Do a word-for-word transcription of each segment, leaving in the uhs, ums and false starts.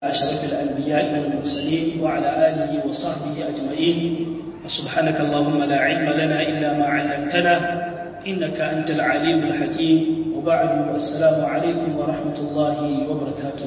أشرف الأنبياء والمرسلين وعلى آله وصحبه أجمعين. سبحانك اللهم لا علم لنا إلا ما علمتنا إنك أنت العليم الحكيم. وبعد السلام عليكم ورحمة الله وبركاته.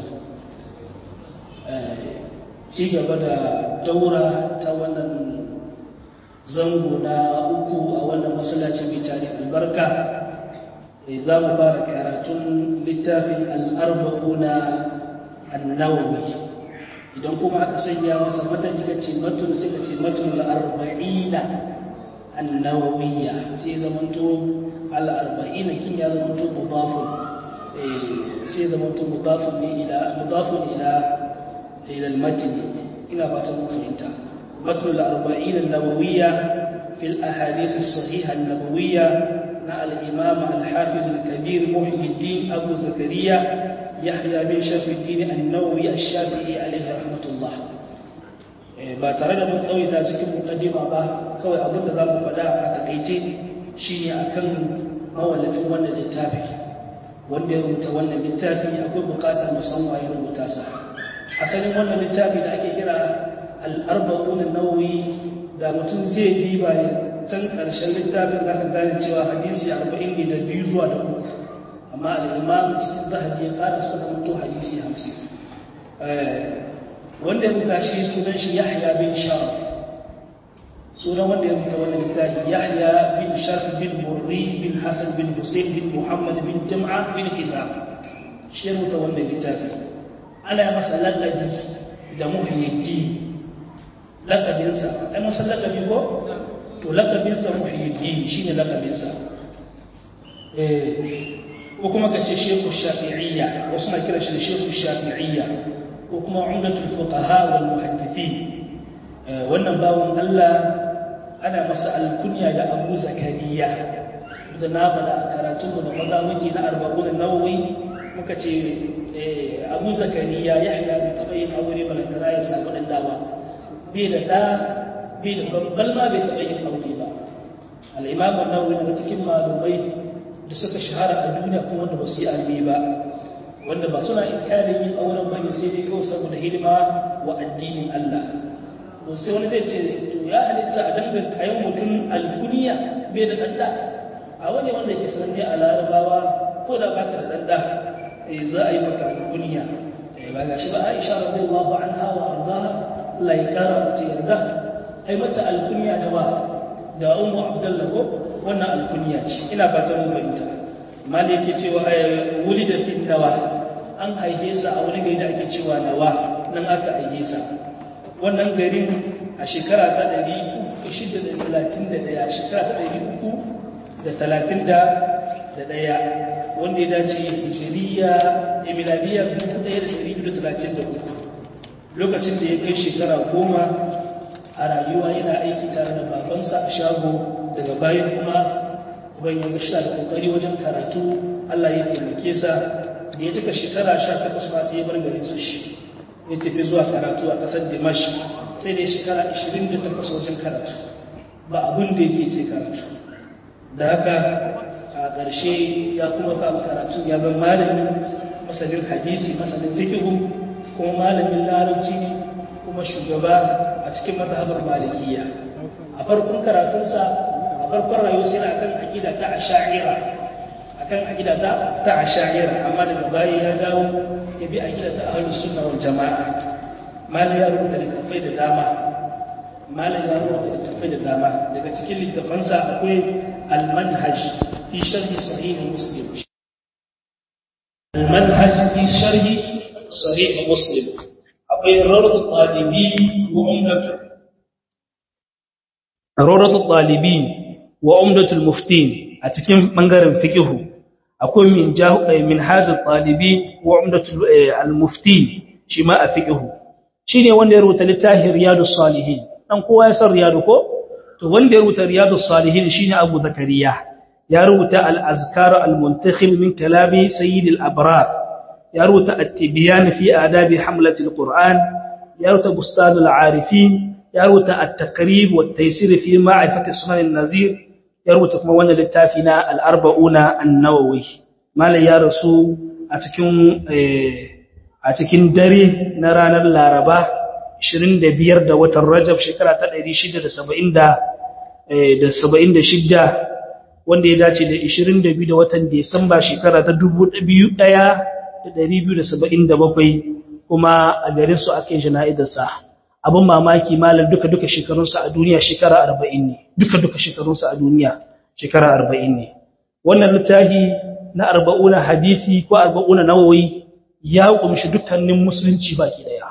ci gaba da daura ta wannan zango na uku a wannan masallacin mai tare albarka, za mu fara karatun littafin al'arba'una annawawi. Idan kuma aka sanya masa matan ka ce matun sai ka ce matun al'arba'ina annawawiyya, sai zamanto al'arba'ina kin ya zamanto mudafun, sai zamanto mudafun ne ila mudafun ila ila al-matn. ina fatan mun fahimta. matun al'arba'ina annawawiyya fil ahadith as-sahihah an-nabawiyya na al-imam al-hafiz al-kabir Muhyiddin Abu Zakariya Yahya bin Shafiuddin an-Nawawi ash-Shafi'i alayhi rahmatullah. Ba tare da mun tsawaita cikin muqaddima ba, kawai abin da zamu faɗa a takeice shine akan mawallafin wannan littafi. Wanda ya rubuta wannan littafi akwai buƙatar musamman ya rubuta sa. Asalin wannan littafi da ake kira al-arba'un an-nawawi, da mutum zai diba can ƙarshen littafin zaka gane cewa hadisi arba'in ne da biyu zuwa da uku. amma al'imam cikin zahabi ya ƙara suka mutu hadisi hamsin. Wanda ya rubuta shi sunan shi Yahya bin Sharaf, sunan wanda ya rubuta wannan littafi Yahya bin Sharaf bin Murri bin Hassan bin Hussein bin Muhammad bin Jam'a bin Hizam, shi ya rubuta wannan littafi. Ana masa laƙabi da Muhyiddin, laƙabinsa ai masa laƙabi ko? To laƙabinsa Muhyiddin shine laƙabinsa. ko kuma ka ce shehu shafi'iyya, wasu na kira shi da shehu shafi'iyya, ko kuma umdatul fuqaha wal muhaddithin. Wannan bawon Allah ana masa alkunya da Abu Zakariya, da na bada a karatun da mazamiji na arba'un an-nawawi muka ce Abu Zakariya Yahya bai taɓa yin aure ba da tara ya samu dan dawa, bai da da bai da babban ma bai taɓa yin aure ba. Al-Imam an-Nawawi daga cikin malumai da suka shahara a duniya kuma wanda ba su yi arme ba, wanda ba suna inkarin yin auren bane sai dai kawai saboda hidima wa addinin Allah. To sai wani zai ce to ya halitta a danganta yin mutum alkuniya bai da danda, a wani wanda yake sananne a Larabawa ko da baka da danda eh za a yi maka alkuniya. Eh ba gashi ba Aisha radiyallahu anha wa ardaha, Allah ya kara mata yarda, ai mata alkuniya da wa da Ummu Abdullah ko wannan alkuniya ce. Ina fatan mun fahimta. Mali yake cewa wulida fi nawa, an haife sa a wani gari da ake cewa nawa, nan aka haife sa. Wannan garin a shekara ta ɗari uku da talatin da ɗaya, shekara ta ɗari uku da talatin da ɗaya, wanda ya dace hijiriya da miladiya dubu ɗaya da ɗari biyu da talatin da uku. Lokacin da ya kai shekara goma a rayuwa yana aiki tare da babansa a shago, daga bayan kuma ban yi shi da kokari wajen karatu. Allah ya taimake sa, da ya cika shekara sha takwas ma sai ya bar garin su shi ya tafi zuwa karatu a kasar Dimash, sai da shekara ashirin da takwas wajen karatu, ba abin da yake sai karatu. Da haka a ƙarshe ya kuma kama karatu, ya bar malamin masanin hadisi, masanin fiqh, kuma malamin larabci ne, kuma shugaba a cikin mazhabar malikiya. A farkon karatunsa a farkon rayuwa sai akan aqida ta ash'ira, akan aqida ta ta ash'ira, amma daga baya ya dawo ya bi aqida ta ahlus sunna wal jamaa. Malai ya rubuta littafai da dama, malai ya rubuta littafai da dama. Daga cikin littafansa akwai al-manhaj fi sharh sahih muslim, al-manhaj fi sharh sahih muslim. akwai rawdat al-talibin wa umdatu rawdat al-talibin wa umdatul muftin. A cikin bangaren fiqhu akwai min jahu min hadha al-talibin wa umdatul al-muftin, shi ma a fiqhu shine wanda ya rubuta littafin riyadus salihin. Dan kowa ya san riyadu ko? To wanda ya rubuta riyadus salihin shine Abu Zakariya. Ya rubuta al-azkar al-muntakhib min kalami sayyid al-abrar, ya rubuta at-tibyan fi adabi hamlat al-Qur'an, ya rubuta bustan al-arifin, ya rubuta at-taqrib wa at-taysir fi ma'rifati sunan an-nazir, ya rubuta kuma wannan littafi na al-arba'una an-nawawi. Malai ya rasu a cikin a cikin dare na ranar Laraba ashirin da biyar da watan Rajab shekara ta ɗari shida da saba'in da shida wanda ya dace da ashirin da biyu da watan Disamba shekara ta dubu ɗaya da ɗari biyu da saba'in da bakwai kuma a garin su ake jana'idarsa. Abin mamaki malam duka duka shekarunsa a duniya shekara arba'in ne, duka duka shekarunsa a duniya shekara arba'in ne. Wannan littafi na arba'una hadisi ko arba'una nawawi ya kumshi dukkanin musulunci baki daya.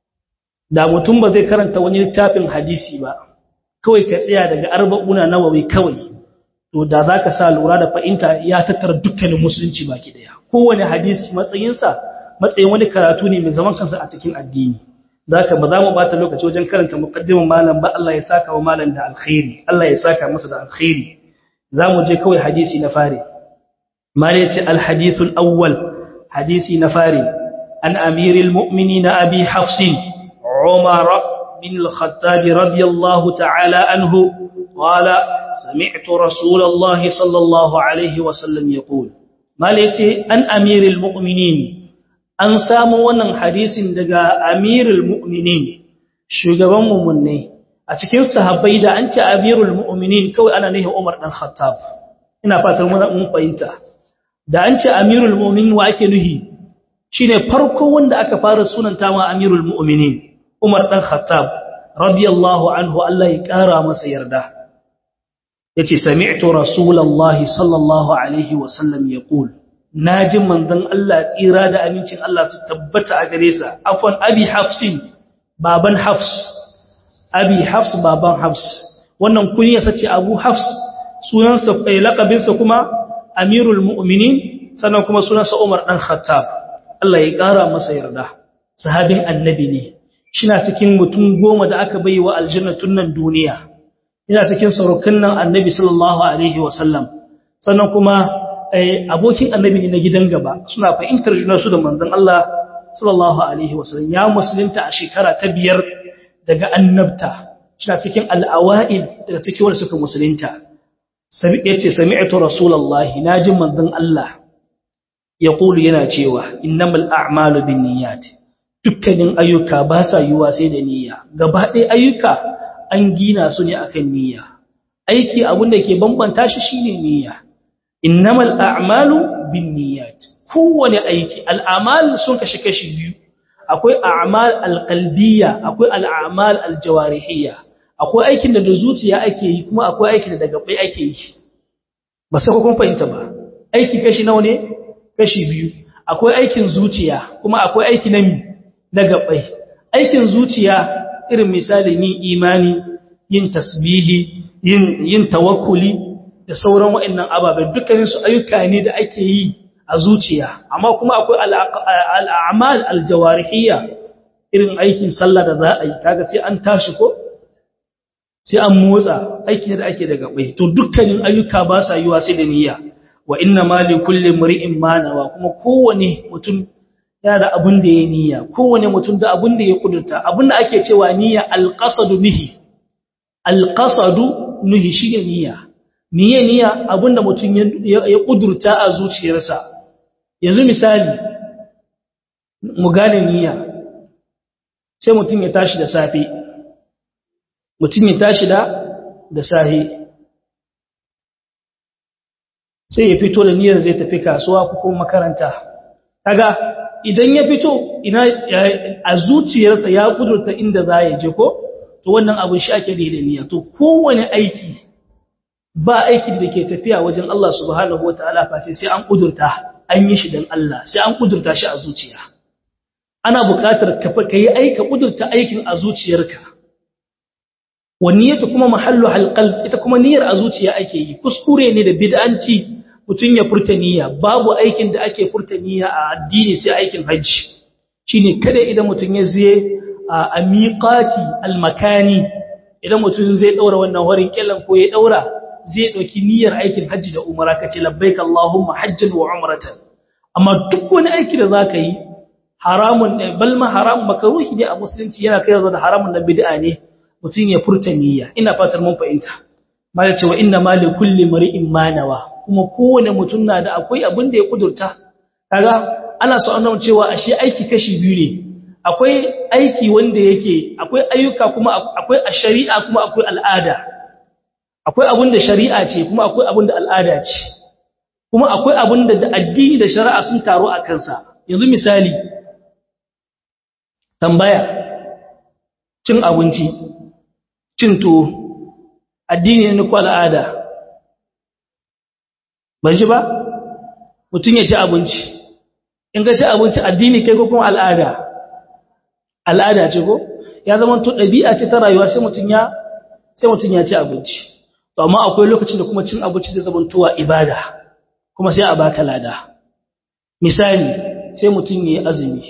Da mutum ba zai karanta wani littafin hadisi ba, kawai ka tsaya daga arba'una nawawi kawai, to da za ka sa lura da fahimta ya tattara dukkanin musulunci baki daya. Kowane hadisi matsayinsa, matsayin wani karatu ne mai zaman kansa a cikin addini. Zaka ba za mu bata lokaci wajen karanta muqaddimin malam ba, Allah ya saka wa malam da alkhairi, Allah ya saka masa da alkhairi. Za mu je kawai hadisi na fari. Malai ce al-hadithul awwal, hadisi na fari, an amiril mu'minin abi hafsin عمر بن الخطاب رضي الله تعالى عنه قال سمعت رسول الله صلى الله عليه وسلم يقول ما ليتي أن أمير المؤمنين أن سامو ونن حديث دقى أمير المؤمنين شغبان ممني أتكين صحابي دا أنت أمير المؤمنين كوي أنا نيه عمر بن الخطاب إنا فاتر من فإنت دا أنت أمير المؤمنين وأكي نهي شيني فرقو وند أكفار سنن تاما أمير المؤمنين Umar ɗan Khattab, radiyallahu anhu Allah ya ƙara masa yarda, ya ce, Sami'tu Rasulallahi sallallahu Alaihi wasallam ya ƙul, na ji manzan Allah tsira da amincin Allah su tabbata a gare sa, afon Abi Hafsin, baban Hafs, Abi Hafs, baban Hafs, wannan kunyarsa ce Abu Hafs, sunansa laƙabinsa kuma Amirul Mu'minin, sannan kuma sunansa Umar ɗan Khattab, Allah ya ƙara masa yarda, sahabin annabi ne. Shina cikin mutum goma da aka bai wa aljannatun nan duniya, ina cikin saurukan nan annabi sallallahu alaihi wasallam, sannan kuma abokin annabi ne na gidan gaba suna fahimtar juna su da manzon Allah sallallahu alaihi wasallam. Ya musulunta a shekara ta biyar daga annabta, shina cikin al'awa'id daga cikin wanda suka musulunta. Yace sami'tu rasulullahi, naji manzon Allah ya kulu yana cewa innamal a'malu binniyat, dukkanin ayyuka ba sa yiwa sai da niyya. Gaba ɗaya ayyuka an gina su ne akan niyya. Aiki abin da ke bambanta shi shine niyya. Innamal a'malu binniyat. Kowane aiki, al'amal sun kashi kashi biyu. Akwai a'mal alqalbiyya, akwai al'amal aljawarihiyya. Akwai aikin da da zuciya ake yi, kuma akwai aikin da daga bai ake yi. Ba sai kun fahimta ba. Aiki kashi nawa ne? Kashi biyu. Akwai aikin zuciya, kuma akwai aiki na mi na gabai. Aikin zuciya irin misali yin imani, yin tasbihi, yin yin tawakkuli da sauran waɗannan ababen, dukkanin su ayyuka ne da ake yi a zuciya. Amma kuma akwai al'amal aljawarihiyya, irin aikin sallah da za a yi, kaga sai an tashi ko sai an motsa, aiki da ake da gabai. To dukkanin ayyuka ba sa yiwa sai da niyya. Wa inna ma li kulli mri'in ma nawa, kuma kowane mutum yana da abin da ya niyya, kowane mutum da abin da ya kudurta. Abin da ake cewa niyya alqasadu nihi, alqasadu nihi shine niyya. Niyya niyya abin da mutum ya kudurta a zuciyarsa. Yanzu misali mu gane niyya, sai mutum ya tashi da safe, mutum ya tashi da da safe, sai ya fito da niyyar zai tafi kasuwa ko kuma makaranta. Kaga idan ya fito ina a zuciyarsa ya kudurta inda za ya je ko, to wannan abin shi ake da niyya. To kowane aiki ba aikin da ke tafiya wajen Allah subhanahu wataala face sai an kudurta, an yi shi dan Allah, sai an kudurta shi a zuciya. Ana buƙatar ka yi aika kudurta aikin a zuciyarka. Wa niyyatu kuma mahallu halqalb, ita kuma niyyar a zuciya ake yi. Kuskure ne da bid'anci mutun ya furta niyya. Babu aikin da ake furta niyya a addini sai aikin haji. Shine kada idan mutun ya je a miqati almakani, idan mutun zai daura wannan warin kellan ko ya daura, zai dauki niyyar aikin haji da umara, kace labbaik allahumma hajjan wa umratan. Amma duk wani aiki da zaka yi haramun ne, bal ma haram makruhi ne a musulunci, yana kai da haramun na bid'a ne mutun ya furta niyya. Ina fatar mun fahimta. Malai cewa inna ma li kulli mar'in ma nawa, kuma kowane mutun na da akwai abin da ya kudurta. Kaga ana so an cewa ashe aiki kashi biyu ne akwai aiki wanda yake akwai ayyuka kuma akwai a shari'a kuma akwai al'ada akwai abin da shari'a ce kuma akwai abin da al'ada ce kuma akwai abin da addini da shari'a sun taro a kansa yanzu misali tambaya cin abinci cin tuwo addini ne ko al'ada ban shi ba mutum ya ci abinci in ka ci abinci addini kai ko kuma al'ada al'ada ce ko ya zama to ɗabi'a ce ta rayuwa sai mutum ya sai mutum ya ci abinci to amma akwai lokacin da kuma cin abinci zai zama tuwa ibada kuma sai a baka lada misali sai mutum ya yi azumi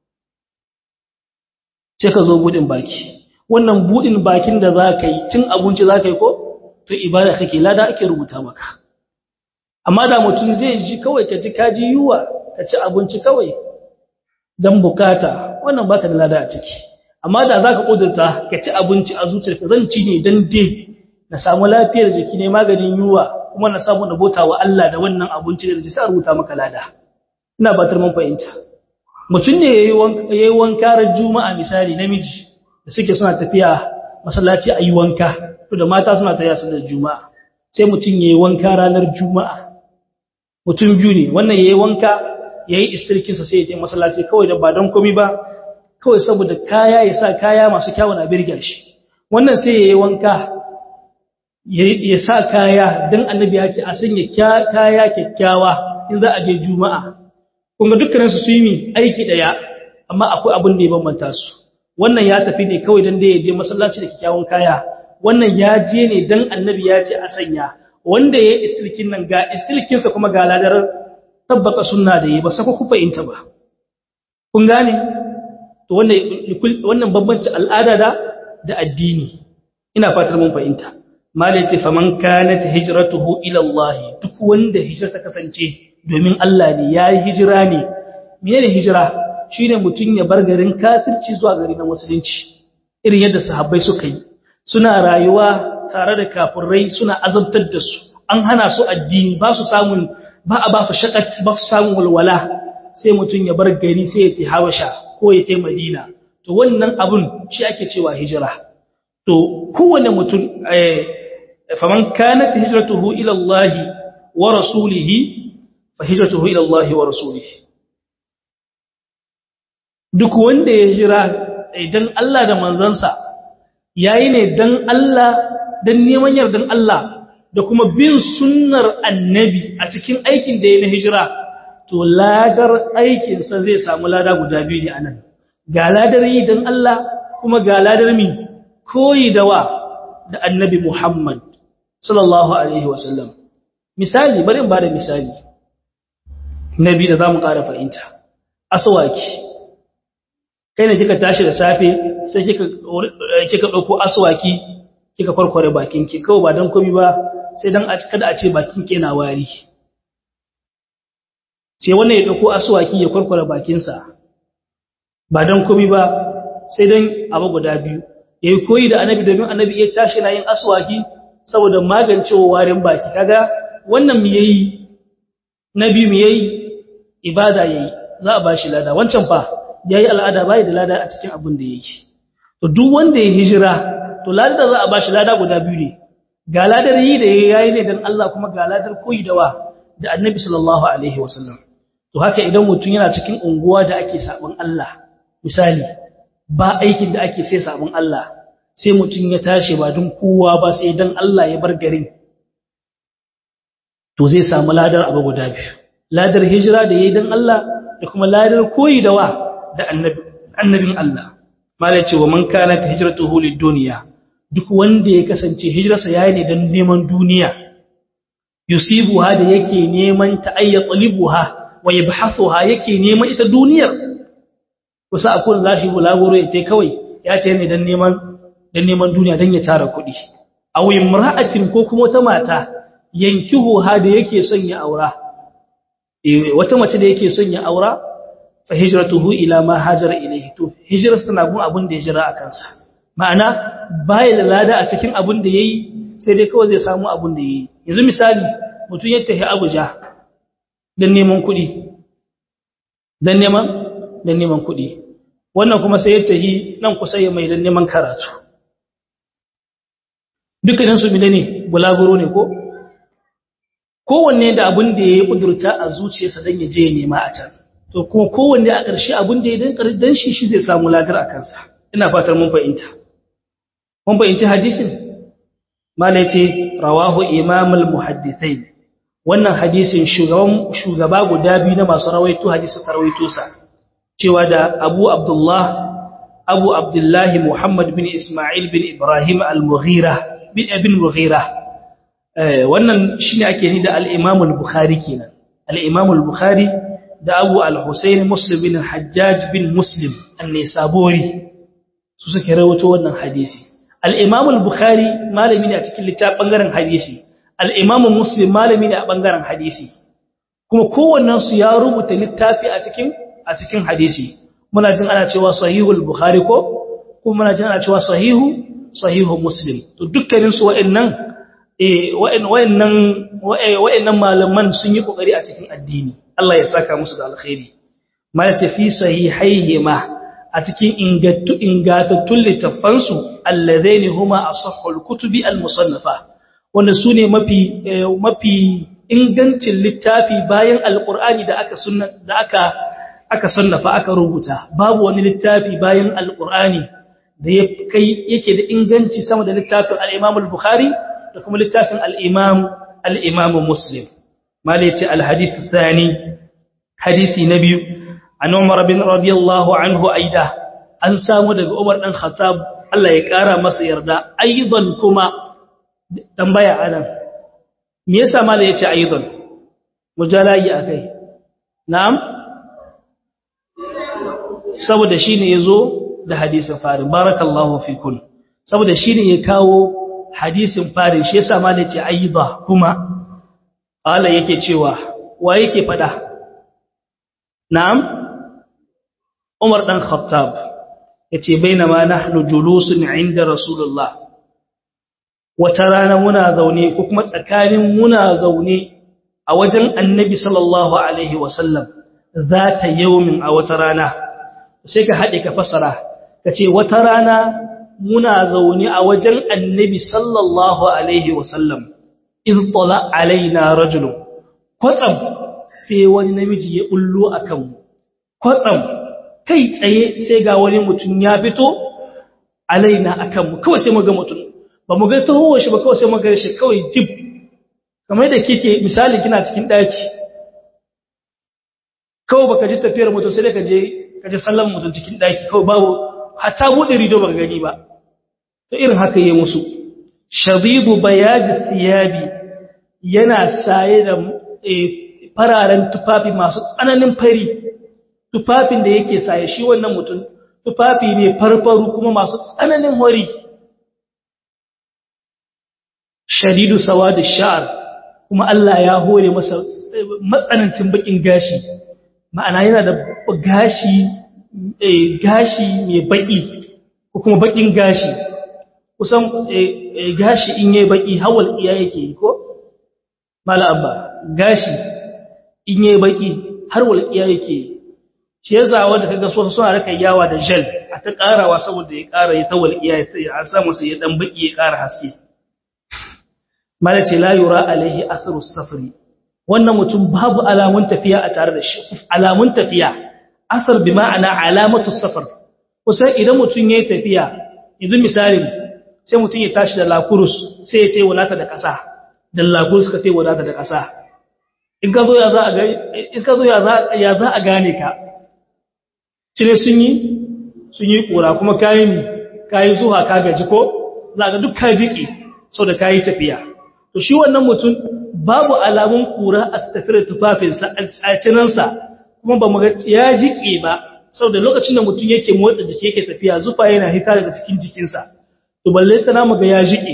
sai ka zo budin baki wannan budin bakin da za ka yi cin abinci za ka yi ko to ibada kake lada ake rubuta maka amma da mutum zai ji kawai ka ji kaji yuwa ka ci abinci kawai don bukata wannan baka da lada a ciki amma da za ka ƙudurta ka ci abinci a zuciyarka zan ci ne don dai na samu lafiyar jiki ne maganin yuwa kuma na samu na bauta wa Allah da wannan abinci da ji sai a rubuta maka lada ina batar mun fahimta mutum ne yayi wanka ran juma'a misali namiji da suke suna tafiya masallaci ayi wanka to da mata suna tafiya sallar juma'a sai mutum yayi wanka ranar juma'a mutum biyu ne wannan yayi wanka yayi istirkin sa sai ya je masallaci kawai da ba dan komai ba kawai saboda kaya ya sa kaya masu kyawu na birga shi wannan sai yayi wanka ya sa kaya dan annabi ya ce a sanya kaya kyakkyawa in za a je juma'a kuma dukkaninsu su yi aiki daya amma akwai abin da ya bambanta su wannan ya tafi ne kawai dan da ya je masallaci da kyakkyawan kaya wannan ya je ne dan annabi ya ce a sanya wanda yayi istilkin nan ga istilkin sa kuma ga ladar tabbaka sunna da yayi ba saka ku fahimta ba kun gane to wannan wannan bambanci al'ada da da addini ina fatar mun fahimta malai ce faman kanat hijratuhu ila Allah duk wanda hijrarsa kasance domin Allah ne yayi hijira ne menene hijira shine mutun ya bar garin kafirci zuwa gari na musulunci irin yadda sahabbai suka yi suna rayuwa tare da kafirai suna azabtar da su an hana su addini ba su samun ba a ba su shakat ba su samun walwala sai mutun ya bar gari sai ya tafi Habasha ko ya tafi Madina to wannan abun shi ake cewa hijira to kowanne mutun eh faman kanat hijratuhu ila Allah wa rasulihi fa hijratuhu ila Allah wa rasulihi duk wanda ya hijira idan Allah da manzansa yayi ne dan Allah dan neman yardan Allah da kuma bin sunnar annabi a cikin aikin da yayi na hijira to ladar aikin sa zai samu lada guda biyu ne anan ga ladar yi dan Allah kuma ga ladar mi koyi da wa da annabi Muhammad sallallahu alaihi wasallam misali bari in bada misali nabi da zamu ƙara fahimta aswaki kai ne kika tashi da safe sai kika kika dauko aswaki kika farkware bakin ki kawai ba dan komai ba sai dan kada a ce bakin ki yana wari sai wannan ya dauko aswaki ya farkware bakin sa ba dan komai ba sai dan abu guda biyu yayi koyi da annabi domin annabi ya tashi na yin aswaki saboda magancewa warin baki kaga wannan me yayi nabi me yayi ibada yayi za a bashi lada wancan fa yayi al'ada bai da lada a cikin abin da yake to duk wanda ya hijira to lada za a bashi lada guda biyu ne ga ladar yi da yayi ne dan Allah kuma ga ladar koyi da wa da annabi sallallahu alaihi wasallam to haka idan mutum yana cikin unguwa da ake sabon Allah misali ba aikin da ake sai sabon Allah sai mutum ya tashi ba don kowa ba sai dan Allah ya bar garin to zai samu ladar abu guda biyu ladar hijira da yayi dan Allah da kuma ladar koyi da wa da annabi annabin Allah malai ce wa man kana hijratuhu lid-dunya duk wanda ya kasance hijirarsa yayi ne dan neman duniya yusibuha da yake neman ta ayyatlibuha wa yabhathuha yake neman ita duniyar kusa akun zashi bulaguro ita kawai ya tayi ne dan neman dan neman duniya dan ya tara kuɗi aw imra'atin ko kuma wata mata yankihu ha da yake son ya aura eh wata mace da yake son ya aura fa hijratuhu ila ma hajara ilayhi to hijrarsa na gun abin da ya jira a kansa ma'ana bai da lada a cikin abin da yayi sai dai kawai zai samu abin da yayi yanzu misali mutun ya tafi Abuja dan neman kuɗi dan neman dan neman kuɗi wannan kuma sai ya tahi nan kusa ya mai dan neman karatu dukkanin su ne bulaguro ne ko kowanne da abin da ya kudurta a zuciyarsa dan ya je ya nema a can to kuma kowanne a ƙarshe abin da ya dan dan shi shi zai samu ladar a kansa ina fatar mun fahimta mun fahimci hadisin malai ce rawahu imam al-muhaddithain wannan hadisin shugaban shugaba guda biyu na masu rawaito hadisi rawaito sa cewa da Abu Abdullah Abu Abdullah Muhammad bin Isma'il bin Ibrahim al-Mughira bin ibn Mughira eh wannan shine ake ni da al-Imam al-Bukhari kenan al-Imam al-Bukhari da Abu al-Husayn Muslim bin al-Hajjaj bin Muslim an-Nisaburi su suke rawaito wannan hadisi al-Imam al-Bukhari malami ne a cikin littafin bangaren hadisi al-Imam Muslim malami ne a bangaren hadisi kuma kowannen su ya rubuta littafi a cikin a cikin hadisi muna jin ana cewa sahihul Bukhari ko kuma muna jin ana cewa sahihu sahihu Muslim to dukkanin su wa'annan eh wa'annan wa'annan malaman sun yi kokari a cikin addini Allah ya saka musu da alkhairi malaka fi sahihaihima a cikin ingattu ingatattun littafansu allazaini huma asahhul kutubi almusannafa wanda sune mafi mafi ingancin littafi bayan alqur'ani da aka sunna da aka aka sannafa aka rubuta babu wani littafi bayan alqur'ani da kai yake da inganci sama da littafin al-Imam al-Bukhari da kuma littafin al-Imam al-Imam Muslim malaiti al-hadith athani hadisi nabiyu an Umar bin radiyallahu anhu aida an samu daga Umar dan Khattab Allah ya kara masa yarda aidan kuma tambaya anan me yasa mala yace aidan mujalayi akai na'am saboda shine yazo da hadisin farin barakallahu fikun saboda shine ya kawo hadisin farin shi yasa mala yace aida kuma Allah yake cewa wa yake fada na'am Umar dan Khattab yace bainama nahnu julusun inda Rasulullah wata rana muna zaune ko kuma tsakanin muna zaune a wajen Annabi sallallahu alaihi wasallam zata yawmin a wata rana sai ka hade ka fasara kace wata rana muna zaune a wajen Annabi sallallahu alaihi wasallam idh tala alaina rajulun kwatsam sai wani namiji ya bullo akan mu kwatsam kai tsaye sai ga wani mutum ya fito alaina akan mu kawai sai mu ga mutum ba mu ga taho shi ba kawai sai mu ga shi kawai dib kamar da kike misali kina cikin daki kawai baka ji tafiyar mutum sai ka je ka je sallan mutum cikin daki kawai babu hatta bude rido baka gani ba to irin haka yayin musu shadibu bayad thiyabi yana saye da fararen tufafi masu tsananin fari tufafin da yake saye shi wannan mutum tufafi ne farfaru kuma masu tsananin hori shadidu sawadi sha'r kuma Allah ya hore masa matsanancin bakin gashi ma'ana yana da gashi gashi mai baki ko kuma bakin gashi kusan gashi in yayi baki hawal iya yake ko mala abba gashi in yayi baki har walƙiya yake shi yasa wanda kaga so suna raka yawa da gel a ta karawa saboda ya kara ya ta walƙiya ya samu sai ya dan baki ya kara haske malaci la yura alaihi atharu safari wannan mutum babu alamun tafiya a tare da shi alamun tafiya athar bi ma'ana alamatu safar kusan idan mutum yayi tafiya idan misali sai mutum ya tashi da lakurus sai ya tayi wadata da ƙasa da lakurus ka tayi wadata da ƙasa in ka zo ya za a ga in ka zo ya za ya za a gane ka cire sun yi sun yi kura kuma kai ni kai zuwa ka gaji ko za ga duk ka jiki saboda kai tafiya to shi wannan mutum babu alamun kura a tafiyar tufafinsa a cinansa kuma ba mu ga ya jike ba saboda lokacin da mutum yake motsa jiki yake tafiya zufa yana hita daga cikin jikinsa to balle tana mu ga ya jike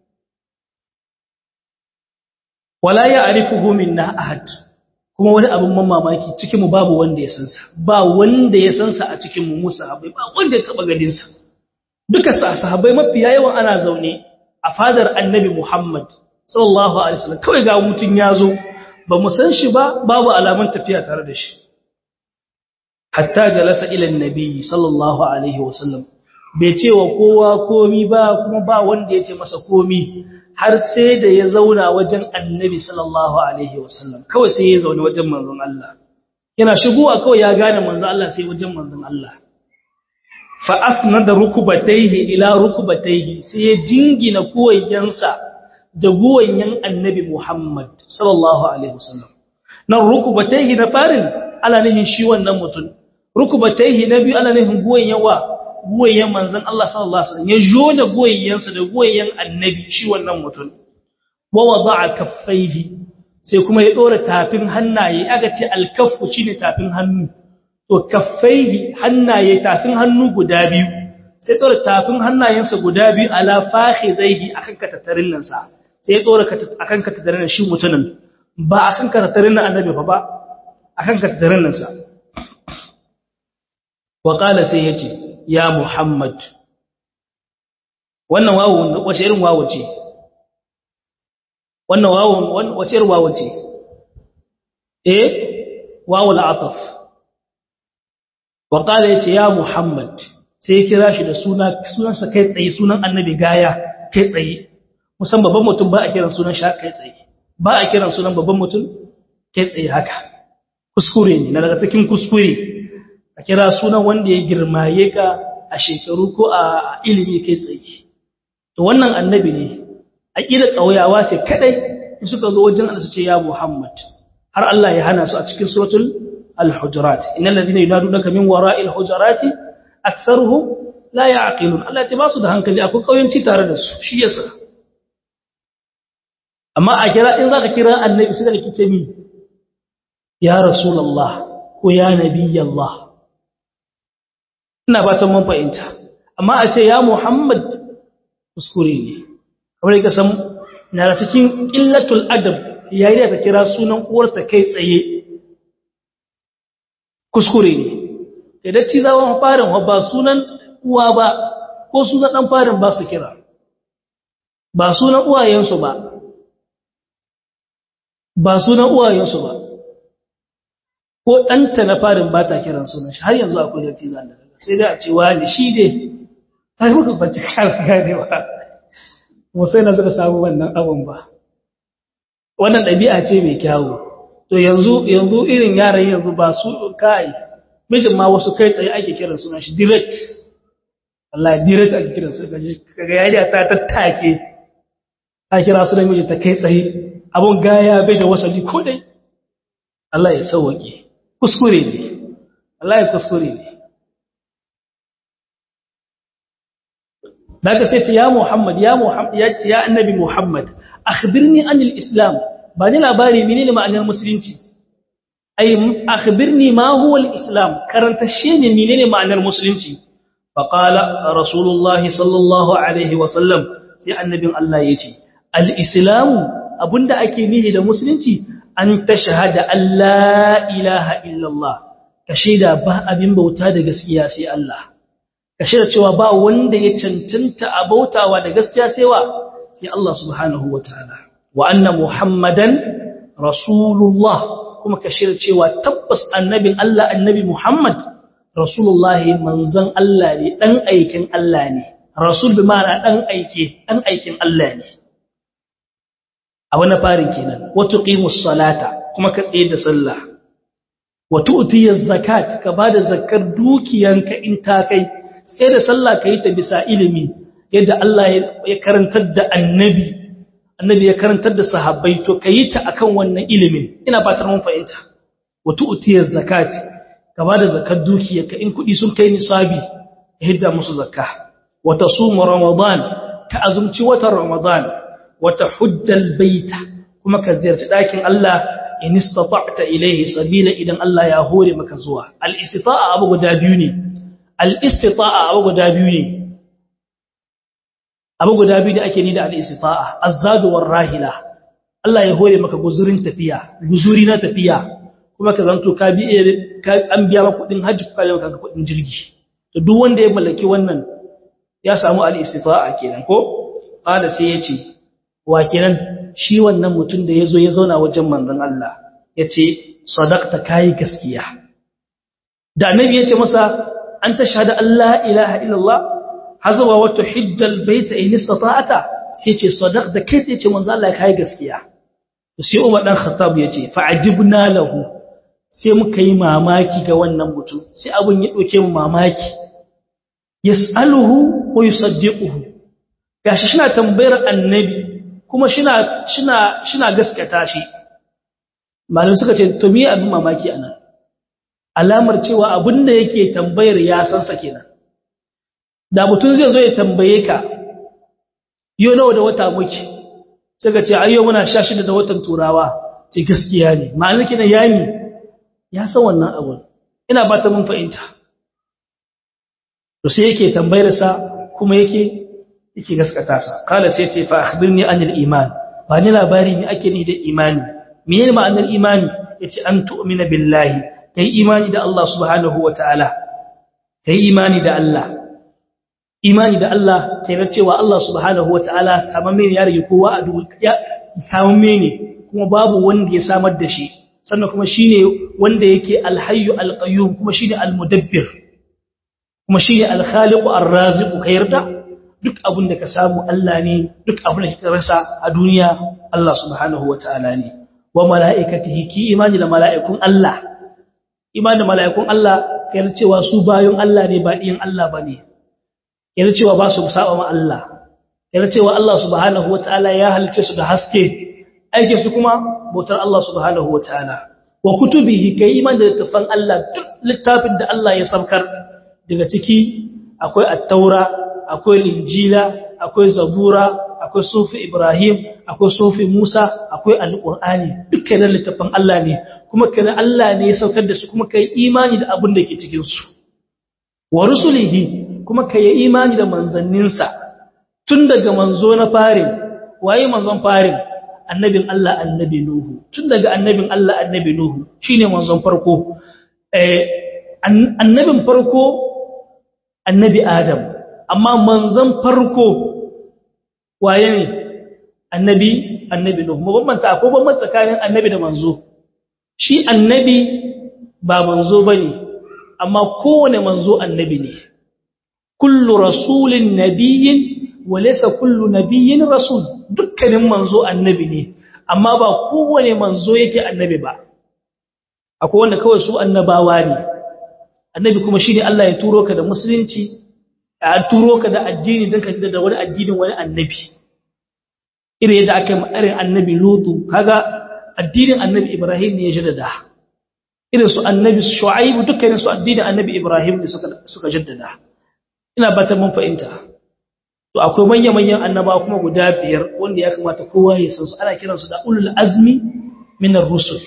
wala ya'rifuhu minna ahad kuma wani abin mamaki cikin mu babu wanda ya san sa ba wanda ya san sa a cikin mu musa sahabbai ba wanda ya taba ganin sa duka sahabbai mafi yawan ana zaune a fadar annabi Muhammad sallallahu alaihi wasallam kawai ga mutun yazo ba mu san shi ba babu alaman tafiya tare da shi hatta jalasa ila annabi sallallahu alaihi wasallam bai ce wa kowa komi ba kuma ba wanda ya ce masa komi har sai da ya zauna wajen annabi sallallahu alaihi wasallam kawai sai ya zauna wajen manzon Allah yana shigowa kawai ya gane manzon Allah sai wajen manzon Allah fa asnada rukubatayhi ila rukubatayhi sai ya jingina kuwayensa da guwayen annabi Muhammad sallallahu alaihi wasallam nan rukubatayhi na farin ala nihin shi wannan mutum rukubatayhi na biyu ala nihin guwayen wa guwayen manzon Allah sallallahu alaihi wasallam ya jona guwayensa da guwayen annabi shi wannan mutum wa wada'a kaffaihi sai kuma ya dora tafin hannaye aka ce alkaffu shine tafin hannu to kaffaihi hannaye tafin hannu guda biyu sai dora tafin hannayensa guda biyu ala fakhidaihi akan katatarin nan sa sai ya dora akan katatarin shi mutumin ba akan katatarin nan annabi fa ba akan katatarin nan sa wa qala sai yace ya Muhammad wannan wawo wace irin wawo ce wannan wawo wace irin wawo ce eh wawo al-ataf wa qala yace ya Muhammad sai kira shi da suna sunansa kai tsaye sunan annabi gaya kai tsaye musamman babban mutum ba a kiran sunan shi kai tsaye ba a kiran sunan babban mutum kai tsaye haka kuskure ne na daga cikin kuskure a kira sunan wanda ya girmaye ka a shekaru ko a ilimi kai tsaye to wannan annabi ne aqida kauyawa ce kadai in suka zo wajen Allah su ce ya Muhammad har Allah ya hana su a cikin suratul al-hujurat innal ladina yunadunaka min wara'il hujurati aktharuhum la ya'qilun Allah ya ba su da hankali akwai kauyanci tare da su shi yasa amma a kira in zaka kira annabi sai da kice mi ya rasulullah ko ya nabiyallah ina fatan mun fahimta amma a ce ya Muhammad kuskure ne kamar ka san na cikin illatul adab yayin da ka kira sunan uwarta kai tsaye kuskure ne da datti zawon farin ba sunan uwa ba ko sunan dan farin ba su kira ba sunan uwayensu ba ba sunan uwayensu ba ko ɗanta na farin ba ta kiran sunan shi har yanzu akwai datti zan da sai dai a ce wani shi dai ai muka bace kar gane ba mu sai na zaka samu wannan abun ba wannan dabi'a ce mai kyawu to yanzu yanzu irin yaran yanzu ba su kai mijin ma wasu kai tsaye ake kiran sunan shi direct wallahi direct ake kiran su kaje kaga yayi ta tattake a kira sunan miji ta kai tsaye abun gaya bai da wasali ko dai Allah ya sauke kuskure ne Allah ya kuskure ne daga sai ce ya Muhammad ya Muhammad ya ce ya annabi Muhammad akhbirni anil islam ba ni labari menene ma'anar musulunci ai akhbirni ma huwa al-islam karanta shi ne menene ma'anar musulunci fa qala rasulullahi sallallahu alaihi wa sallam sai annabin Allah yace al-islam abunda ake nihi da musulunci an tashhada alla ilaha illallah ka shaida ba abin bauta da gaskiya sai Allah ka shaida cewa ba wanda ya cancanta a bautawa da gaskiya sai wa sai Allah subhanahu wataala wa anna muhammadan rasulullah kuma ka shaida cewa tabbas annabin Allah annabi Muhammad rasulullah manzon Allah ne dan aikin Allah ne rasul bi ma'ana dan aike dan aikin Allah ne abu na farin kenan wa tuqimus salata kuma ka tsaye da sallah wa tu'tiyaz zakat ka bada zakar dukiyanka in ta kai tsaye da sallah kai ta bisa ilimi yadda Allah ya karantar da annabi annabi ya karantar da sahabbai to kai ta akan wannan ilimin ina fatar mun fahimta wa tu'tiyaz zakat ka bada zakar dukiyarka in kudi sun kai nisabi hidda musu zakka wa tasumu ramadan ka azumci watan ramadan wata hujjal baita kuma ka ziyarci ɗakin Allah in istata'ta ilayhi sabila idan Allah ya hore maka zuwa al-istita'a abu guda biyu ne al-istita'a abu guda biyu ne abu guda biyu da ake ni da al-istita'a az-zadu war-rahila Allah ya hore maka guzurin tafiya guzuri na tafiya kuma ka zanto ka bi ka an biya maka kudin hajji ka biya maka kudin jirgi to duk wanda ya mallaki wannan ya samu al-istita'a kenan ko qala sai yace wa kenan shi wannan mutum da yazo ya zauna wajen manzon Allah yace sadaqta kai gaskiya da annabi ya ce masa an tashhadu an la ilaha illallah hazwa wa tuhijjal baita in istata'ata sai ce sadaqta kai ce manzo Allah kai gaskiya sai Umar dan Khattab ya ce fa'ajibna lahu sai muka yi mamaki ga wannan mutum sai abun ya doke mu mamaki yas'aluhu wa yusaddiquhu gashi shina tambayar annabi kuma shina shina shina gaskata shi malum suka ce to me abin mamaki anan alamar cewa abinda yake tambayar ya san sa kenan da mutum zai zo ya tambaye ka yo nawa da wata muke sai ka ce ayyo muna sha shida da watan turawa ce gaskiya ne ma'anar kina yani ya san wannan abun ina ba ta mun fahimta to sai yake tambayar sa kuma yake yake gaskata sa kala sai ce fa akhbirni anil iman ba ni labari ne ake ni da imani menene ma'anar imani yace an tu'mina billahi kai imani da Allah subhanahu wataala kai imani da Allah imani da Allah kai na cewa Allah subhanahu wataala samamme ne ya rage kowa a duniya samamme ne kuma babu wanda ya samar da shi sannan kuma shine wanda yake alhayyu alqayyum kuma shine almudabbir kuma shine alkhaliqu arraziqu kayarda duk abin da ka samu Allah ne duk abin da ka rasa a duniya Allah subhanahu wataala ne wa malaikatihi ki imani da malaikun Allah imani da malaikun Allah kai cewa su bayon Allah ne ba diyin Allah bane kai cewa ba su saba ma Allah kai cewa Allah subhanahu wataala ya halice su da haske aike su kuma bautar Allah subhanahu wataala wa kutubihi kai imani da littafin Allah duk littafin da Allah ya saukar daga ciki akwai at-taura akwai linjila akwai zabura akwai sufi ibrahim akwai sufi musa akwai alqur'ani dukkanin littafin Allah ne kuma kana Allah ne ya saukar da su kuma kai imani da abin da ke cikin su wa rusulihi kuma kai imani da manzanninsa tun daga manzo na farin waye manzon farin annabin Allah annabi nuhu tun daga annabin Allah annabi nuhu shine manzon farko eh annabin farko annabi adam amma manzon farko waye ne annabi annabi nuhu mu bambanta akwai bambanta tsakanin annabi da manzo shi annabi ba manzo bane amma kowane manzo annabi ne kullu rasulin nabiyyin wa laysa kullu nabiyyin rasul dukkanin manzo annabi ne amma ba kowane manzo yake annabi ba akwai wanda kawai su annabawa ne annabi kuma shine Allah ya turo ka da musulunci a turo ka da addini don ka da wani addinin wani annabi irin yadda aka yi ma'arin annabi lutu kaga addinin annabi ibrahim ne ya jaddada irin su annabi shu'aibu dukkanin su addinin annabi ibrahim ne suka suka jaddada ina ba ta mun fahimta to akwai manyan manyan annaba kuma guda biyar wanda ya kamata kowa ya san su ana kiransu da ulul azmi min ar-rusul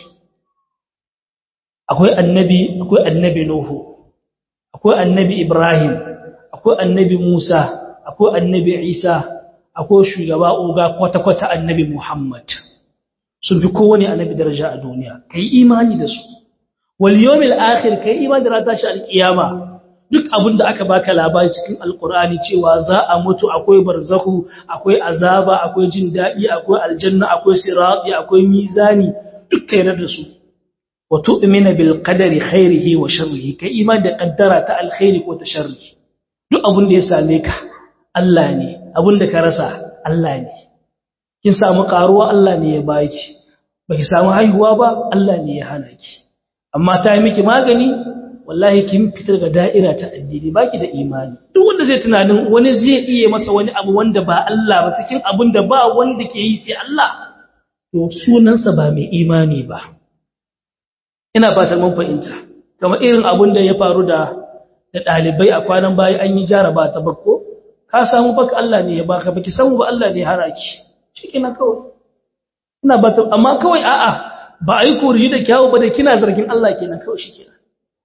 akwai annabi akwai annabi nuhu akwai annabi ibrahim akwai annabi Musa, akwai annabi Isa, akwai shugaba oga kwata-kwata annabi Muhammad. Sun fi kowane annabi daraja a duniya. Kai imani da su. Wal yawmil akhir kai imani da ran tashi alkiyama. Duk abin da aka baka labari cikin Alkur'ani cewa za a mutu akwai barzakhu, akwai azaba, akwai jin dadi, akwai aljanna, akwai sirati, akwai mizani, duk kai da su. Wa tu'mina bil qadari khairihi wa sharrihi. Kai imani da kaddara ta alkhairi ko ta sharri. Duk abin da ya same ka Allah ne abin da ka rasa Allah ne kin samu karuwa Allah ne ya baki baki samu haihuwa ba Allah ne ya hana ki amma ta yi miki magani wallahi kin fitar ga da'ira ta addini baki da imani duk wanda zai tunanin wani zai iya masa wani abu wanda ba Allah ba cikin abin da ba wanda ke yi sai Allah to sunansa ba mai imani ba ina fatan mun fahimta kamar irin abin da ya faru da da dalibai a kwanan bayi an yi jaraba ta bakko ka samu baka Allah ne ya baka baki samu ba Allah ne ya haraki shikenan kawai ina ba ta amma kawai a'a ba ai kurji da kyawu ba da kina zargin Allah kenan kawai shikenan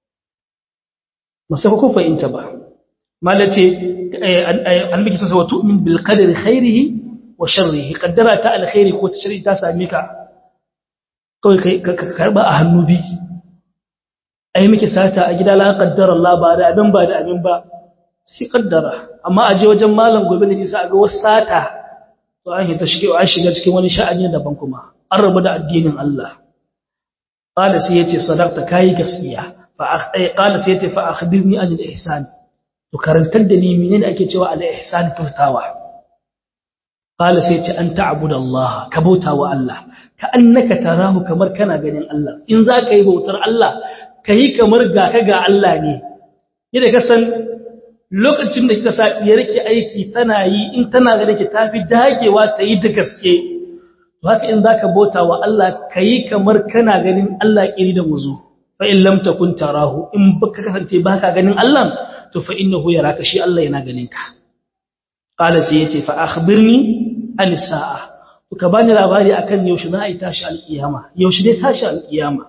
masa ku fahimta ba malace annabi ta sawa tu'min bil qadari khairihi wa sharrihi qaddara ta alkhairi ko ta sharri ta same ka kawai kai ka karba a hannu bi ai muke sata a gida la qaddara Allah ba da abin ba da abin ba shi kaddara amma aje wajen malam gobe da nisa ga wasu sata to an ta shige an shiga cikin wani sha'ani daban kuma an rabu da addinin Allah qala sai yace sadaqta kai gaskiya fa qala sai yace fa akhbirni an al-ihsan to karantar da ni menene ake cewa al-ihsan kyautawa qala sai yace an ta'budu Allah ka bauta wa Allah ka annaka tarahu kamar kana ganin Allah in za ka yi bautar Allah kai kamar ga ka ga Allah ne yadda ka san lokacin da kika sa yarki aiki tana yi in tana ga dake tafi dagewa ta yi da gaske to haka in zaka bauta wa Allah kai kamar kana ganin Allah kiri da muzu fa in lam takun tarahu in baka kasance baka ganin Allah to fa innahu yaraka shi Allah yana ganin ka qala sai yace fa akhbirni an sa'a to ka bani labari akan yaushe za a yi tashi alkiyama yaushe dai tashi alkiyama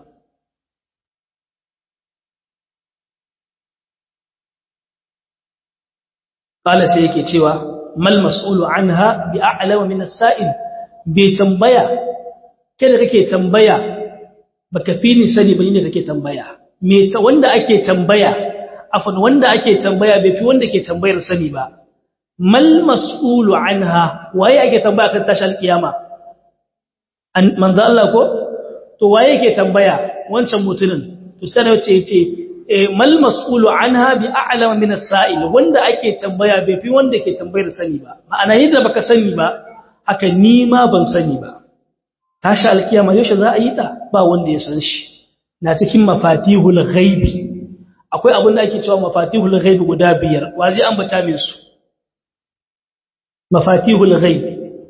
qala sai yake cewa mal mas'ulu anha bi a'lama min as-sa'il bai tambaya kada kake tambaya baka fi ni sani ba ne kake tambaya me ta wanda ake tambaya afan wanda ake tambaya bai fi wanda ke tambayar sani ba mal mas'ulu anha waye ake tambaya kan tashal kiyama an manzo Allah ko to waye yake tambaya wancan mutumin to sai wace yace mal mas'ulu anha bi a'lama min as-sa'il wanda ake tambaya bai fi wanda ke tambayar sani ba ma'ana yadda baka sani ba haka ni ma ban sani ba tashi alkiyama yaushe za a yi ta ba wanda ya san shi na cikin mafatihul ghaibi akwai abin da ake cewa mafatihul ghaibi guda biyar wazi an bata min su mafatihul ghaib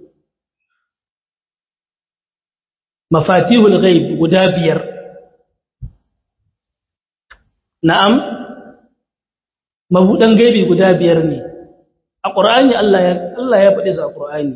mafatihul ghaib guda biyar na'am mabudan gaibi guda biyar ne a qur'ani Allah ya Allah ya faɗi su a qur'ani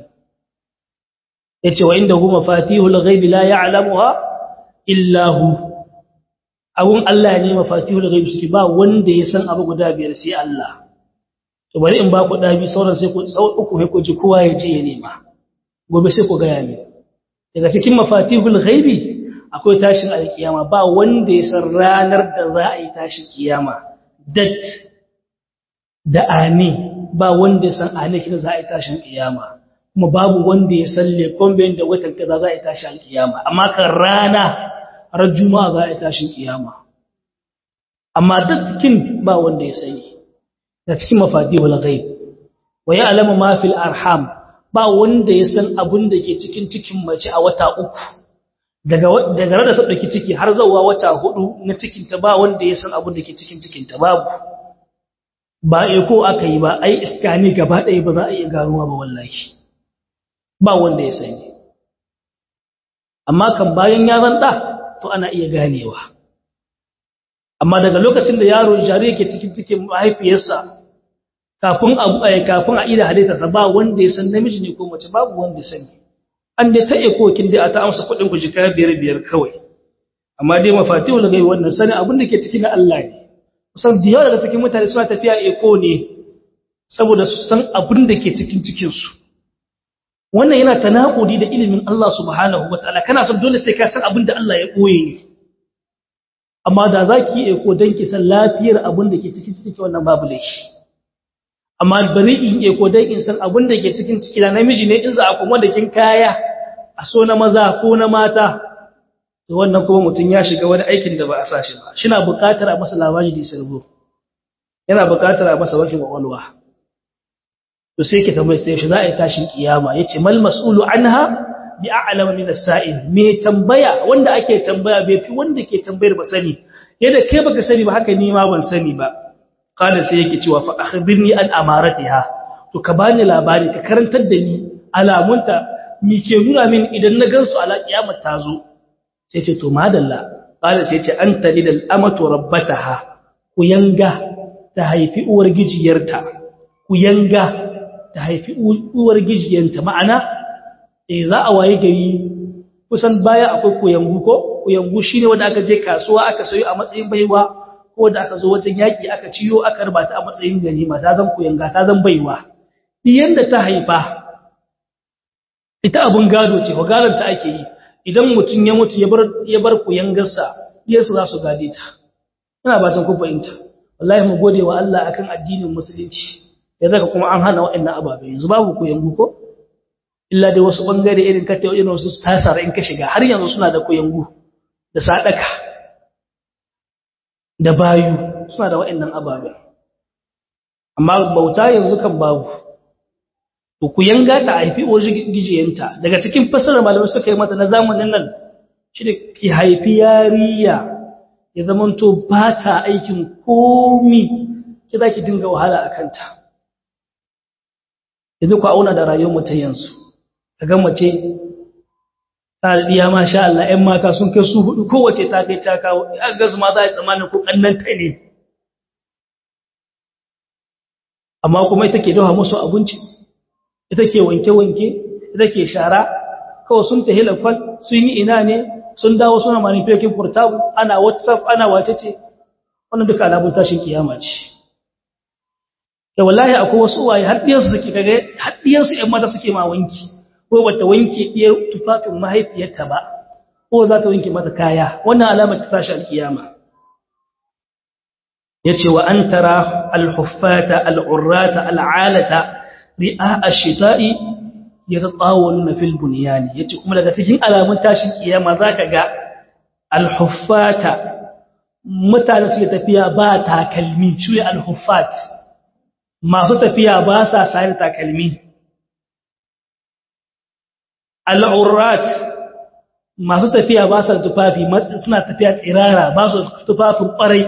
yace wa indahu mafatihul ghaibi la ya'lamuha illa hu abun Allah ne mafatihul ghaibi suke ba wanda ya san abu guda biyar sai Allah to bari in ba ku dabi sauran sai ku sau uku sai ku ji kowa ya je ya nema gobe sai ku ga ya ne daga cikin mafatihul ghaibi akwai tashin alkiyama ba wanda ya san ranar da za a yi tashin kiyama dat da ani ba wanda ya san ani kina za a yi tashin kiyama kuma babu wanda ya san lekon bayan da watan kaza za a yi tashin kiyama amma kan rana ran juma'a za a yi tashin kiyama amma dukkin ba wanda ya sani da cikin mafatihul ghaib wa ya'lamu ma fil arham ba wanda ya san abun da ke cikin cikin mace a wata uku daga daga rada ta dauki ciki har zuwa wata hudu na cikin ta ba wanda ya san abun da ke cikin cikin ta babu ba eko aka yi ba ai iskani gaba ɗaya ba za a iya ganuwa ba wallahi ba wanda ya sani amma kan bayan ya zan da to ana iya ganewa amma daga lokacin da yaro jari yake cikin cikin mahaifiyarsa kafin a kafin a ida halittarsa ba wanda ya san namiji ne ko mace babu wanda ya sani an dai ta ekokin dai a ta amsa kuɗin ku jika biyar biyar kawai amma dai mafatihul ghaib wannan sani abin da ke cikin Allah ne kusan da yawa daga cikin mutane suna tafiya eko ne saboda su san abin da ke cikin cikin su wannan yana tanakudi da ilimin Allah subhanahu wataala kana son dole sai ka san abin da Allah ya koye ne amma da zaki eko dan ki san lafiyar abin da ke cikin cikin wannan babu laifi amma bari in eko dan in san abin da ke cikin ciki na namiji ne in za a kuma da kin kaya a so na maza ko na mata to wannan kuma mutun ya shiga wani aikin da ba a sashi ba shina buƙatar a masa labari da sirru yana buƙatar a masa wakin walwa to sai ki tambaye sai shi za a yi tashin kiyama yace mal mas'ulu anha bi a'lam min as-sa'il me tambaya wanda ake tambaya bai fi wanda ke tambayar ba sani yadda kai baka sani ba haka ni ma ban sani ba kada sai yake cewa fa akhbirni an amaratiha to ka bani labari ka karantar da ni alamunta me ke nuna min idan na gansu ala kiyamar ta zo sai ce to madalla kada sai ce anta lidal amatu rabbataha ku yanga ta haifi uwar gijiyarta ku yanga ta haifi uwar gijiyanta ma'ana eh za a waye gari kusan baya akwai koyangu ko koyangu shine wanda aka je kasuwa aka sayo a matsayin baiwa ko da aka zo wajen yaki aka ciyo aka rubata a matsayin ganima ta zan koyanga ta zan baiwa diyan da ta haifa ita abun gado ce ko gadon ta ake yi idan mutun ya mutu ya bar ya bar koyangarsa diyarsa za su gade ta ina ba tan ku fahimta wallahi mu gode wa Allah akan addinin musulunci ya zaka kuma an hana wa'annan ababe yanzu babu koyangu ko illa dai wasu bangare irin kate irin wasu tasara in ka shiga har yanzu suna da koyangu da sadaka da bayu suna da waɗannan ababen amma bauta yanzu kan babu to ku yanga ta haifi uwar gijiyanta daga cikin fasarar malamai suka yi mata na zamanin nan shi da ki haifi yariya ya zamanto ba ta aikin komi ki za ki dinga wahala a kanta yanzu ku auna da rayuwar mutum yanzu ka ga mace ta da diya masha Allah ƴan mata sun kai su hudu kowace ta kai ta kawo a gazu ma za a yi tsammanin ko kannan ta ne amma kuma ita ke dawa musu abinci ita ke wanke-wanke ita ke shara kawai sun ta hilafal sun yi ina ne sun dawo suna manufacturing portable ana whatsapp ana wace ce wannan duka alamun tashin kiyama ce da wallahi akwai wasu waye har diyansu suke kage har diyansu ƴan mata suke ma wanki ko bata wanke diyar tufafin mahaifiyarta ba ko za ta wanke mata kaya wannan alamar ta tashin kiyama yace wa antara al-huffata al-urrata al-alata ri'a ash-shita'i yatatawaluna fil bunyan yace kuma daga cikin alamun tashin kiyama zaka ga al-huffata mutane suke tafiya ba takalmi shi al-huffat masu tafiya ba sa sai takalmi al-urrat masu tafiya ba sa tufafi suna tafiya tsirara ba su tufafin kwarai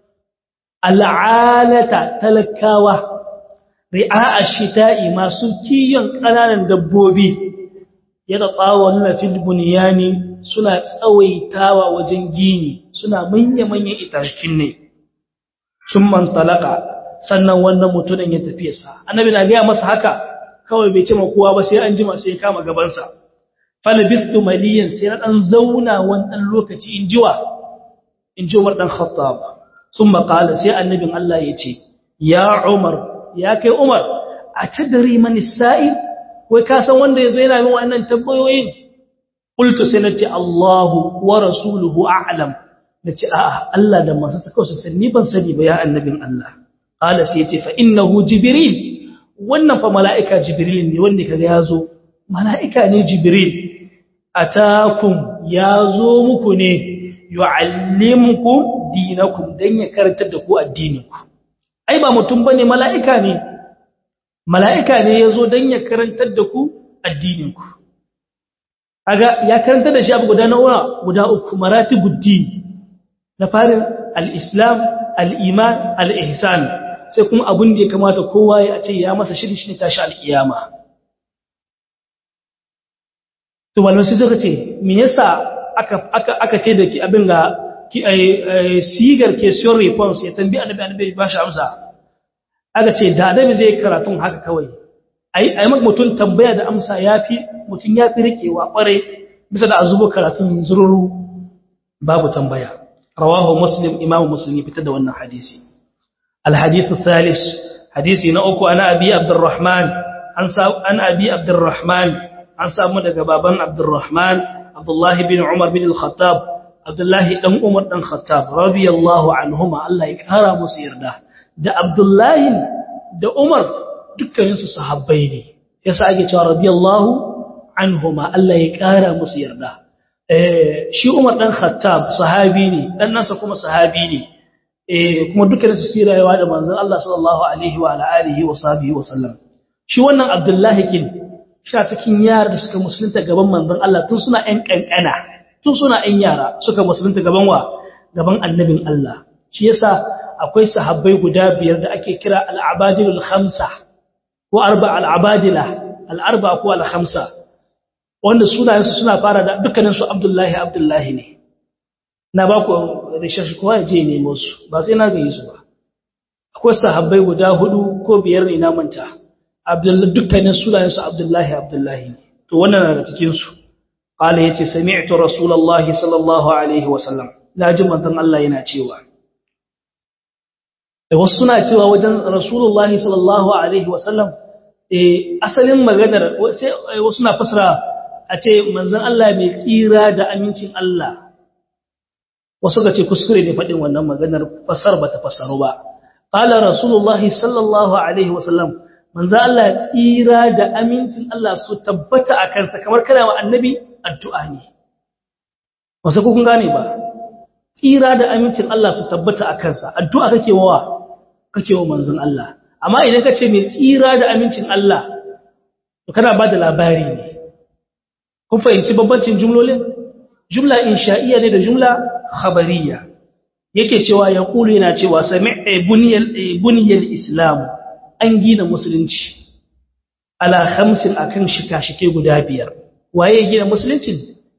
al'alata talakawa ri'a ash-shita'i masu kiyon kananan dabbobi yada tsawon fil bunyani suna tsawaitawa wajen gini suna manya manyan itashin ne sun man talaka sannan wannan mutumin ya tafi sa annabi na ga masa haka kawai bai ce ma kowa ba sai an jima sai ya kama gaban sa falabistu maliyan sai na dan zauna wannan lokaci injiwa inji Umar dan Khattab ثم قال سي النبي الله يتي يا عمر يا كي عمر أتدري من السائل وكاسا wanda yazo yana min wannan tambayoyin qultu sanati Allah wa rasuluhu a'lam nace a'a Allah da mansa saka su sani ban sani ba ya annabin Allah qala sai yace fa innahu jibril wannan fa malaika jibril ne wanda kaga yazo malaika ne jibril atakum yazo muku ne yu'allimukum dinakum dan ya karantar da ku addininku ai ba mutum bane mala'ika ne mala'ika ne yazo dan ya karantar da ku addininku kaga ya karantar da shi abu guda nawa guda uku maratibuddin na farin al-islam al-iman al-ihsan sai kuma abun da ya kamata kowa ya ce ya masa shiri shi tashi al-kiyama to malamai sai suka ce me yasa aka aka aka ce da ki abin ga sigar question response ya tambi annabi annabi ba shi amsa aka ce da annabi zai karatun haka kawai ai ai mutun tambaya da amsa yafi mutun yafi rikewa kware bisa da azubo karatun zururu babu tambaya rawahu muslim imamu muslim ya fitar da wannan hadisi al hadith thalith hadisi na uku ana abi abdurrahman an sa an abi abdurrahman an samu daga baban abdurrahman abdullah bin umar bin al-khattab Abdullahi dan Umar dan Khattab radiyallahu anhuma Allah ya kara musu yarda da Abdullahi da Umar dukkanin su sahabbai ne yasa ake cewa radiyallahu anhuma Allah ya kara musu yarda eh shi Umar dan Khattab sahabi ne dan nasa kuma sahabi ne eh kuma dukkanin su su rayuwa da manzon Allah sallallahu alaihi wa alihi wa sahbihi wa sallam shi wannan Abdullahi kin shi a cikin yara da suka musulunta gaban manzon Allah tun suna ƴan kankana tun suna ‘yan yara suka musulunta gaban wa gaban annabin Allah shi yasa akwai sahabbai guda biyar da ake kira al'abadilul khamsa ko arba al'abadila al'arba ko al-khamsa wanda sunayensu suna fara da dukkaninsu Abdullahi Abdullahi ne na ba ku research kowa ya je nemo su ba sai na gaye su ba akwai sahabbai guda hudu ko biyar ne na manta Abdullahi dukkanin sunayensu Abdullahi Abdullahi ne to wannan daga cikin su قال يتي سمعت رسول الله صلى الله عليه وسلم لا جمعتن الله yana cewa eh wasu suna cewa wajen rasulullahi sallallahu alaihi wasallam eh asalin maganar sai wasu na fasara a ce manzon Allah mai tsira da amincin Allah wasu ga ce kuskure ne fadin wannan maganar fasar bata fasaru ba qala rasulullahi sallallahu alaihi wasallam manzon Allah tsira da amincin Allah su tabbata akan sa kamar kana wa annabi addu'a ne wasu kun gane ba tsira da amincin Allah su tabbata a kansa addu'a kake wa kake wa manzon Allah amma idan kace mai tsira da amincin Allah to kana bada labari ne kun fahimci bambancin jumlolin jumla insha'iyya ne da jumla khabariyya yake cewa ya kulu yana cewa sami'a buniyal buniyal islam an gina musulunci ala khamsin akan shika-shike guda biyar waye gina musulunci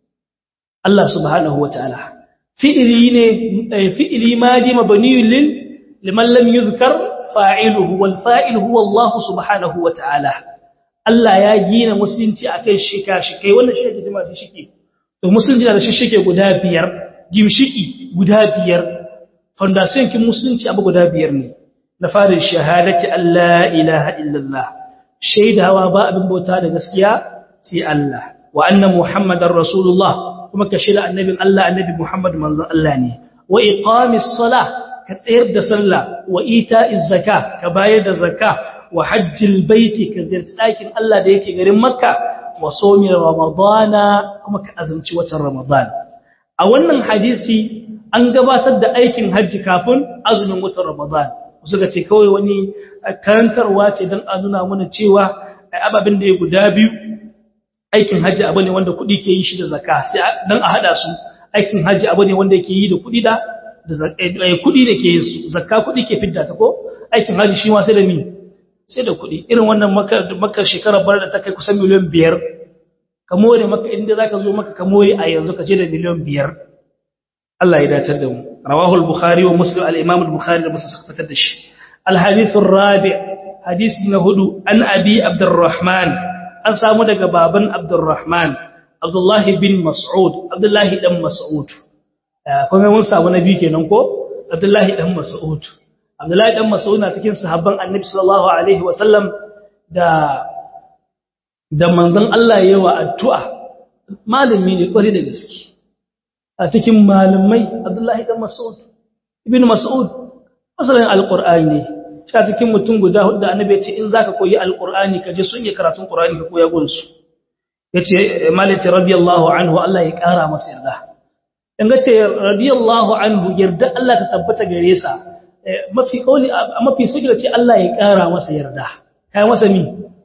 Allah subhanahu wataala fi'ili ne fi'ili madi mabniyun lil liman lam yuzkar fa'iluhu wal fa'il huwa Allah subhanahu wataala Allah ya gina musulunci akan shika-shike wannan shi ke jama'a shike to musulunci da shike guda biyar gimshiki guda biyar foundation kin musulunci abu guda biyar ne na fara shahadati Allah ilaha illallah shaidawa ba abin bauta da gaskiya sai Allah wa anna muhammadar rasulullah kuma ka shira annabin Allah annabi muhammad manzon Allah ne wa iqamis salah ka tsayar da sallah wa ita'iz zakah ka bayar da zakah wa hajjil baiti ka ziyarci dakin Allah da yake garin makka wa somi ramadana kuma ka azumci watan ramadan a wannan hadisi an gabatar da aikin hajji kafin azumin watan ramadan suka ce kawai wani karantarwa ce don a nuna mana cewa ababin da ya guda biyu aikin hajji abu ne wanda kuɗi ke yi shi da zakka sai don a haɗa su aikin hajji abu ne wanda ke yi da kuɗi da kuɗi da ke yin su zakka kuɗi ke fidda ta ko aikin hajji shi ma sai da mi sai da kuɗi irin wannan makar shekarar bar da ta kai kusan miliyan biyar ka more maka inda za ka zo maka ka more a yanzu ka ce da miliyan biyar Allah ya dace da mu rawahu al-bukhari wa muslim al-imam al-bukhari da muslim suka fitar da shi al-hadith ar-rabi' hadisi na hudu an abi abdurrahman an samu daga baban abdurrahman abdullah bin mas'ud abdullah dan mas'ud kuma mun samu nabi kenan ko abdullah dan mas'ud abdullah dan mas'ud na cikin sahabban annabi sallallahu alaihi wa sallam da da manzon Allah yayi wa addu'a malami ne kwari da gaske a cikin malamai Abdullahi dan Mas'ud ibn Mas'ud masalan alqur'ani ne shi a cikin mutum guda hudu da annabi ya ce in zaka koyi alqur'ani ka je sun yi karatun qur'ani ka koya gun su yace malati radiyallahu anhu Allah ya kara masa yarda in ga ce radiyallahu anhu yarda Allah ta tabbata gare sa mafi kauli mafi sujira ce Allah ya kara masa yarda kai masa mi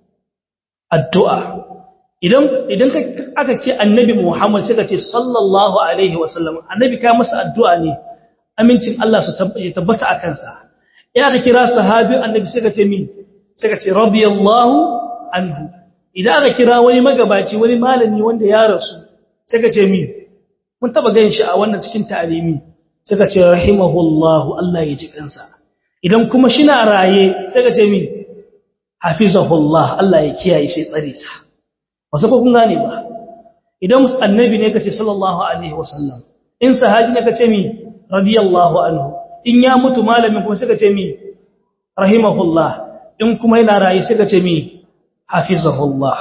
addu'a idan idan aka ce annabi Muhammad sai ka ce sallallahu alaihi wasallam annabi ka masa addu'a ne amincin Allah su tabbata akan sa ya ka kira sahabi annabi sai ka ce min sai ka ce radiyallahu anhu idan aka kira wani magabaci wani malami wanda ya rasu sai ka ce min mun taba ganin shi a wannan cikin ta'alimi sai ka ce rahimahullahu Allah ya ji kansa idan kuma shi na raye sai ka ce min hafizahullah Allah ya kiyaye shi tsare sa wasu ko kun gane ba idan annabi ne kace sallallahu alaihi wasallam in sahabi ne kace mi radiyallahu anhu in ya mutu malamin kuma sai kace mi rahimahullah in kuma yana rayi sai kace mi hafizahullah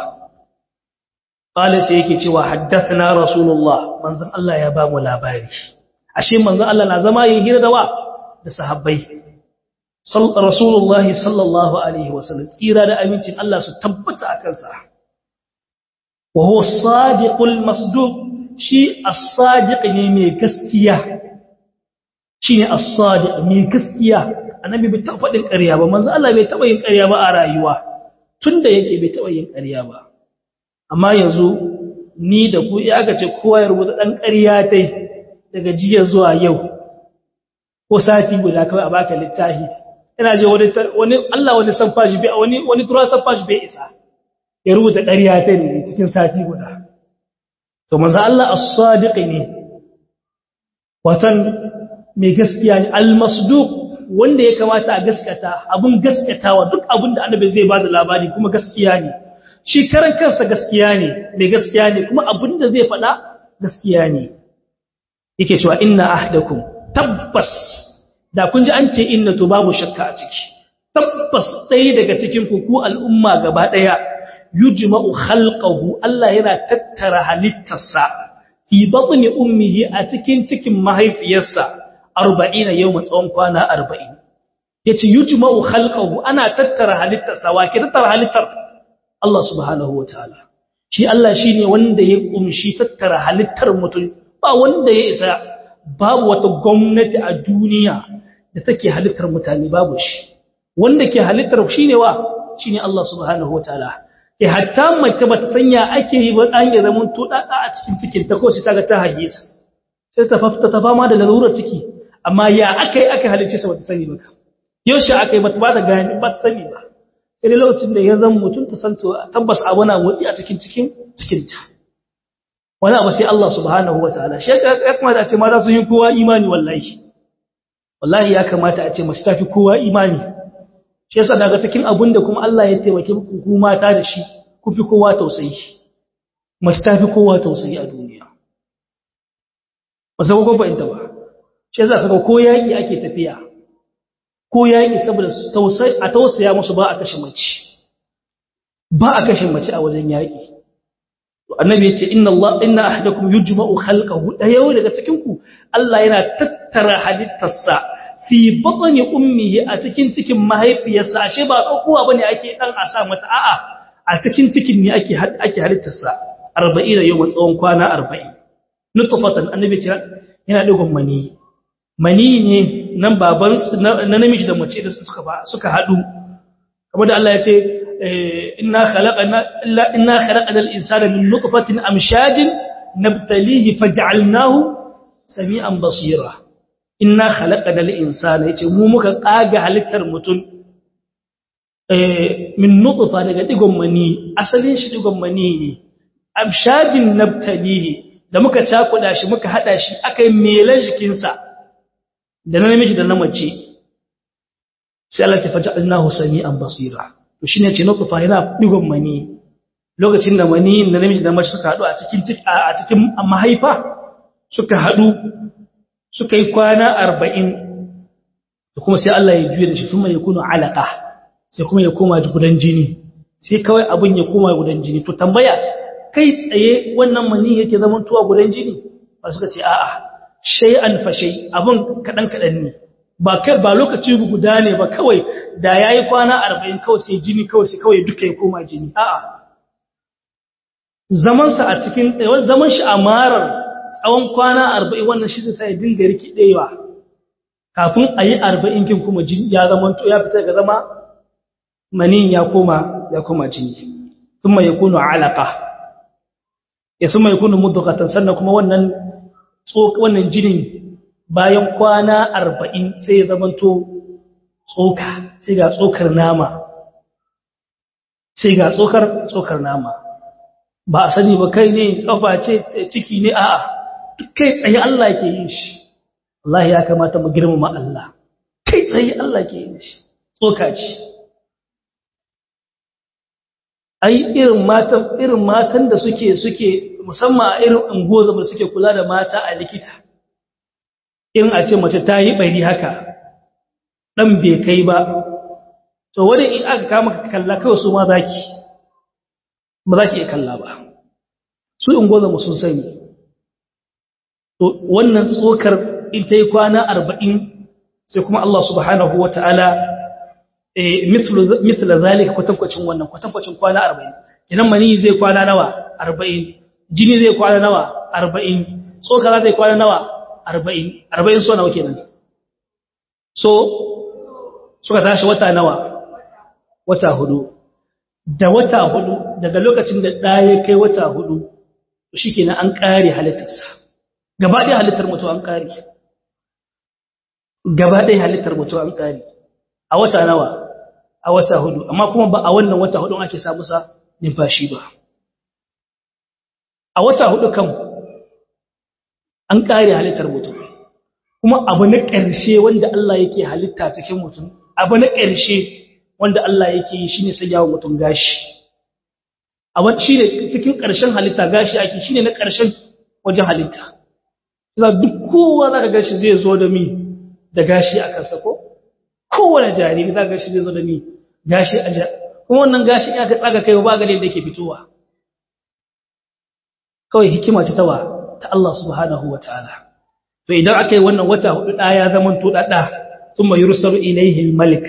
qala sai yake cewa haddathana rasulullah manzon Allah ya ba mu labari ashe manzon Allah na zama yin hira da wa da sahabbai rasulullahi sallallahu alaihi wasallam tsira da amincin Allah su tabbata akan sa وهو الصادق المصدوق شيء الصادق ne mai gaskiya shine as-sadiq mai gaskiya annabi bai taba fadin ƙarya ba manzo Allah bai taba yin ƙarya ba a rayuwa tunda yake bai taba yin ƙarya ba amma yanzu ni da ku ya aka ce kowa ya rubuta dan ƙarya tai daga jiya zuwa yau ko sati guda kawai a baka littafi ina je wani wani Allah wani sanfaji bai wani wani tura sanfaji bai isa ya rubuta ƙarya ta ne cikin sati guda to manzo Allah as-sadiq ne watan mai gaskiya ne al-masduq wanda ya kamata a gaskata abun gaskatawa duk abun da annabi zai bada labari kuma gaskiya ne shi karan kansa gaskiya ne mai gaskiya ne kuma abun da zai faɗa gaskiya ne yake cewa inna ahdakum tabbas da kun ji an ce inna to babu shakka a ciki tabbas ɗaya daga cikin ku ku al'umma gaba ɗaya yujma'u khalqahu Allah yana tattara halittarsa fi batni ummihi a cikin cikin mahaifiyarsa arba'ina yawma tsawon kwana arba'in yace yujma'u khalqahu ana tattara halittarsa wa ke tattara halittar Allah subhanahu wataala shi Allah shine wanda ya kumshi tattara halittar mutum ba wanda ya isa babu wata gwamnati a duniya da take halittar mutane babu shi wanda ke halittar shine wa shine Allah subhanahu wataala eh hatta mace bata sanya ake yi ba dan ya zaman to dada a cikin cikin ta ko sai ta ga ta hajisa sai ta fafta ta fama da lalurar ciki amma ya akai aka halice sa bata sani ba yaushe akai bata ba ta gani ba ta sani ba sai lokacin da ya zama mutum ta santo tabbas abuna motsi a cikin cikin cikin ta wala ba sai Allah subhanahu wataala shi ya kamata a ce mata sun yi kowa imani wallahi wallahi ya kamata a ce mace ta fi kowa imani shi yasa daga cikin abun da kuma Allah ya taimake ku mata da shi ku fi kowa tausayi mace ta fi kowa tausayi a duniya ba sai ko ba inda ba shi yasa kaga ko yaki ake tafiya ko yaki saboda tausayi a tausaya musu ba a kashe mace ba a kashe mace a wajen yaki annabi yace inna Allah inna ahadakum yujma'u khalqahu dayawa daga cikin ku Allah yana tattara halittarsa fi batni ummihi a cikin cikin mahaifiyarsa ashe ba kowa bane ake dan a sa mata a'a a cikin cikin ne ake ake halittarsa arba'in yawon tsawon kwana arba'in nutfatan annabi ce yana digon mani mani ne nan baban na namiji da mace da suka ba suka hadu kamar da Allah ya ce inna khalaqna illa inna khalaqna al-insana min nutfatin amshajin nabtalihi faj'alnahu sami'an basira inna khalaqna al-insana yace mu muka kaga halittar mutum eh min nutfa daga digon mani asalin shi digon mani ne amshajin nabtalihi da muka cakuda shi muka hada shi akai melan jikin sa da namiji da na mace sai Allah ya faj'alnahu sami'an basira to shine ce nutfa yana digon mani lokacin da mani da namiji da mace suka hadu a cikin a cikin mahaifa suka hadu suka yi kwana arba'in da kuma sai Allah ya juye da shi kuma ya kuno alaqa sai kuma ya koma gudan jini sai kawai abin ya koma gudan jini to tambaya kai tsaye wannan mani yake zaman tuwa gudan jini ba suka ce a'a shay'an fa shay abin kadan kadan ne ba kai ba lokaci guda ne ba kawai da yayi kwana arba'in kawai sai jini kawai sai kawai duka ya koma jini a'a zaman sa a cikin zaman shi a marar tsawon kwana arba'in wannan shi sai ya dinga rikidewa kafin ayi arba'in kin kuma jini ya zaman to ya fita daga zama manin ya koma ya koma jini kuma yakunu alaqa ya kuma yakunu mudghatan sannan kuma wannan tsok wannan jinin bayan kwana arba'in sai ya zamanto tsoka sai ga tsokar nama sai ga tsokar tsokar nama ba a sani ba kai ne kafa ce ciki ne a'a duk kai tsaye Allah ke yin shi wallahi ya kamata mu girmama Allah kai tsaye Allah ke yin shi tsoka ce ai irin matan irin matan da suke suke musamman a irin ungoza da suke kula da mata a likita in a ce mace ta yi bari haka dan bai kai ba to wani in aka kama ka kalla kawai su ma zaki ba zaki iya kalla ba su ungoza mu sun sani to wannan tsokar in ta yi kwana arba'in sai kuma Allah subhanahu wataala eh mithlu mithla zalika kwatankwacin wannan kwatankwacin kwana arba'in kinan mani zai kwana nawa arba'in jini zai kwana nawa arba'in tsoka zai kwana nawa arba'in arba'in so nawa kenan so suka tashi wata nawa wata hudu da wata hudu daga lokacin da da ya kai wata hudu shikenan an kare halittarsa gaba ɗaya halittar mutum an kare gaba ɗaya halittar mutum an kare a wata nawa a wata hudu amma kuma ba a wannan wata hudu ake samu sa numfashi ba a wata hudu kan an kare halittar mutum kuma abu na ƙarshe wanda Allah yake halitta cikin mutum abu na ƙarshe wanda Allah yake yi shine sai yawo mutum gashi abu shine cikin ƙarshen halitta gashi ake shine na ƙarshen wajen halitta za duk kowa zaka gashi zai zo da mi da gashi a kansa ko kowane jariri zaka gashi zai zo da mi gashi a kuma wannan gashi ya ka tsaga kai ba ga da yake fitowa kawai hikima ta tawa ta Allah subhanahu wataala to idan akai wannan wata hudu da ya zaman to dada thumma yursalu ilayhi almalik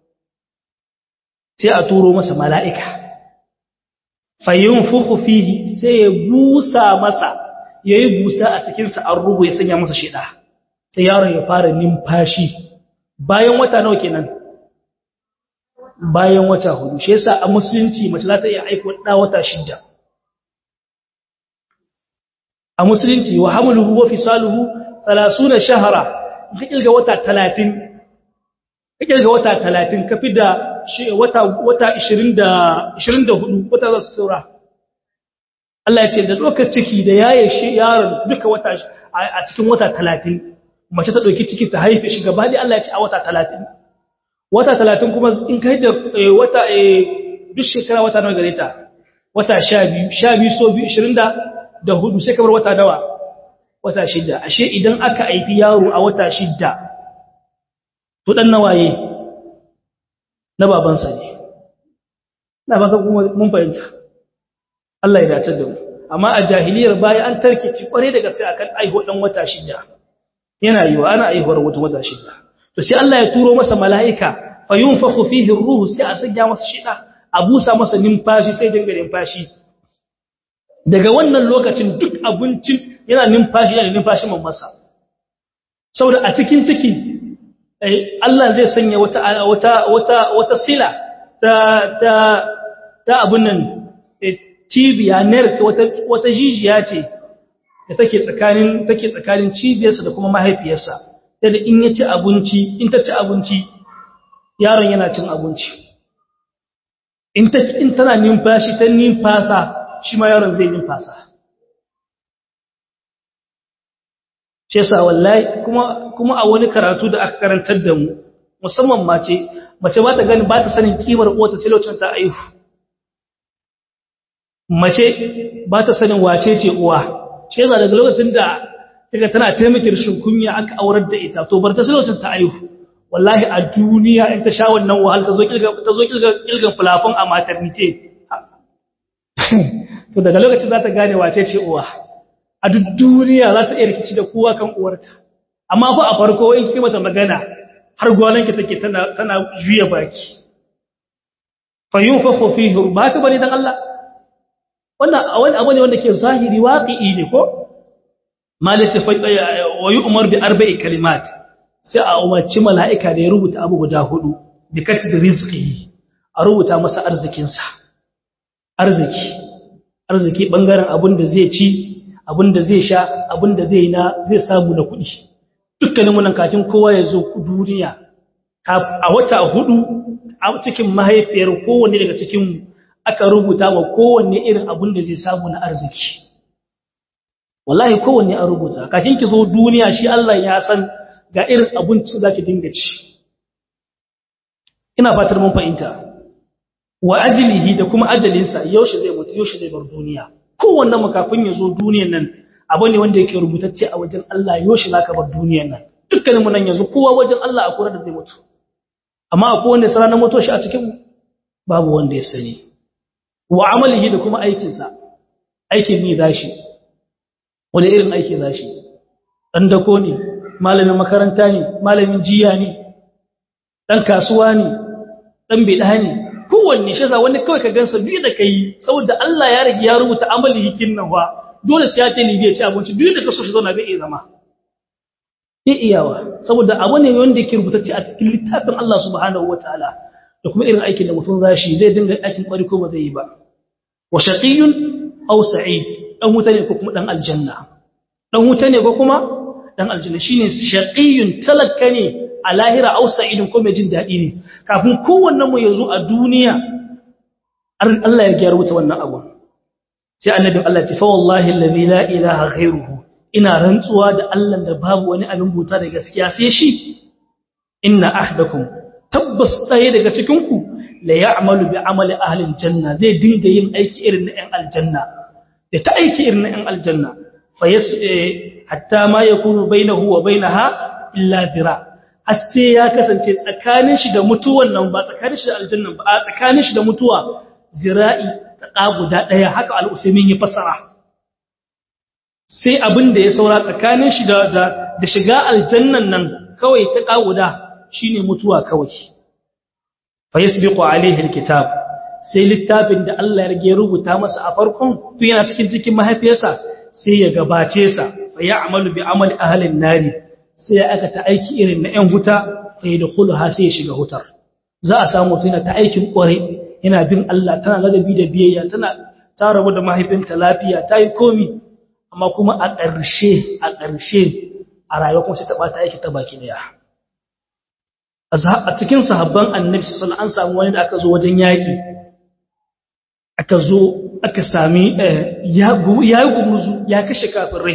sai a turo masa mala'ika fayunfukhu fihi sai ya busa masa yayi busa a cikin sa an rubu ya sanya masa sheda sai yaron ya fara numfashi bayan wata nawa kenan bayan wata hudu shi yasa a musulunci mace za ta iya aika da wata shida a musulunci wa hamluhu wa fisaluhu thalathuna shahra kikilga wata talatin kikilga wata talatin kafi da wata wata ishirin da ishirin da hudu wata za su saura Allah ya ce da dokar ciki da yaye shi yaron duka wata a cikin wata talatin mace ta dauki ciki ta haife shi gaba da Allah ya ce a wata talatin wata talatin kuma in kai da wata duk shekara wata nawa gare ta wata sha biyu sha biyu so biyu ishirin da hudu sai kamar wata dawa wata shida ashe idan aka aifi yaro a wata shida to dan nawaye na babansa ne na ba kuma mun fahimta Allah ya dace da mu amma a jahiliyar baya an tarkici kware daga sai akan aiho dan wata shida yana yiwa ana aihuwar wata wata shida to sai Allah ya turo masa mala'ika fayunfakhu fihi ar-ruh sai a sanya masa shida a busa masa numfashi sai dinga numfashi daga wannan lokacin duk abincin yana numfashi yana numfashi man masa saboda a cikin ciki Allah zai sanya wata wata wata wata sila ta ta ta abun nan cibiya nerve wata wata jijiya ce da take tsakanin take tsakanin cibiyarsa da kuma mahaifiyarsa yadda in ya ci abinci in ta ci abinci yaron yana cin abinci in ta in tana numfashi ta numfasa shi ma yaron zai numfasa shi yasa wallahi kuma kuma a wani karatu da aka karantar da mu musamman mace mace ba ta gani ba ta sanin kimar uwarta sai lokacin ta aihu mace ba ta sanin wace ce uwa shi yasa daga lokacin da kaga tana taimakir shin kunya aka aurar da ita to bar ta sai lokacin ta aihu wallahi a duniya in ta sha wannan wahal ta zo kilga ta zo kilga kilgan fulafin a maternity to daga lokacin za ta gane wace ce uwa a duk duniya za ta iya rikici da kowa kan uwarta amma fa a farko in kike mata magana har gwalanki take tana tana juya baki fa yunfakhu fihi ba ka bane dan Allah wannan wani abu ne wanda ke zahiri waqi'i ne ko malati fa wa yu'mar bi arba'i kalimat sai a umarci mala'ika da ya rubuta abu guda hudu bi katbi rizqihi a rubuta masa arzikin sa arziki arziki bangaren abin da zai ci abin da zai sha abin da zai na zai samu na kuɗi dukkanin wannan kafin kowa ya zo duniya a wata hudu a cikin mahaifiyar kowanne daga cikin aka rubuta wa kowanne irin abin da zai samu na arziki wallahi kowanne an rubuta kafin ki zo duniya shi Allah ya san ga irin abinci zaki dinga ci ina fatar mun fahimta wa ajlihi da kuma ajalinsa yaushe zai mutu yaushe zai bar duniya kowanne makafin ya zo duniyan nan abu ne wanda yake rubutacce a wajen Allah yaushe zaka bar duniyan nan dukkanin mu nan yanzu kowa wajen Allah a kura da zai mutu amma akwai wanda ya sana mutuwa shi a cikin mu babu wanda ya sani wa amalihi da kuma aikinsa aikin ne zashi wani irin aiki zashi dan dako ne malamin makaranta ne malamin jiya ne dan kasuwa ne dan bid'a ne kowanne shi yasa wani kawai ka gansa duk da kai saboda Allah ya rige ya rubuta amalihi kinnan wa dole sai ya tani bai ci abinci duk da kaso shi zauna bai zama bai iyawa saboda abu ne wanda yake rubutacce a cikin littafin Allah subhanahu wataala da kuma irin aikin da mutum zashi zai dinga aikin kwari ko ba zai yi ba wa shaqiyun aw sa'id dan wuta ne ko kuma dan aljanna dan wuta ne ko kuma dan aljanna shine shaqiyun talakka ne a lahira aw sa'idun ko mai jin dadi ne kafin kowanne mu yazo a duniya Allah ya gyara wuta wannan abu sai annabin Allah ya ce fa wallahi alladhi la ilaha ghayruhu ina rantsuwa da Allah da babu wani abin buta da gaskiya sai shi inna ahdakum tabbas ɗaya daga cikinku la ya'malu bi amali ahli aljanna zai dinga yin aiki irin na 'yan aljanna da ta aiki irin na 'yan aljanna fa yas hatta ma yakunu bainahu wa bainaha illa dira haske ya kasance tsakanin shi da mutuwan nan ba tsakanin shi da aljanna ba a tsakanin shi da mutuwa zira'i ta da guda daya haka al-usaymin ya fassara sai abin da ya saura tsakanin shi da da shiga aljannan nan kawai ta da guda shine mutuwa kawai fa yasbiqu alayhi alkitab sai littafin da Allah ya rige rubuta masa a farkon to yana cikin cikin mahaifiyarsa sai ya gabace sa fa ya'malu bi amali ahli an-nari sai ya aka ta aiki irin na ƴan huta fa yadkhuluha sai ya shiga hutar za a samu mutum ta aikin kware yana bin Allah tana ladabi da biyayya tana ta rabu da mahaifinta lafiya ta yi komi amma kuma a ƙarshe a ƙarshe a rayuwa kuma sai ta bata aiki ta baki daya a cikin sahabban annabi sallallahu alaihi wasallam an samu wani da aka zo wajen yaki aka zo aka sami ya yi gumuzu ya kashe kafirai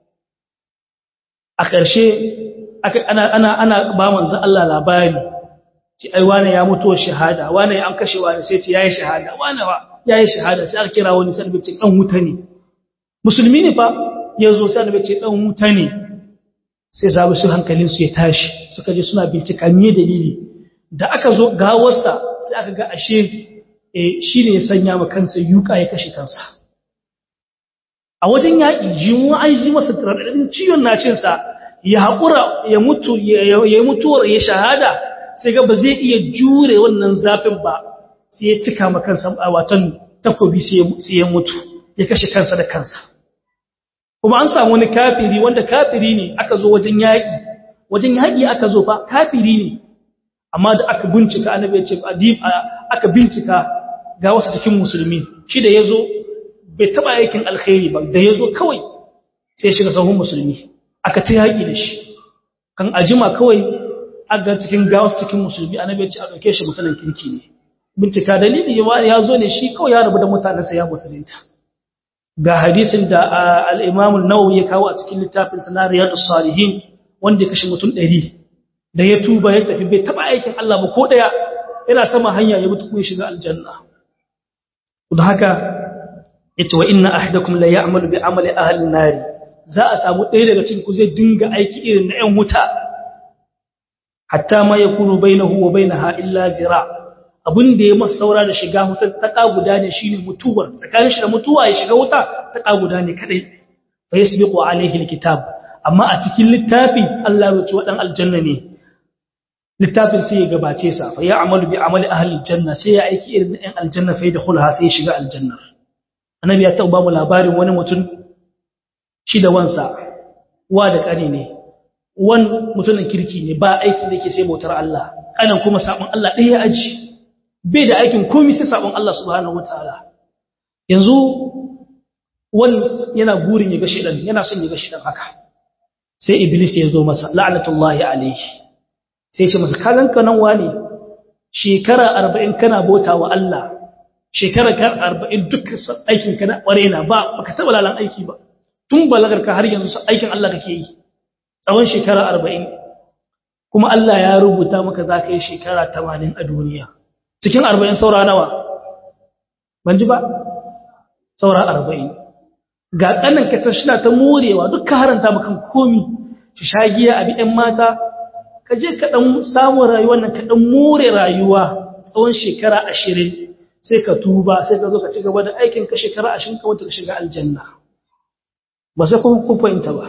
a ƙarshe ana ana ana ba manzo Allah labari ci ai wani ya mutu shahada wani an kashe wani sai ce yayi shahada wani yayi shahada sai aka kira wani sai ce dan wuta ne musulmi ne fa yazo sai annabi ce dan wuta ne sai zabi su hankalin su ya tashi suka je suna bincika me dalili da aka zo gawarsa sai aka ga ashe eh shine ya sanya ma kansa yuka ya kashe kansa a wajen yaƙi jimu an ji masa radadin ciwon nacin sa ya hakura ya mutu ya mutuwar ya shahada sai ga ba zai iya jure wannan zafin ba sai ya cika ma kansa watan takobi sai ya mutu ya kashe kansa da kansa kuma an samu wani kafiri wanda kafiri ne aka zo wajen yaƙi wajen yaƙi aka zo fa kafiri ne amma da aka bincika annabi ya ce aka bincika ga wasu cikin musulmi shi da yazo bai taba aikin alkhairi ba da yazo kawai sai ya shiga sahun musulmi aka ta yaƙi da shi kan ajima kawai aga cikin gawas cikin musulmi annabi ya ce a dauke shi mutanen kirki ne bincika dalili ya zo ne shi kawai ya rabu da mutanensa ya musulunta ga hadisin da al-Imam an-Nawawi ya kawo a cikin littafin sa Riyadus Salihin wanda ya kashe mutum ɗari da ya tuba ya tafi bai taba aikin Allah ba ko daya yana sama hanya ya mutu kuma ya shiga aljanna don haka yace wa inna ahadakum la ya'malu bi amali ahli an-nar za a samu ɗaya daga cikin ku zai dinga aiki irin na ƴan wuta hatta ma yakunu bainahu wa bainaha illa zira' abin da ya masa saura da shiga wutar ta guda ne shine mutuwar tsakanin shi da mutuwa ya shiga wuta ta guda ne kadai fa yasbiqu alayhi alkitab amma a cikin littafi Allah ya ce wadan aljanna ne littafin sai ya gabace sa fa ya'malu bi amali ahli aljanna sai ya aiki irin ɗan aljanna fa yadkhulha sai ya shiga aljanna annabi ya tauba mu labarin wani mutum shi da wansa wa da kane ne wan mutumin kirki ne ba aiki da yake sai bautar Allah kanan kuma sabon Allah ɗaya ya aji bai da aikin komai sai sabon Allah subhanahu wataala yanzu wani yana burin ya ga shedan yana son ya ga shedan haka sai iblis ya zo masa la'natullahi alayhi sai ya ce masa kalan ka nan wani shekara arba'in kana bautawa Allah shekara kar arba'in dukkan aikin ka na ƙwarena ba baka taba lalan aiki ba tun balagar ka har yanzu aikin Allah kake yi tsawon shekara arba'in kuma Allah ya rubuta maka zaka yi shekara tamanin a duniya cikin arba'in saura nawa ban ji ba saura arba'in ga kanan ka tashina ta morewa dukkan haranta maka komi shi shagiya abi ɗan mata ka je ka dan samu rayuwar nan ka dan more rayuwa tsawon shekara ashirin sai ka tuba sai ka zo ka ci gaba da aikin ka shekara ashirin ka wata ka shiga aljanna ba sai ku fahimta ba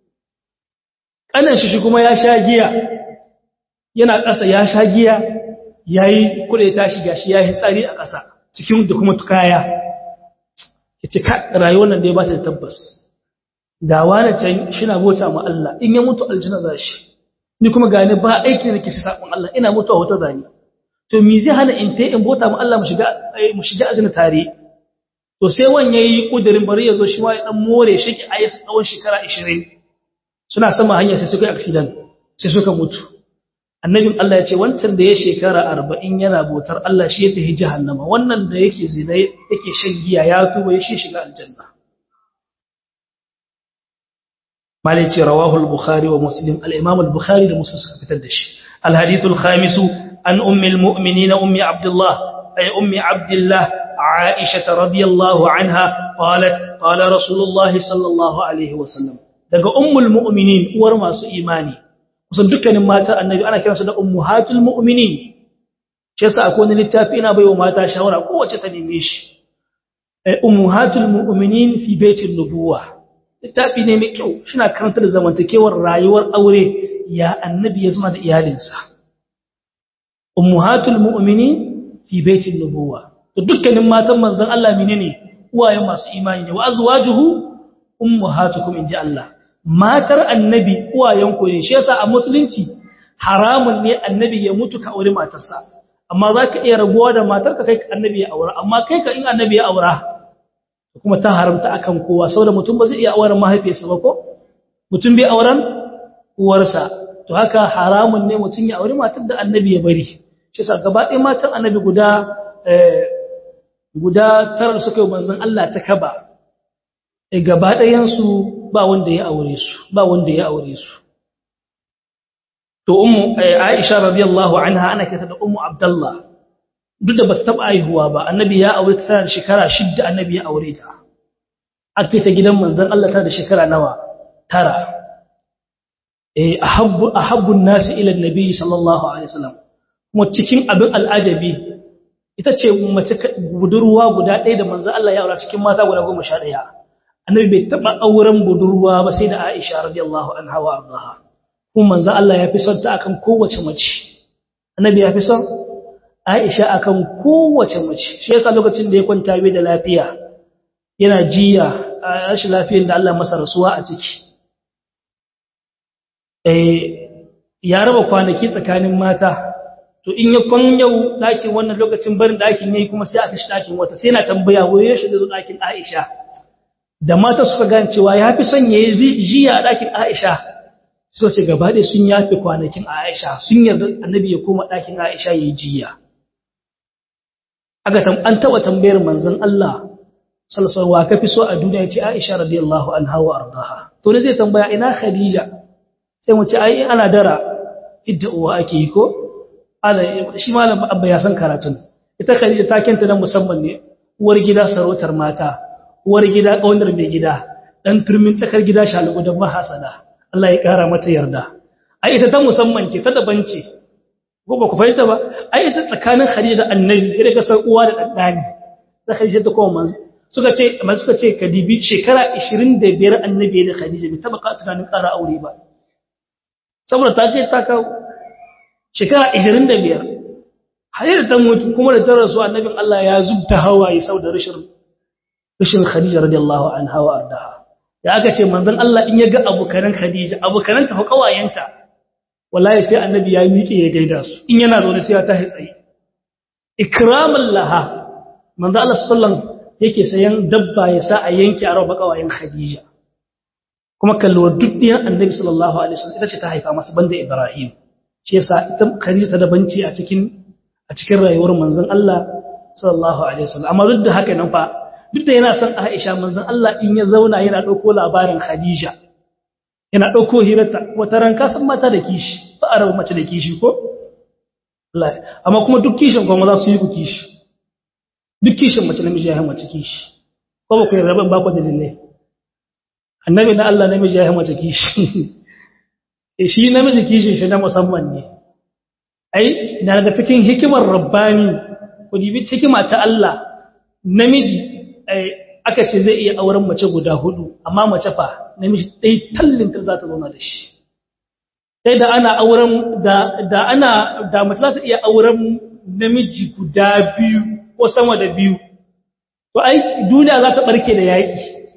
kanan shi kuma ya shagiya yana ƙasa ya shagiya yayi kure ta shiga shi yayi tsari a ƙasa cikin da kuma tukaya yace ka rayuwar nan dai ba ta tabbas da wani can shina bota ma Allah in ya mutu aljanna zashi ni kuma gane ba aiki nake sai sakon Allah ina mutuwa wata zani to me zai hana in tai in bota ma Allah mu shiga mu shiga aljanna tare to sai wan yayi kudirin bari yazo shi ma ya dan more shi ki ayi tsawon shekara ashirin suna sama hanya sai suka yi accident sai suka mutu annabin Allah ya ce wancan da ya shekara arba'in yana botar Allah shi ya tafi jahannama wannan da yake zina yake shan giya ya tuba ya shi shiga aljanna malai ce rawahu al-bukhari wa muslim al-imam al-bukhari da muslim suka fitar da shi al-hadith al-khamis an ummi al-mu'minin ummi abdullah ay ummi abdullah aisha radhiyallahu anha qalat qala rasulullah sallallahu alaihi wasallam daga ummul mu'minin uwar masu imani kusan dukkanin mata annabi ana kiransu da ummuhatul mu'minin shi yasa akwai wani littafi ina baiwa mata shawara kowace ta neme shi ummuhatul mu'minin fi baitin nubuwa littafi ne mai kyau shina karanta da zamantakewar rayuwar aure ya annabi ya zama da iyalinsa ummuhatul mu'minin fi baitin nubuwa to dukkanin matan manzon Allah menene uwayen masu imani ne wa azwajuhu ummahatukum inji Allah matar annabi uwayenku ne shi yasa a musulunci haramun ne annabi ya mutu ka aure matarsa amma zaka iya rabuwa da matarka kai annabi ya aura amma kai ka in annabi ya aura kuma ta haramta akan kowa saboda mutum ba zai iya auren mahaifiyarsa ba ko mutum bai auren uwarsa to haka haramun ne mutum ya aure matar da annabi ya bari shi yasa gaba ɗaya matan annabi guda eh guda tara suka yi manzon Allah ta kaba eh gaba ɗayan su ba wanda ya aure su ba wanda ya aure su to ummu Aisha radiyallahu anha ana kita da ummu Abdullah duk da bata taba aihuwa ba annabi ya aure ta da shekara shida annabi ya aure ta aka ta gidan manzon Allah ta da shekara nawa tara eh ahabbu ahabbu an-nas ila an-nabi sallallahu alaihi wasallam kuma cikin abin al'ajabi ita ce mace budurwa guda ɗaya da manzon Allah ya aure cikin mata guda goma sha ɗaya annabi bai taba auren budurwa ba sai da Aisha radiyallahu anha wa ardaha kuma manzon Allah ya fi son ta akan kowace mace annabi ya fi son Aisha akan kowace mace shi yasa lokacin da ya kwanta bai da lafiya yana jiya rashin lafiyar da Allah masa rasuwa a ciki eh ya raba kwanaki tsakanin mata to in ya kwan yau dakin wannan lokacin barin dakin yayi kuma sai aka shi dakin wata sai yana tambaya waye shi zai zo dakin Aisha da mata suka gane cewa ya fi son yayi jiya a dakin Aisha so ce gaba ɗaya sun yafe kwanakin Aisha sun yarda annabi ya koma dakin Aisha yayi jiya aka tam an taba tambayar manzon Allah sallallahu alaihi wasallam kafi so a duniya ce Aisha radiyallahu anha wa ardaha to ne zai tambaya ina Khadija sai mu ce ai ana dara idda uwa ake yi ko ala shi malam abba ya san karatun ita Khadija ta kenta nan musamman ne uwar gida sarautar mata uwar gida kaunar mai gida dan turmin tsakar gida shalugu da mahasana Allah ya kara mata yarda ai ita ta musamman ce ta daban ce ko ba ku fahimta ba ai ita tsakanin Khadija da Annabi idan ka san uwa da daddani da Khadija da kuma manzo suka ce amma suka ce kadibi shekara ashirin da biyar Annabi da Khadija bai taba ka tunanin ƙara aure ba saboda ta ce ta kawo shekara ashirin da biyar har da ta mutu kuma da ta rasu Annabin Allah ya zubta hawaye saboda rashin rashin Khadija radiyallahu anha wa ardaha da aka ce manzon Allah in ya ga abukanan Khadija abukanan ta kawayenta wallahi sai annabi ya miƙe ya gaida su in yana zaune sai ya tahi tsaye ikraman laha manzo Allah sallallahu yake sayan dabba ya sa a yanke a raba kawayen Khadija kuma kallo duk diyan annabi sallallahu alaihi wasallam ita ce ta haifa masa banda Ibrahim shi yasa ita Khadija ta dabanci a cikin a cikin rayuwar manzon Allah sallallahu alaihi wasallam amma duk da haka nan fa duk da yana son Aisha manzon Allah in ya zauna yana dauko labarin Khadija yana dauko hirarta wata ran ka san mata da kishi ba a rabu mace da kishi ko wallahi amma kuma duk kishin kuma za su yi ku kishi duk kishin mace namiji ya yi mace kishi ko ba ku yi rabin ba ku da dinne annabi na Allah namiji ya yi mace kishi eh shi namiji kishin shi na musamman ne ai daga cikin hikimar rabbani ku dibi hikima ta Allah namiji aka ce zai iya auren mace guda hudu amma mace fa namiji dai tallinta za ta zauna da shi sai da ana auren da da ana da mace za ta iya auren namiji guda biyu ko sama da biyu to ai duniya za ta barke da yaki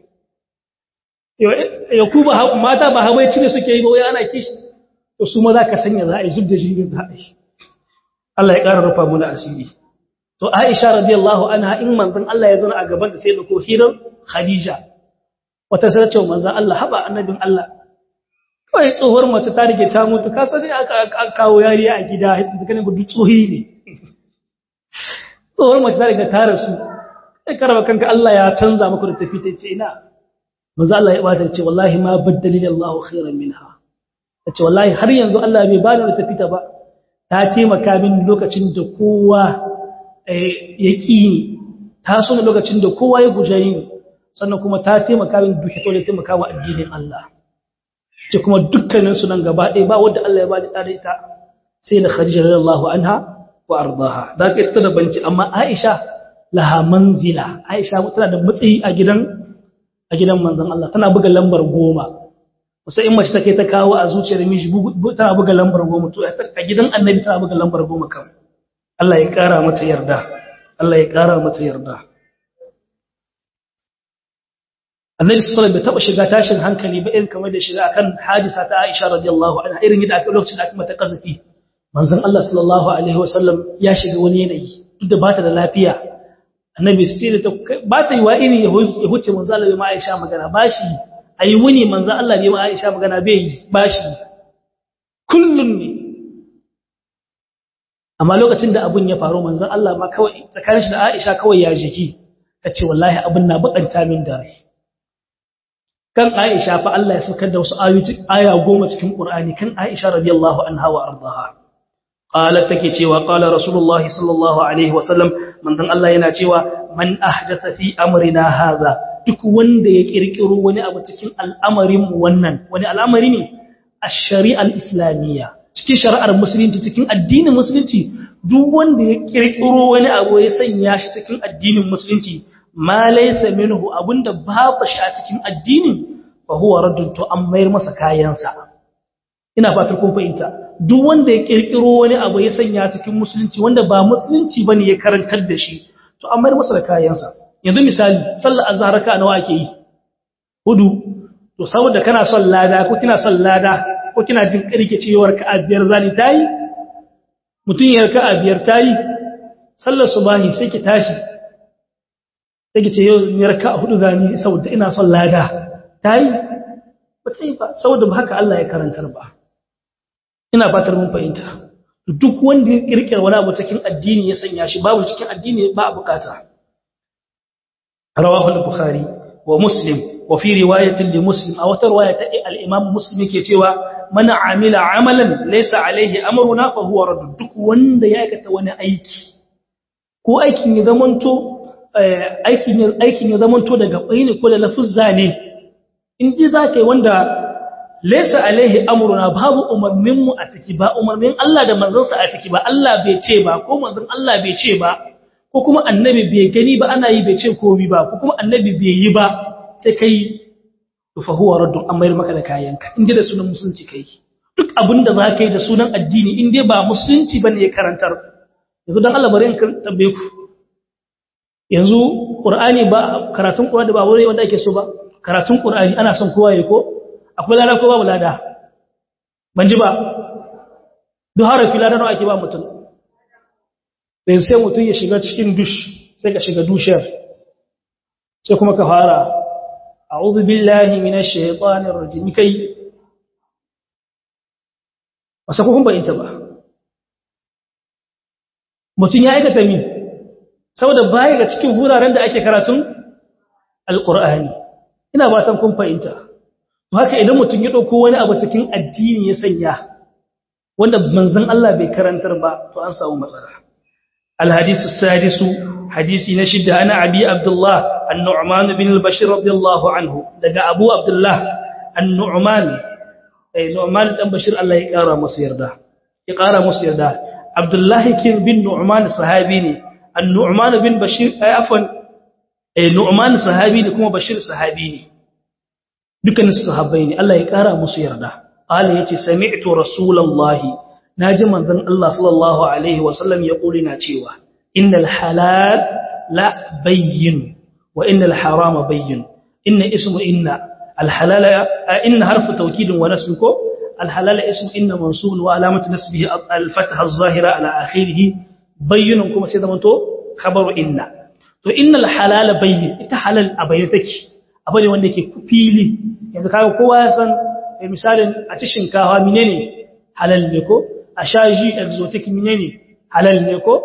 ya ku ba mata ba habaici ne suke yi ba wai ana kishi to su ma za ka sanya za a yi zub da jirgin za a yi Allah ya ƙara rufa mu da asiri to Aisha radiyallahu anha in manzon Allah ya zo a gaban da sai da ko hirar Khadija wata sai ce manzon Allah haba annabin Allah kai tsohuwar mace ta rige ta mutu ka sani aka kawo yariya a gida da kanin gudu tsohi ne tsohuwar mace ta rige ta rasu kai karaba kanka Allah ya canza maka da tafi ta ce ina manzon Allah ya bata ce wallahi ma baddali Allahu khairan minha tace wallahi har yanzu Allah bai bani da tafi ta ba ta taimaka min lokacin da kowa ya ƙi ta suna lokacin da kowa ya guje ni sannan kuma ta taimaka min duke to da taimaka wa addinin Allah ce kuma dukkanin su nan gaba ɗaya ba wanda Allah ya bani da ita sai da Khadija radiyallahu anha wa ardaha da ke ta da banci amma Aisha laha manzila Aisha tana da matsayi a gidan a gidan manzon Allah tana buga lambar goma sai in mace take ta kawo a zuciyar miji tana buga lambar goma to a gidan Annabi tana buga lambar goma kan Allah ya ƙara mata yarda Allah ya ƙara mata yarda annabi sallallahu alaihi wasallam bai taba shiga tashin hankali ba irin kamar da shiga akan hadisa ta Aisha radiyallahu anha irin yadda aka lokacin da aka mata kasafi manzon Allah sallallahu alaihi wasallam ya shiga wani yanayi duk da bata da lafiya annabi sai da ba ta yi wa irin ya huce manzon Allah bai ma Aisha magana bashi ayi wuni manzon Allah bai ma Aisha magana bai yi bashi kullun ne amma lokacin da abun ya faru manzon Allah ma kawai tsakanin shi da Aisha kawai ya jiki kace wallahi abun na bakanta min da rai kan Aisha fa Allah ya saukar da wasu ayoyi aya goma cikin Qur'ani kan Aisha radiyallahu anha wa ardaha qalat take cewa qala rasulullahi sallallahu alaihi wasallam manzon Allah yana cewa man ahdatha fi amrina hadha duk wanda ya kirkiro wani abu cikin al'amarin mu wannan wani al'amari ne ash-shari'a al-islamiyya cikin shari'ar musulunci cikin addinin musulunci duk wanda ya kirkiro wani abu ya sanya shi cikin addinin musulunci ma laysa minhu abunda babu shi a cikin addinin fa huwa raddun to an mayar masa kayansa ina fatar kun fahimta duk wanda ya kirkiro wani abu ya sanya cikin musulunci wanda ba musulunci bane ya karantar da shi to an mayar masa da kayansa yanzu misali sallar azhar ka nawa ake yi hudu to saboda kana son lada ko kina son lada ko kina jin kirkicewar ka a biyar zani tayi mutun ya ka a biyar tayi sallar subahi sai ki tashi sai ki ce yau ni raka hudu zani saboda ina son lada tayi ba tayi ba saboda ba haka Allah ya karantar ba ina fatar mun fahimta duk wanda ya kirkira wani abu cikin addini ya sanya shi babu cikin addini ba a bukata rawahu al-bukhari wa muslim wa fi riwayatin li muslim aw tarwayat al-imam muslim yake cewa man amila amalan laysa alayhi amruna fa huwa radd duk wanda ya aikata wani aiki ko aikin ya zamanto aikin aikin ya zamanto daga bayani ko da lafuzza ne in ji zakai wanda laysa alaihi amruna babu umarnin mu a ciki ba umarnin Allah da manzansa a ciki ba Allah bai ce ba ko manzon Allah bai ce ba ko kuma annabi bai gani ba ana yi bai ce komai ba ko kuma annabi bai yi ba sai kai fa huwa raddun amma maka da kayanka inda da sunan musulunci kai duk abinda zaka yi da sunan addini in dai ba musulunci bane ya karantar yanzu dan Allah bari in tambaye ku yanzu Qur'ani ba karatun Qur'ani ba wuri wanda ake so ba karatun Qur'ani ana son kowa yayi ko akwai lada ko babu lada ban ji ba duk harafi lada nawa ake ba mutum dan sai mutum ya shiga cikin dush sai ka shiga dushar sai kuma ka fara a'udhu billahi minash shaitanir rajim kai wasa ko kun bayyana ba mutum ya aikata min saboda baya ga cikin wuraren da ake karatun alqur'ani ina fatan kun fahimta haka idan mutum ya dauko wani abu cikin addini ya sanya wanda manzon Allah bai karantar ba to an samu matsala الحديث السادس حديث نشد أنا أبي عبد الله النعمان بن البشير رضي الله عنه لقى أبو عبد الله النعمان أي نعمان بن بشير الله يقارى مصير ده يقارى مصير ده عبد الله كن بن نعمان صحابيني النعمان بن بشير عفوا أي نعمان صحابيني كما بشير صحابيني دكان الصحابيني الله يقارى مصير ده قال يتي سمعت رسول الله naji manzon Allah sallallahu alaihi wasallam ya kuli na cewa innal halal la bayyin wa innal harama bayyin inna ismu inna al halala inna harfu tawkid wa nasb ko al halala ismu inna mansub wa alamatu nasbihi al fatha al zahira ala akhirih bayyin kuma sai zamanto khabaru inna to innal halala bayyin ita halal abayi take abane wanda yake fili yanzu kaga kowa ya san misalin a ci shinkafa menene halal ne ko a sha ji exotic menene halal ne ko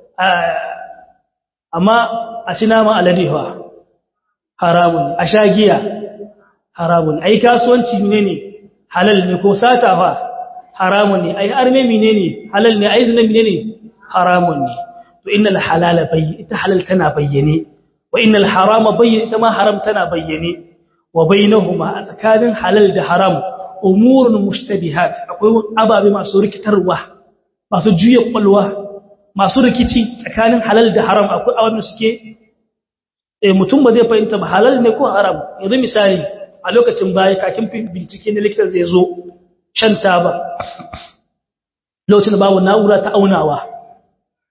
amma a ci nama alade fa haramun a sha giya haramun ai kasuwanci menene halal ne ko sata fa haramun ne ai arme menene halal ne ai zina menene haramun ne to innal halala bayyin ita halal tana bayyane wa innal harama bayyin ita ma haram tana bayyane wa bainahuma tsakanin halal da haram umurun mushtabihat akwai ababe masu rikitarwa masu juye kwalwa masu rikici tsakanin halal da haram akwai ababe suke eh mutum ba zai fahimta ba halal ne ko haram yanzu misali a lokacin baya kakin bincike na likita zai zo shan taba lokacin babu na'ura ta aunawa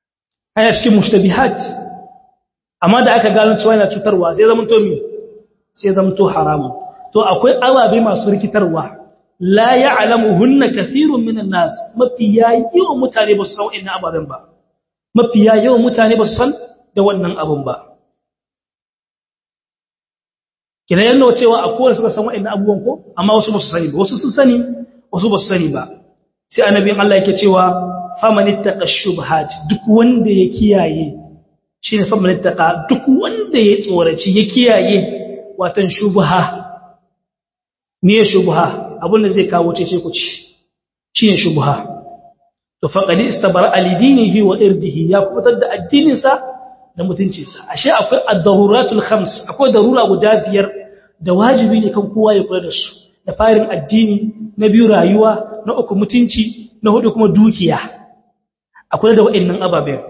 ana cikin mushtabihat amma da aka gano cewa yana cutarwa sai zaman to mi sai zamto haramun to akwai ababe masu rikitarwa la ya'lamuhunna kathirun minan nas mafiya yawan mutane ba su san wannan ababen ba mafiya yawan mutane ba su san da wannan abun ba kina yanno cewa akwai suka san wannan abubuwan ko amma wasu ba su sani ba wasu sun sani wasu ba su sani ba sai annabin Allah yake cewa faman ittaqa shubhat duk wanda ya kiyaye shine faman ittaqa duk wanda ya tsoraci ya kiyaye watan shubha me shubha abun da zai kawo ce ku ci shine shubha to faqad istabara alidinihi wa irdihi ya kubutar da addinin sa da mutuncin sa ashe akwai ad-daruratul khams akwai darura guda biyar da wajibi ne kan kowa ya kula da su da farin addini na biyu rayuwa na uku mutunci na hudu kuma dukiya akwai da wa'annan ababen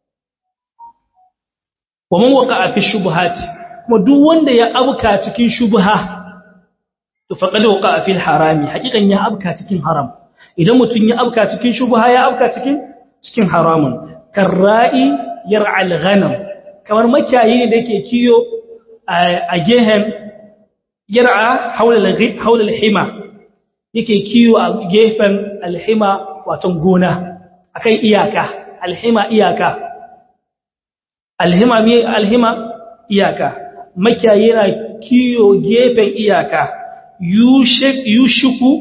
wa man waqa'a fi shubuhat kuma duk wanda ya abuka cikin shubha to faqad waqa'a fil harami hakikan ya abuka cikin haram idan mutun ya abuka cikin shubha ya abuka cikin cikin haramun karra'i yar'al ghanam kamar makiyayi da yake kiyo a gehen yar'a haula haula al-hima yake kiyo a gefen al-hima wato gona akan iyaka al-hima iyaka al-hima me al-hima iyaka makiyayi yana kiyo gefen iyaka yushiku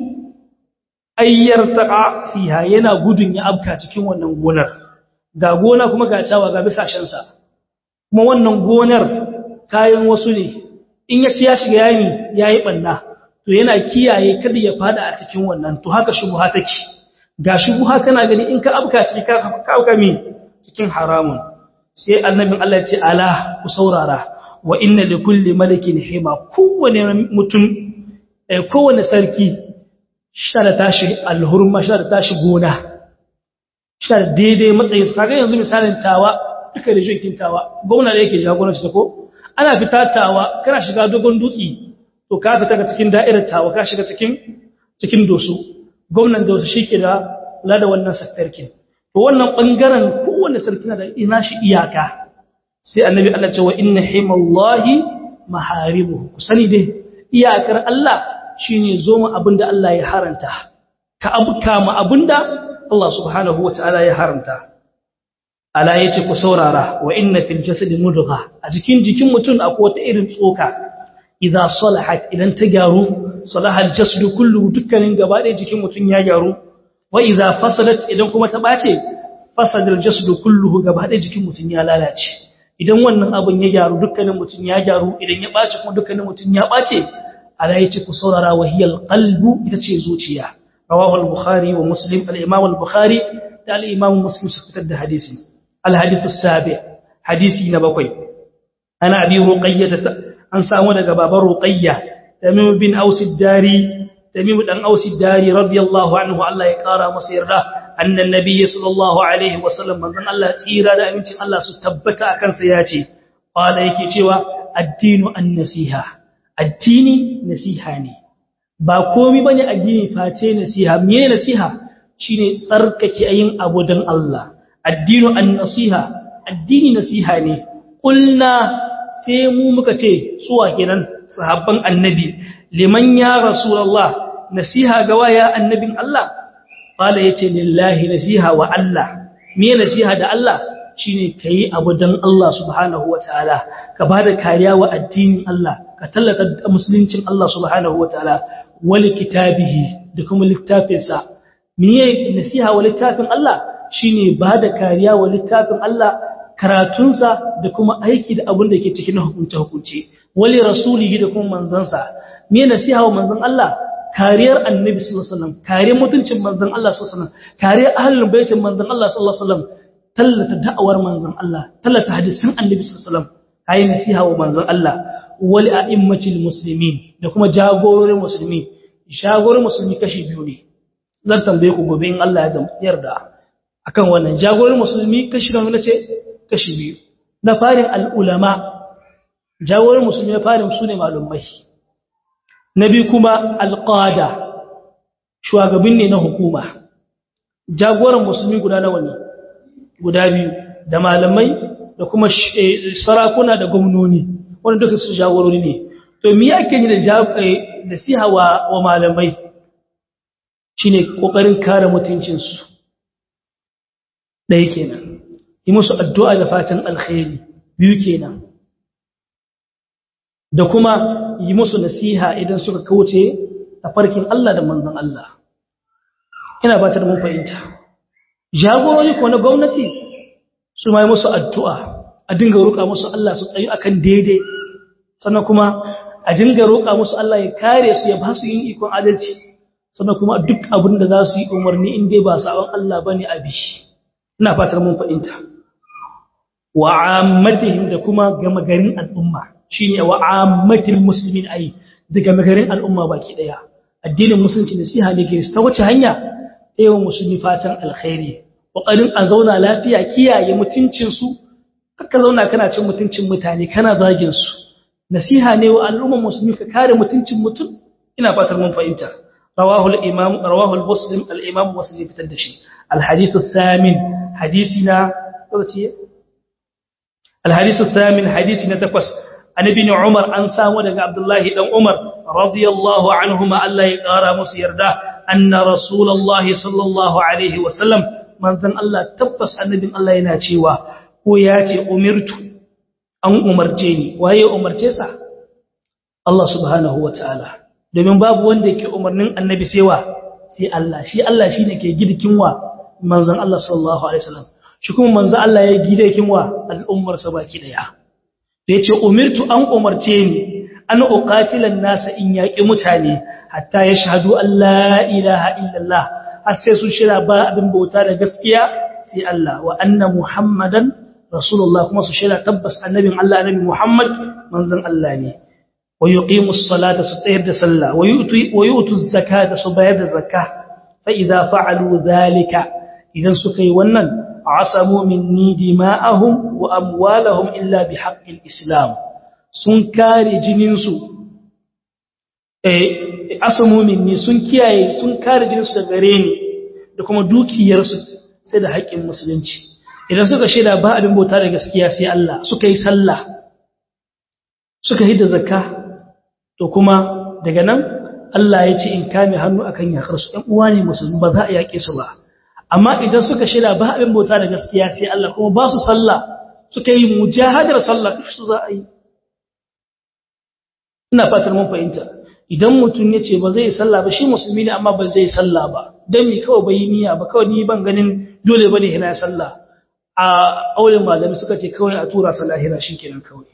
ayyar taqa fiha yana gudun ya abka cikin wannan gonar ga gona kuma ga cawa ga bisashen sa kuma wannan gonar kayan wasu ne in ya ci ya shiga yami yayi banna to yana kiyaye kada ya fada a cikin wannan to haka shubha take ga shubha kana gani in ka abka cikin ka abka mi cikin haramun sai annabin Allah ya ce ala ku saurara wa inna likulli malikin hima kowane mutum eh kowane sarki shara tashi alhurma shara tashi gona shara daidai matsayin sa ga yanzu misalin tawa duka da jikin tawa gwamna da yake jagoranci ta ko ana fitatawa kana shiga dogon dutsi to ka fita ga cikin da'irar tawa ka shiga cikin cikin dosu gwamnan dosu shike da kula da wannan saktarkin to wannan bangaren kowanne sarki na da ina shi iyaka sai annabi Allah ce wa inna himallahi maharibuhu kusani dai iyakar Allah shine zo mu abinda Allah ya haranta ka abuka mu abinda Allah subhanahu wataala ya haranta ala yace ku saurara wa inna fil jasadi mudgha a cikin jikin mutum akwai wata irin tsoka idza salahat idan ta gyaru salaha al jasadu kullu dukkanin gaba ɗaya jikin mutum ya gyaru wa idza fasadat idan kuma ta bace fasada al jasadu kullu gaba ɗaya jikin mutum ya lalace idan wannan abun ya gyaru dukkanin mutum ya gyaru idan ya bace kuma dukkanin mutum ya bace ala yace ku saurara wahiyal qalbu ita ce zuciya rawahu al-bukhari wa muslim al-imam al-bukhari da al-imam muslim su fitar da hadisi al-hadith as-sabi' hadisi na bakwai ana abi ruqayyah an samu daga baban ruqayya tamim bin aus ad-dari tamim dan aus ad-dari radiyallahu anhu Allah ya kara masa yarda annan nabiyyi sallallahu alaihi wasallam manzon Allah tsira da amincin Allah su tabbata akan sa yace qala yake cewa addinu an-nasiha addini nasiha ne ba komai bane addini face nasiha me nasiha shine tsarkake ayin abu dan Allah addinu an-nasiha addini nasiha ne kulna sai mu muka ce suwa kenan sahabban annabi liman ya rasulullah nasiha ga waya annabin Allah qala yace lillahi nasiha wa Allah me nasiha da Allah shine kai abu dan Allah subhanahu wataala ka bada kariya wa addinin Allah ka tallata musuluncin Allah subhanahu wataala wal kitabihi da kuma littafinsa miye nasiha wa littafin Allah shine bada kariya wa littafin Allah karatunsa da kuma aiki da abin da ke cikin hukunce hukunci wali rasulihi da kuma manzansa miye nasiha wa manzon Allah kariyar annabi sallallahu alaihi wasallam kariyar mutuncin manzon Allah sallallahu alaihi wasallam kariyar ahlul baitin manzon Allah sallallahu alaihi wasallam tallata da'awar manzon Allah tallata hadisin annabi sallallahu alaihi wasallam kai nasiha wa manzon Allah wali a'immatil muslimin da kuma jagororin musulmi jagorin musulmi kashi biyu ne zan tambaye ku gobe in Allah ya yarda akan wannan jagororin musulmi kashi nawa nace kashi biyu na farin al-ulama jagororin musulmi na farin sune malumai nabi kuma al-qada shugaban ne na hukuma jagoran musulmi guda nawa ne guda biyu da malamai da kuma sarakuna da gwamnoni wanda duka su jagorori ne to to me ake yi da nasiha wa wa malamai shine kokarin kare mutuncin su dai kenan yi musu addu'a da fatan alkhairi biyu kenan da kuma yi musu nasiha idan suka kauce tafarkin Allah da manzon Allah ina ba ta mun fahimta jagorori ko na gwamnati su mai musu addu'a a dinga roƙa musu Allah su tsayu akan daidai sannan kuma a dinga roƙa musu Allah ya kare su ya ba su yin ikon adalci sannan kuma duk abin da za su yi umarni in dai ba sabon Allah bane a bi ina fatar mun fahimta wa ammatihim da kuma gama garin al'umma shine wa ammatil muslimin ai daga magarin al'umma baki daya addinin musulunci nasiha ne ga ta wace hanya yayin musulmi fatan alkhairi kokarin a zauna lafiya kiyaye mutuncin su kaka zauna kana cin mutuncin mutane kana zagin su nasiha ne wa al'umma musulmi ka kare mutuncin mutum ina fatar mun fahimta rawahu al-imam rawahu al-muslim al-imam muslim fitar da shi al-hadith ath-thamin hadisina wace al-hadith ath-thamin hadisina takwas annabi ne Umar an samu daga Abdullahi dan Umar radiyallahu anhuma Allah ya kara musu yarda anna rasulullahi sallallahu alaihi wasallam manzon Allah tabbas annabin Allah yana cewa ko ya ce umirtu an umarce ni waye umarce sa Allah subhanahu wataala domin babu wanda yake umarnin annabi sai wa sai Allah shi Allah shine ke gidikin wa manzon Allah sallallahu alaihi wasallam shi kuma manzon Allah ya gidikin wa al'ummar sa baki daya da yace umirtu an umarce ni an uqatilan nasa in yaqi mutane hatta yashhadu an la ilaha illallah har sai su shira ba abin bauta da gaskiya sai Allah wa anna muhammadan rasulullah kuma su shira tabbas annabin Allah annabi muhammad manzon Allah ne wa yuqimus salata su tsayar da sallah wa yu'tu wa yu'tuz zakata su bayar da zakka fa idza fa'alu dhalika idan suka yi wannan asamu minni dima'ahum wa amwalahum illa bihaqqil islam sun kare jininsu eh asamu minni sun kiyaye sun kare jininsu daga gare ni da kuma dukiyarsu sai da haƙƙin musulunci idan suka shaida ba abin bauta da gaskiya sai Allah suka yi sallah suka hidda zakka to kuma daga nan Allah ya ce in kame hannu akan yakar su ɗan uwa ne musulmi ba za a yaƙe su ba amma idan suka shirya ba abin bauta da gaskiya sai Allah kuma ba su sallah suka yi mujahadar sallah su za a yi ina fatar mun fahimta idan mutum ya ce ba zai yi sallah ba shi musulmi ne amma ba zai yi sallah ba dan mi kawai bai yi niyya ba kawai ni ban ganin dole bane hina sallah a aulin malami suka ce kawai a tura salahira shikenan kawai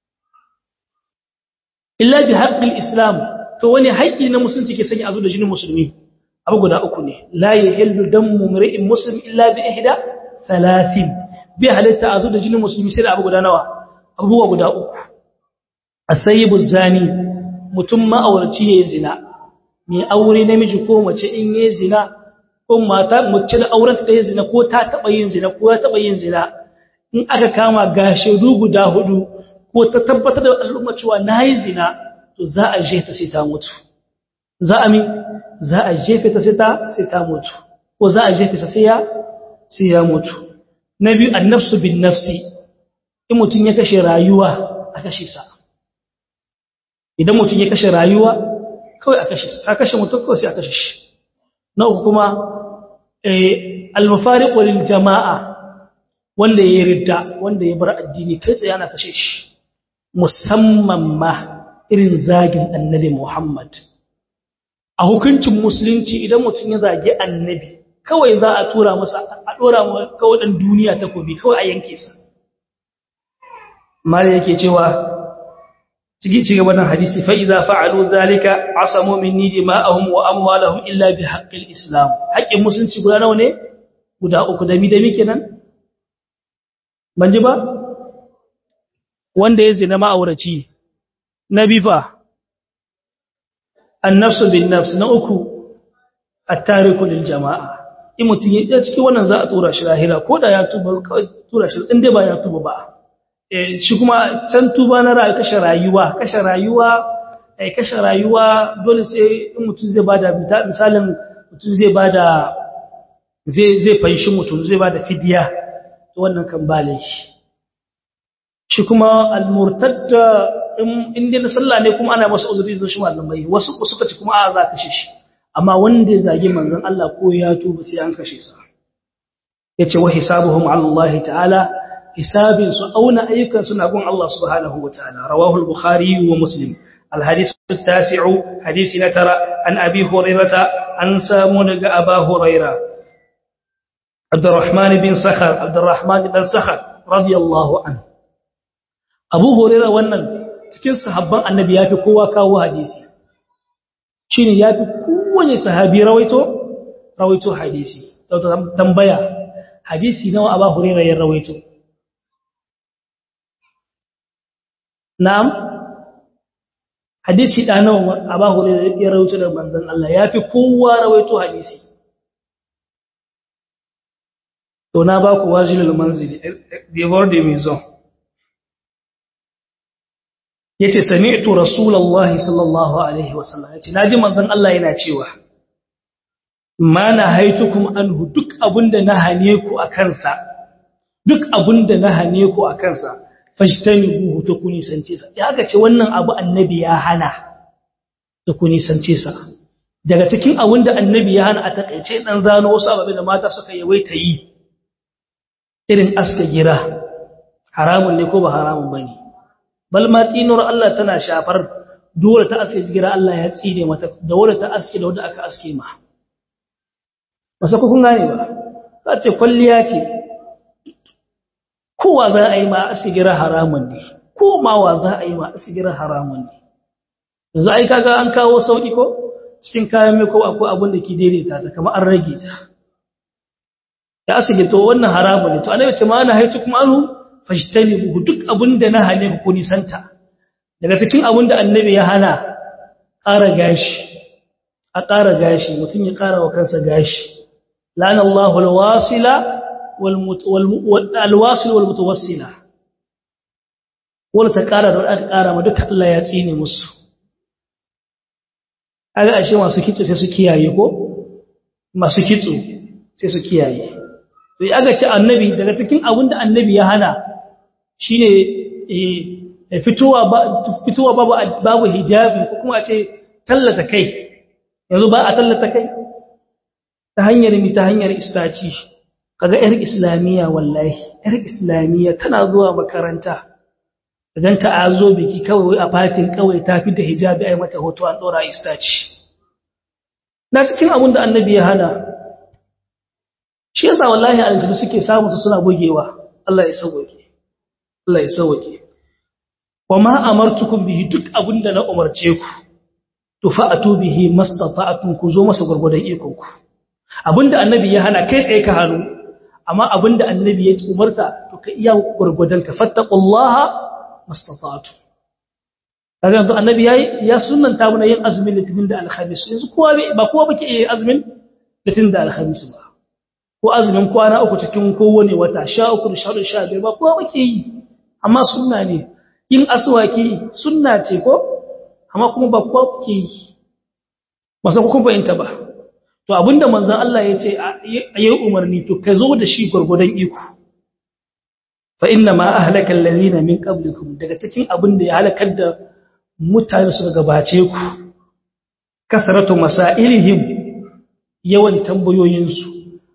illa bi haqqil islam to wani haƙƙi na musulunci ke sanya azu da jinin musulmi abu guda uku ne la yahillu damu mri'in muslim illa bi ihda thalathin bi halatta azu da jinin musulmi sai da abu guda nawa abubuwa guda uku as-sayyibu zani mutum ma'aurci yayin zina mai aure namiji ko mace in yayin zina ko mata mace da aurenta ta yayin zina ko ta taba yin zina ko ya taba yin zina in aka kama gashidu guda hudu ko ta tabbatar da al'umma cewa nayi zina to za a je ta sai ta mutu za a mi za a jefe ta sai ta sai ta mutu ko za a jefe ta sai ya sai ya mutu na biyu annafsu bin nafsi in mutun ya kashe rayuwa a kashe sa idan mutun ya kashe rayuwa kawai a kashe sa ka kashe mutum kawai sai a kashe shi na uku kuma eh al-mufariqu lil jama'a wanda ya ridda wanda ya bar addini kai tsaye ana kashe shi musamman ma irin zagin annabi Muhammad a hukuncin musulunci idan mutum ya zage annabi kawai za a tura masa a dora mu kawai dan duniya ta kobi kawai a yanke sa mare yake cewa cigi ci gaba nan hadisi fa idza fa'alu dhalika asamu minni dima'ahum wa amwalahum illa bi haqqil islam haƙƙin musulunci guda nawa ne guda uku da mi da mi kenan ban ji ba wanda ya zina ma'auraci na bifa annafsu bin nafs na uku at-tariku lil jama'a in mutun ya cikin wannan za a tura shi lahira ko da ya tuba kawai tura shi in dai ba ya tuba ba eh shi kuma can tuba na rayuwa kashe rayuwa kashe rayuwa eh kashe rayuwa dole sai in mutun zai bada misalin mutun zai bada zai zai fanshi mutun zai bada fidiya to wannan kan bale shi shi kuma al-murtadda in dai na sallah ne kuma ana masa uzuri da shi malamai wasu suka ci kuma a za ka shi amma wanda ya zagi manzon Allah ko ya tuba sai an kashe sa yace wa hisabuhum ala Allah ta'ala hisabin su auna ayyukan suna gun Allah subhanahu wa ta'ala rawahu al-bukhari wa muslim al-hadith at-tasi'u hadisi na tara an abi hurairah an samu daga aba hurairah Abdurrahman bin Sakhar Abdurrahman bin Sakhar radiyallahu anhu Abu Hurairah wannan cikin sahabban annabi yafi kowa kawo hadisi shine yafi kowane sahabi rawaito rawaito hadisi tambaya hadisi nawa Abu Hurairah ya rawaito na'am hadisi da nawa Abu Hurairah ya rawaito da manzon Allah yafi kowa rawaito hadisi to na ba ku wajilul manzili devoir de maison yace sami'tu rasulullahi sallallahu alaihi wasallam yace naji manzon Allah yana cewa ma nahaitukum anhu duk abunda na hane ku akan sa duk abunda na hane ku akan sa fajtanibuhu to kuni sance sa ya ga ce wannan abu annabi ya hana to kuni sance sa daga cikin abunda annabi ya hana a takeice dan zano wasu ababe da mata suka yawaita yi irin aska gira haramun ne ko ba haramun bane bal ma tsinuwar Allah tana shafar dole ta aske gira Allah ya tsine mata dole ta aske da wanda aka aske ma masa ku kun gane ba za ce kulliya ce kowa za a yi ma aske gira haramun ne ko ma wa za a yi ma aske gira haramun ne yanzu ai kaga an kawo sauki ko cikin kayan mai ko akwai abin da ke daidaita ta kamar an rage ta ya asige to wannan haramu ne to annabi ce ma na haitu kuma anu fajtanibu duk abinda na hane ku nisanta daga cikin abinda annabi ya hana ƙara gashi a ƙara gashi mutum ya ƙara wa kansa gashi lana Allahu alwasila wal alwasil wal mutawassila wala ta ƙara da aka ƙara ma duka Allah ya tsine musu aga ashe masu kitso sai su kiyaye ko masu kitso sai su kiyaye to ya ga ci annabi daga cikin abin da annabi ya hana shine eh fitowa fitowa babu babu hijabi ko kuma a ce tallata kai yanzu ba a tallata kai ta hanyar mi ta hanyar istaci kaga yar islamiya wallahi yar islamiya tana zuwa makaranta idan ta azo biki kawai a fatin kawai ta fi da hijabi ai mata hoto an dora istaci na cikin abin da annabi ya hana shi yasa wallahi aljanu suke samu su suna gogewa Allah ya sauke Allah ya sauke wama amartukum bihi duk abinda na umarce ku to fa'atu bihi mastata'tum ku zo masa gurgudan ikon ku abinda annabi ya hana kai tsaye ka hanu amma abinda annabi ya umarta to ka iya gurgudan ka fattaqullaha mastata'tum kaga to annabi yayi ya sunnanta mana yin azumin litinin da alkhamis yanzu kowa ba kowa bake yin azumin litinin da alkhamis ba ko azumin kwana uku cikin kowane wata sha uku da sha biyar ba kowa bake yi amma sunna ne yin aswaki sunna ce ko amma kuma ba kowa bake yi masa ku kun fahimta ba to abinda manzon Allah ya ce ayi umarni to ka zo da shi gurgudan iko fa inna ma ahlaka alladhina min qablikum daga cikin abinda ya halakar da mutane su gabace ku kasratu masailihim yawan tambayoyinsu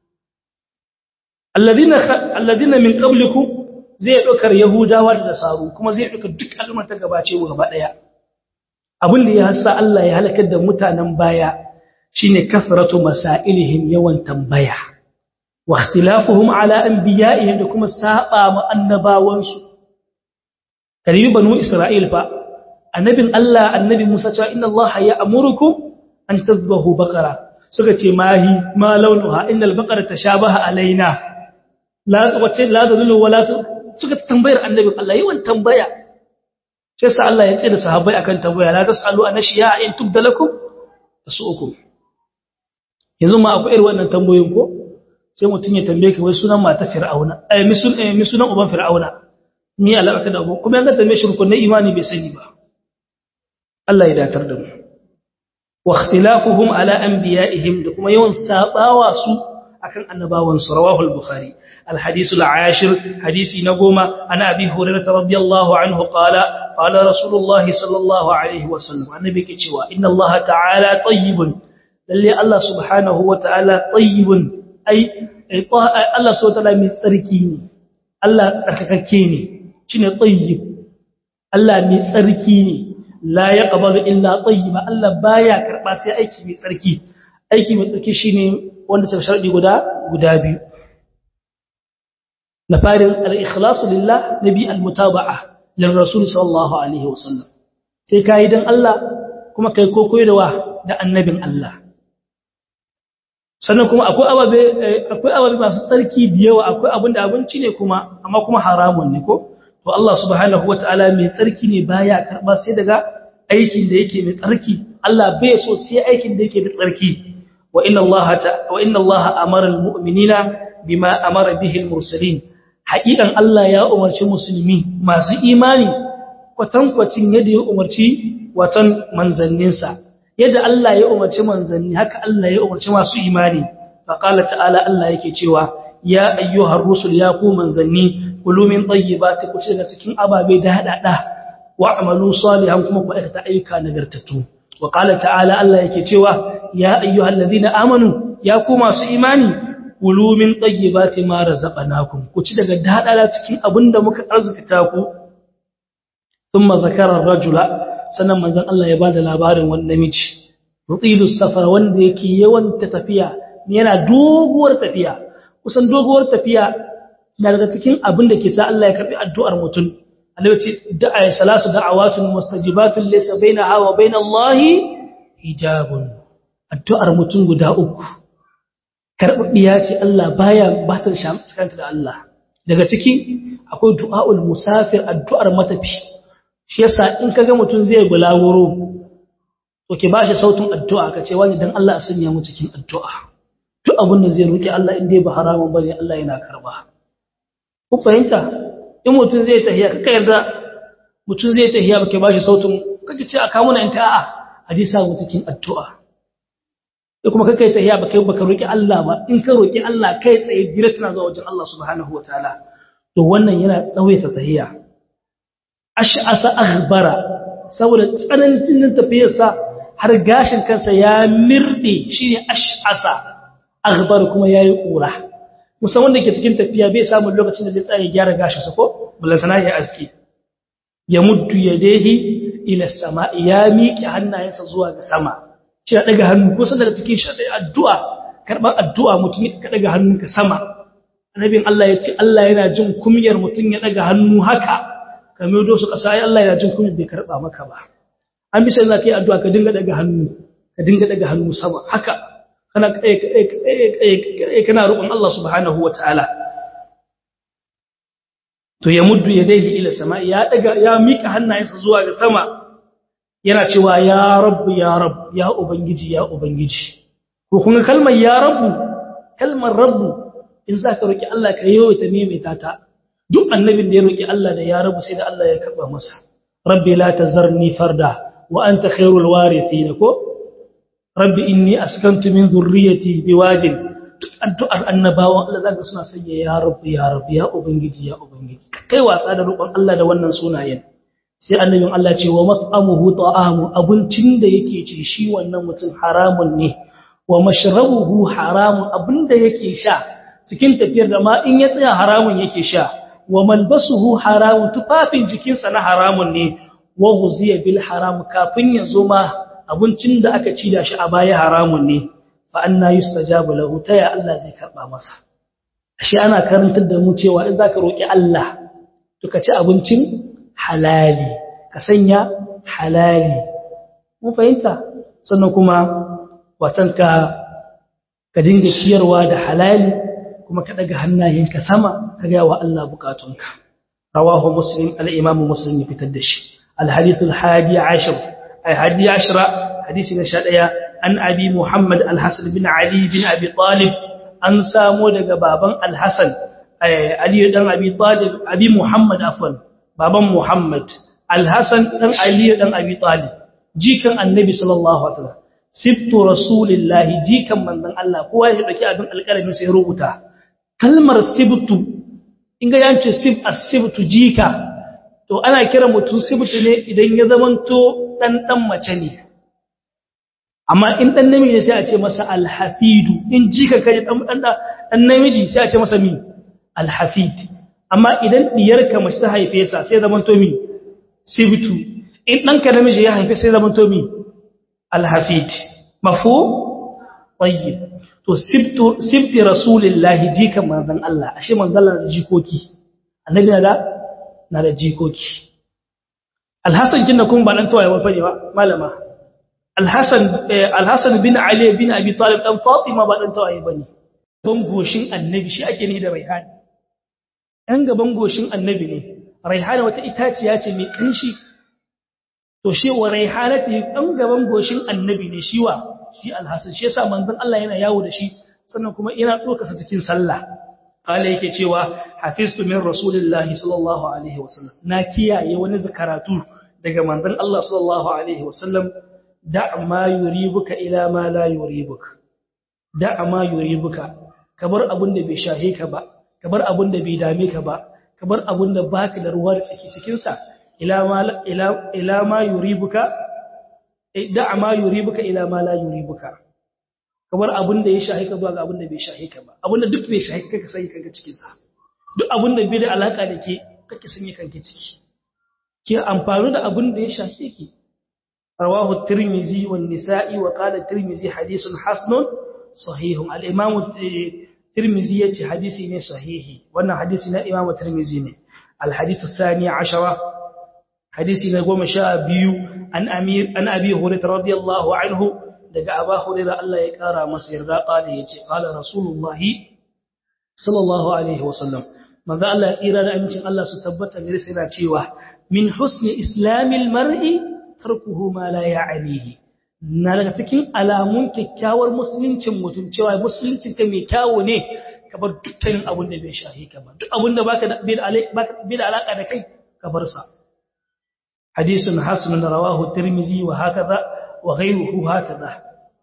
alladhina alladhina min qablikum zai dokar yahudawa da nasaru kuma zai dokar duk al'ummar ta gabace mu gaba daya abin da ya hassa Allah ya halakar da mutanen baya shine kasratu masailihim yawan tambaya wa ikhtilafuhum ala anbiya'ihim da kuma saba ma annabawansu kariyu banu isra'il fa annabin Allah annabi Musa cewa inna Allah ya'murukum an tadhbahu baqara suka ce mahi ma launuha innal baqara tashabaha alaina la wace la dalilu wala suka tambayar annabin Allah yawan tambaya sai sa Allah ya ce da sahabbai akan tambaya la tasalu anashiya in tubdalakum tasukum yanzu ma akwai irin wannan tambayoyin ko sai mutun ya tambaye ka wai sunan mata fir'auna eh misun eh misunan uban fir'auna ni alaka da abu kuma yanga tambaye shi rukunin imani bai sani ba Allah ya datar da mu wa ikhtilafuhum ala anbiya'ihim da kuma yawan sabawa su akan annabawan su rawahu al-bukhari al-hadith al-ashir hadisi na goma ana abi hurairah radiyallahu anhu qala qala rasulullah sallallahu alaihi wasallam annabi ke cewa inna Allah ta'ala tayyibun lalle Allah subhanahu wa ta'ala tayyibun ai Allah subhanahu wa ta'ala mai tsarki ne Allah tsarkakakke ne shine tayyib Allah mai tsarki ne la yaqbalu illa tayyiba Allah baya karba sai aiki mai tsarki aiki mai tsarki shine wanda ta sharadi guda guda biyu na farin al-ikhlasu lillah nabi al-mutaba'a lir rasul sallallahu alaihi wasallam sai kai dan Allah kuma kai kokoyi da wa da annabin Allah sannan kuma akwai ababe akwai ababe masu tsarki da yawa akwai abinda abinci ne kuma amma kuma haramun ne ko to Allah subhanahu wataala mai tsarki ne baya karba sai daga aikin da yake mai tsarki Allah bai so sai aikin da yake da tsarki wa inna Allah wa inna Allah amara al-mu'minina bima amara bihi al-mursalin haƙiƙan Allah ya umarci musulmi masu imani kwatankwacin yadda ya umarci watan manzanninsa yadda Allah ya umarci manzanni haka Allah ya umarci masu imani fa qala ta'ala Allah yake cewa ya ayyuhar rusul ya ku manzanni kulu min tayyibati ku ci daga cikin ababe da hadada wa'malu salihan kuma ku aikata ayyuka nagartattu wa qala ta'ala Allah yake cewa ya ayyuhalladhina amanu ya ku masu imani kulu min tayyibati ma razaqnakum ku ci daga dadala cikin abinda muka arzuta ku thumma zakara ar-rajula sanan manzon Allah ya bada labarin wannan namiji rutilu safar wanda yake yawan tafiya yana doguwar tafiya kusan doguwar tafiya daga cikin abinda ke sa Allah ya karbi addu'ar mutum Allah ce da'a salasu da'awatun mustajibatun laysa bainaha wa bainallahi hijabun addu'ar mutum guda uku karɓaɓɓiya ce Allah baya batar shakanta da Allah daga ciki akwai du'aul musafir addu'ar matafi shi yasa in kaga mutum zai bulawuro to ke bashi sautin addu'a kace wani dan Allah a sanya mu cikin addu'a duk abin da zai roki Allah in dai ba haramun bane Allah yana karba ku fahimta in mutum zai tahiya kaka yarda mutum zai tahiya bake bashi sautin kake ce aka muna in ta'a hadisa mu cikin addu'a da kuma kai tahiya baka baka roki Allah ba in ka roki Allah kai tsaye direct na zuwa wajen Allah subhanahu wataala to wannan yana tsawaita tahiya ash'asa akhbara saboda tsananin tafiyarsa har gashin kansa ya mirde shine ash'asa akhbar kuma yayi kura musan wanda ke cikin tafiya bai samu lokacin da zai tsaya gyara gashin sa ko bulantana ya aski ya muddu yadehi ila sama ya miƙe hannayensa zuwa ga sama shi ya daga hannu ko sanda da cikin shi addu'a karban addu'a mutum ka daga hannunka sama annabin Allah ya ce Allah yana jin kumiyar mutum ya daga hannu haka kamar do su kasa ai Allah yana jin kumiyar bai karba maka ba an bi sai zaka yi addu'a ka dinga daga hannu ka dinga daga hannu sama haka kana kana roƙon Allah subhanahu wataala to ya muddu yadayhi ila sama ya daga ya mika hannayensa zuwa ga sama yana cewa ya rabbi ya rabb ya ubangiji ya ubangiji ko kuma kalmar ya rabbu kalmar rabbu in zaka roki Allah ka yawaita maimaita ta duk annabin da ya roki Allah da ya rabbu sai da Allah ya karba masa rabbi la tazarni farda wa anta khairul warithin ko rabbi inni askantu min dhurriyyati biwadin addu'ar annabawan Allah zaka suna sanya ya rabbi ya rabbi ya ubangiji ya ubangiji kai wasa da roƙon Allah da wannan sunayen sai annabin Allah ce wa mat'amuhu ta'amu abincin da yake ci shi wannan mutum haramun ne wa mashrabuhu haramun abinda yake sha cikin tafiyar da ma in ya tsaya haramun yake sha wa malbasuhu haramun tufafin jikinsa na haramun ne wa ghuziya bil haram kafin ya zo ma abincin da aka ci da shi a baya haramun ne fa anna yustajabu lahu taya Allah zai karba masa ashe ana karantar da mu cewa in zaka roki Allah to ka ci abincin halali ka sanya halali mun fahimta sannan kuma watan ka ka dinga ciyarwa da halali kuma ka daga hannayenka sama ka ga wa Allah bukatunka rawahu muslim al-imam muslim ya fitar da shi al-hadith al-hadi ashar ay hadi ashra hadisi na sha ɗaya an abi muhammad al-hasan bin ali bin abi talib an samu daga baban al-hasan ali dan abi talib abi muhammad afwan baban Muhammad Al-Hasan dan Ali dan Abi Talib jikan Annabi sallallahu alaihi wasallam sibtu rasulillahi jikan manzon Allah kowa ya dauki abin alƙalamin sai rubuta kalmar sibtu inga yance sib as-sibtu jika to ana kira mutum sibtu ne idan ya zamanto dan dan mace ne amma in dan namiji ne sai a ce masa al-hafidu in jika kai dan dan dan namiji sai a ce masa mi al-hafid amma idan diyarka mace ta haife sa sai zamanto mi sibtu in danka namiji ya haife sai zamanto mi al-hafid mafhum tayyib to sibtu sibti rasulillahi jikan manzon Allah ashe manzon Allah da jikoki annabi na da na da jikoki al-hasan kinna kun ba dan tawaye ba fane ba malama al-hasan al-hasan bin ali bin abi talib dan fatima ba dan tawaye bane bangoshin annabi shi ake ni da raihan yan gaban goshin annabi ne raihana wata itaciya ce mai kanshi to shi wa raihanati dan gaban goshin annabi ne shi wa shi al-hasan shi yasa manzon Allah yana yawo da shi sannan kuma ina doka sa cikin sallah kala yake cewa hafiztu min rasulillahi sallallahu alaihi wasallam na kiyaye wani zakaratu daga manzon Allah sallallahu alaihi wasallam da ma yuribuka ila ma la yuribuka da ma yuribuka kabar abun da bai shahe ka ba kabar abun da bai dame ka ba kabar abun da baka da ruwa da tsaki cikin sa ila ma ila ila ma yuribuka da ma yuribuka ila ma la yuribuka kamar abin da ya shahi ka zuwa ga abin da bai shahi ka ba abin da duk bai shahi ka ka sanya kanka cikin sa duk abin da bai da alaka da ke kake sanya kanka ciki ke amfani da abin da ya shahi ki rawahu tirmizi wan nisa'i wa qala tirmizi hadithun hasanun sahihun al-imam tirmizi yace hadisi ne sahihi wannan hadisi na imam tirmizi ne al-hadith ath-thani ashara hadisi na goma sha biyu an amir an abi hurairah radiyallahu anhu daga Abu Hurairah Allah ya kara masa yarda kale yace qala rasulullahi sallallahu alaihi wasallam manzo Allah ya tsira da amincin Allah su tabbata gare sai yana cewa min husni islamil mar'i tarkuhu ma la ya'nihi na daga cikin alamun kyakkyawar musuluncin mutum cewa musuluncin ka mai kyawu ne ka bar dukkanin abun da bai shahi ka ba duk abun da baka da bai da alaka da kai ka bar sa hadisun hasan rawahu tirmizi wa hakaza وغيره هكذا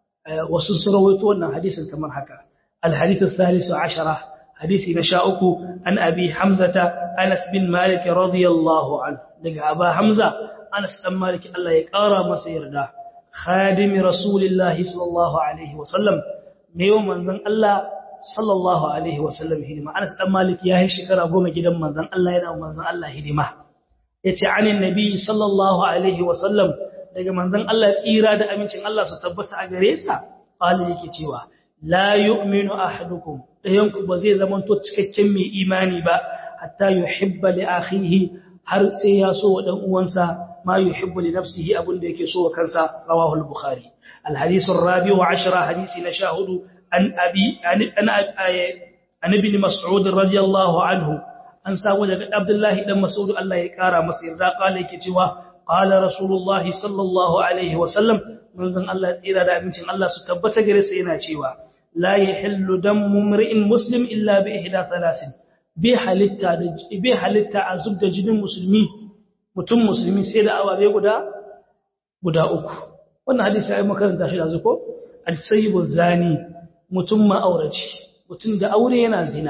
وسنسرويت wannan hadisin kamar haka الحديث الثالث عشر حديث نشاؤك عن أبي حمزة أنس بن مالك رضي الله عنه لقى أبا حمزة أنس بن مالك الله يقارى مسير ده خادم رسول الله صلى الله عليه وسلم نيوم منزن الله صلى الله عليه وسلم هدما أنس بن مالك ياهي شكرا قوم جدا منزن الله ينام منزن الله هدما يتي عن النبي صلى الله عليه وسلم daga manzon Allah tsira da amincin Allah su tabbata a gare sa qali yake cewa la yu'minu ahadukum dayanku ba zai zama to cikakken mai imani ba hatta yuhibba li akhihi har sai ya so wa dan uwansa ma yuhibbu li nafsihi abun da yake so wa kansa rawahu al-bukhari al-hadith ar-rabi wa ashara hadisi na shahudu an abi an an ibn mas'ud radiyallahu anhu an samu daga abdullahi dan mas'ud Allah ya kara masa yarda qali yake cewa قال رسول الله صلى الله عليه وسلم منزن الله tsira da abincin Allah su tabbata gare sa yana cewa la yahillu damu mar'in muslim illa bi ihda thalathin bi halitta da bi halitta azub da jinin musulmi mutum musulmi sai da awabe guda guda uku wannan hadisi ai makaranta shi da zuko al-sayyibu zani mutum ma'auraci mutum da aure yana zina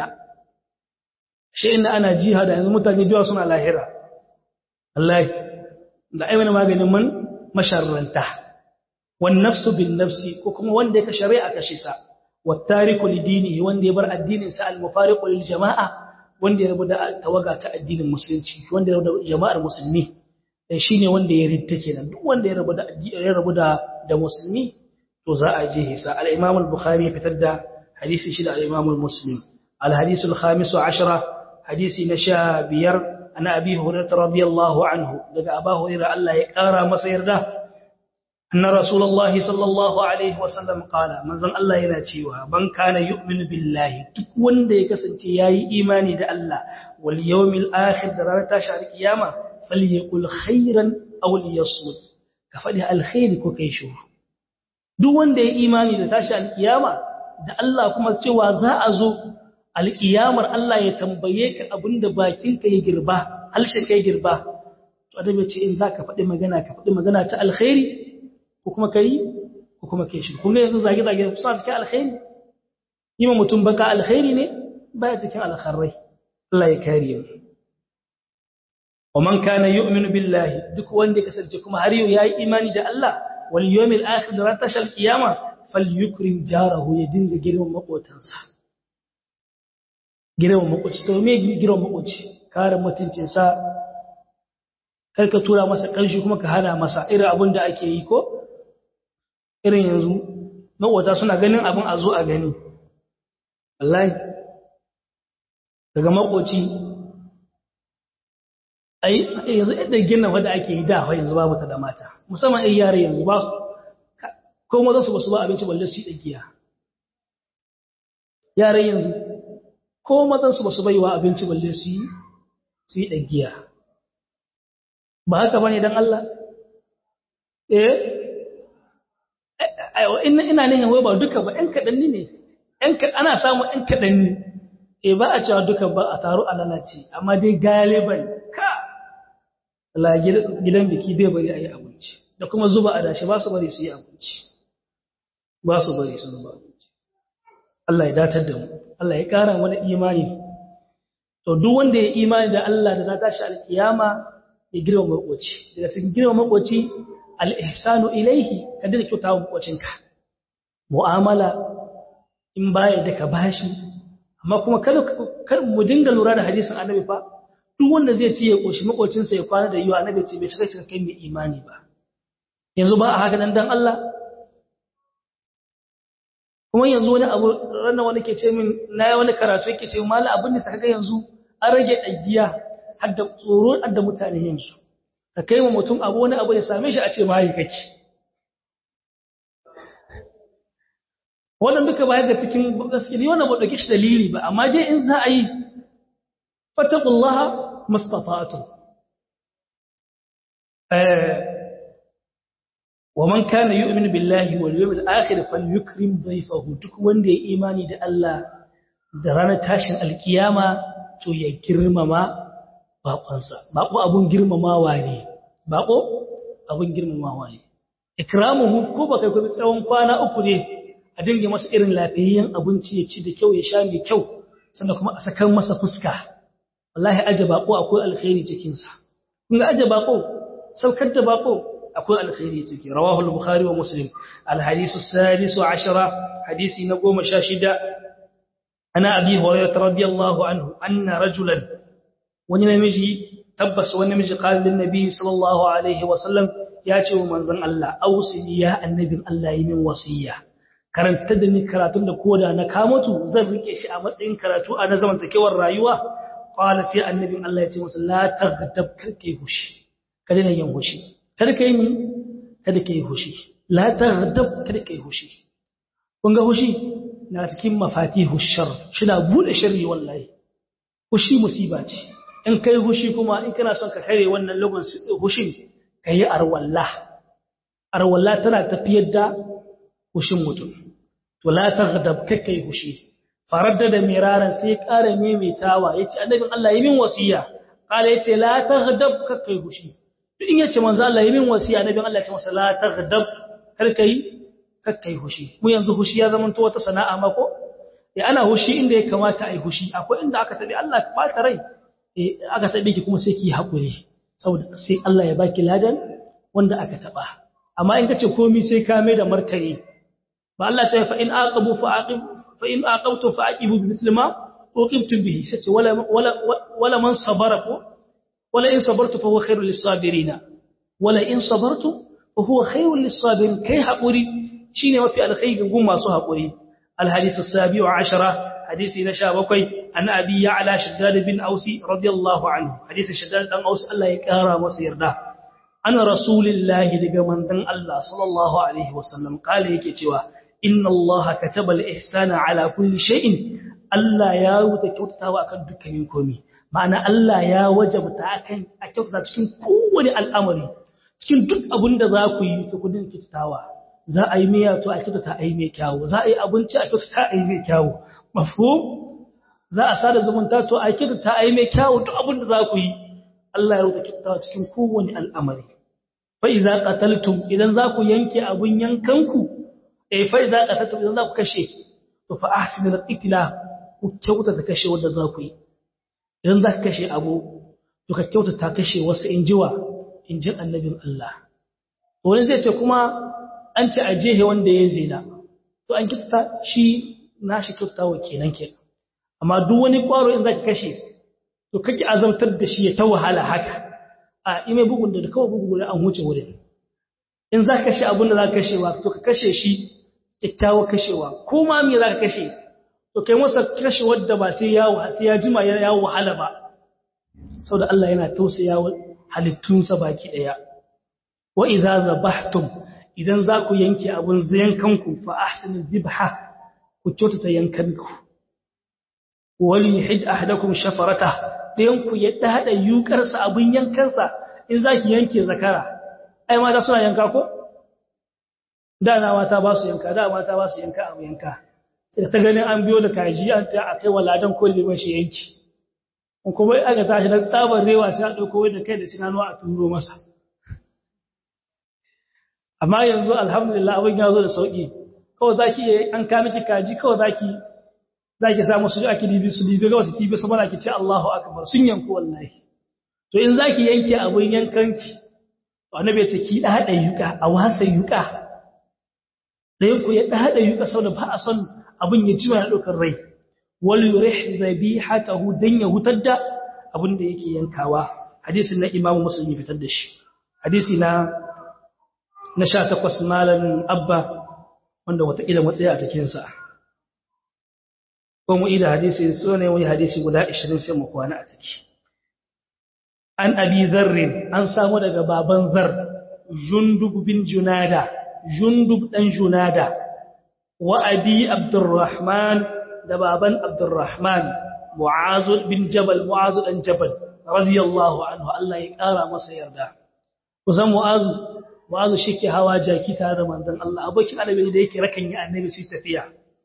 shi inda ana jihada yanzu mutane biyu suna lahira wallahi da aiwana maganin man masharranta wan nafsu bin nafsi ko kuma wanda yake shari'a kashe sa wattariku lidinihi wanda ya bar addinin sa al-mufariqu lil jama'a wanda ya rabu da tawaga ta addinin musulunci wanda ya rabu da jama'ar musulmi dan shine wanda ya ridda kenan duk wanda ya rabu da ya rabu da da musulmi to za a je hisa al-imam al-bukhari ya fitar da hadisi shi da al-imam al-muslim al-hadith al-khamis ashara hadisi na sha biyar ana abi hurairah radiyallahu anhu daga abu hurairah Allah ya kara masa yarda anna rasulullahi sallallahu alaihi wasallam qala manzon Allah yana cewa ban kana yu'minu billahi duk wanda ya kasance yayi imani da Allah wal yawmil akhir da ranar tashi alkiyama falyakul khairan aw liyasmut ka fadi alkhair ko kai shuru duk wanda ya imani da tashi alkiyama da Allah kuma cewa za a zo alkiyamar Allah ya tambaye ka abinda bakinka ya girba halshe kai girba to adabe ce in zaka fadi magana ka fadi magana ta alkhairi ko kuma kai ko kuma kai shi kun ga yanzu zage zage kusa cikin alkhairi yima mutum baka alkhairi ne baya cikin alkhairi Allah ya kare mu wa man kana yu'minu billahi duk wanda kasance kuma har yau yayi imani da Allah wal yawmil akhir da tashal qiyama falyukrim jarahu ya dinga girman makotansa girman makoci to me girman makoci kare mutuncin sa kai ka tura masa kanshi kuma ka hana masa irin abin da ake yi ko irin yanzu makota suna ganin abin a zo a gani wallahi daga makoci ai yanzu idan gina wanda ake yi da yanzu babu ta da mata musamman ai yare yanzu ba ko mazan su basu ba abinci balle su yi dagiya yare yanzu ko mazan su basu baiwa abinci balle su yi su yi dagiya ba haka bane dan Allah eh ina ina ne wai ba duka ba ɗan kadanni ne ɗan ana samu ɗan kadanni eh ba a cewa duka ba a taro a lalace amma dai galiban ka la gidan biki bai bari a yi abinci da kuma zuba a dashi ba su bari su yi abinci ba su bari su zuba abinci Allah ya datar da mu Allah ya kara mana imani to duk wanda ya imani da Allah da na tashi alkiyama ya girma makoci daga cikin girma makoci al-ihsanu ilayhi ka dinga kyauta wa makocinka mu'amala in baya da ka bashi amma kuma kada kar mu dinga lura da hadisin annabi fa duk wanda zai ci ya koshi makocinsa ya kwana da yiwa annabi ce bai cika cika kai mai imani ba yanzu ba a haka nan dan Allah kuma yanzu wani abu ranar wani ke ce min na yi wani karatu yake ce mala abin da saka yanzu an rage ɗagiya har da tsoro har da mutane yanzu ka kai wa mutum abu wani abu da same shi a ce mahayi kake wannan duka ba ga cikin gaskiya ni wannan ba dauke shi dalili ba amma dai in za a yi fattaqullaha mastata'tum eh ومن كان يؤمن بالله واليوم الآخر فليكرم ضيفه duk wanda ya imani da Allah da ranar tashin alkiyama to ya girmama bakonsa bako abun girmamawa ne bako abun girmamawa ne ikramuhu ko ba kai ko tsawon kwana uku ne a dinga masa irin lafiyayyen abinci ya ci da kyau ya sha mai kyau sannan kuma a sakar masa fuska wallahi aje bako akwai alkhairi cikin sa kun ga aje bako saukar da bako akwai alkhairi ciki rawahu al-bukhari wa muslim al-hadith as-sadis ashara hadisi na goma sha shida ana abi hurairah radiyallahu anhu anna rajulan wani namiji tabbas wani namiji qala lin nabi sallallahu alaihi wa sallam ya ce wa manzon Allah ausi ya annabin Allah yi min wasiya karanta da ni karatun da koda na kamutu zan rike shi a matsayin karatu a na zamantakewar rayuwa qala sai annabin Allah ya ce masa la taghdab karkai hushi kada ne yin hushi kada kai ni kada kai hushi la taghdab kada kai hushi kun ga hushi na cikin mafatihu shar shina bude sharri wallahi hushi musiba ce in kai hushi kuma in kana son ka kare wannan lugun hushin kai arwallah arwallah tana tafiyar da hushin mutum to la taghdab kai hushi faraddada miraran sai ƙara maimaitawa yace annabin Allah yi min wasiya kala yace la taghdab kai hushi duk in yace manzo Allah yi min wasiya annabin Allah ya ce masa la taghdab kar kai kar kai hushi mu yanzu hushi ya zama to wata sana'a ma ko eh ana hushi inda ya kamata ai hushi akwai inda aka tabi Allah ka fata rai eh aka tabi ki kuma sai ki hakuri saboda sai Allah ya baki ladan wanda aka taba amma in kace komai sai ka mai da martani ba Allah ya ce fa in aqabu fa aqib fa in aqabtu fa aqibu bimithli ma uqibtum bihi sai wala wala wala man sabara ko wala in sabartu fa huwa khairul lis-sabirin wala in sabartu fa huwa khairul lis-sabirin kai hakuri shine mafi alkhairi gun masu hakuri al-hadith as-sabi' ashara hadisi na sha bakwai an abi ya'la shaddad bin ausi radiyallahu anhu hadisi shaddad dan ausi Allah ya kara masa yarda ana rasulullahi daga mandan Allah sallallahu alaihi wasallam kale yake cewa inna Allah kataba al-ihsana ala kulli shay'in Allah ya rubuta kyautatawa akan dukkanin komai ma'ana Allah ya wajabta akan a kyautata cikin kowane al'amari cikin duk abin da za ku yi to ku dinga kyautatawa za a yi miya to a kyautata a yi mai kyawu za a yi abinci a kyautata a yi mai kyawu mafhum za a sada zumunta to a kyautata a yi mai kyawu duk abin da za ku yi Allah ya rubuta kyautatawa cikin kowane al'amari fa idza qataltum idan za ku yanke abun yankanku eh fa idza qataltum idan za ku kashe to fa ahsinul qitla ku kyautata kashe wanda za ku yi idan za ka kashe abu to ka kyautata kashe wasu injiwa injin annabin Allah wani zai ce kuma an ce a jehe wanda ya zina to an kyautata shi nashi kyautatawa kenan kenan amma duk wani kwaro in zaki kashe to kake azamtar da shi ya ta wahala haka a ime bugun da kawai bugu guda an huce wurin in za ka kashe abin da za ka kashewa to ka kashe shi kyakkyawar kashewa ko ma me za ka kashe to kai masa kashe wadda ba sai ya sai ya jima ya wahala ba saboda Allah yana tausaya wa halittunsa baki daya wa idza zabahtum idan za ku yanke abun yankanku fa ahsinu dhibha ku kyautata yankanku wali hid ahadakum shafarata dayan ku ya dada yukarsa abun yankansa in zaki yanke zakara ai mata suna yanka ko da na mata ba su yanka da mata ba su yanka abu yanka sai ta ganin an biyo da kaji an ta akai waladan ko liman shi yanki in kuma aka tashi dan tsabar rewa sai a dauko wai da kai da cinano a turo masa amma yanzu alhamdulillah abin ya zo da sauki kawai zaki an ka miki kaji kawai zaki zaki samu su aki dibi su dibi ga wasu dibi su bana ki ce Allahu akbar sun yanku wallahi to in zaki yanke abun yankanki annabi ya ce ki da hada yuka a wasa yuka dayan ku ya da hada yuka saboda ba a son abun ya ji wani dokar rai wal yurih dhabihatahu dan ya hutadda abun da yake yankawa hadisin na imamu muslim ya fitar da shi hadisi na na sha takwas malan abba wanda wata ila matsaya a cikin sa ko mu ida hadisi so ne wani hadisi guda ashirin sai mu kwana a ciki an abi dharrin an samu daga baban zar jundub bin junada jundub dan junada wa abi abdurrahman da baban abdurrahman mu'az bin jabal mu'az dan jabal radiyallahu anhu Allah ya kara masa yarda kusan mu'az mu'az shike hawa jaki tare da manzon Allah abokin annabi da yake rakan ya annabi su tafiya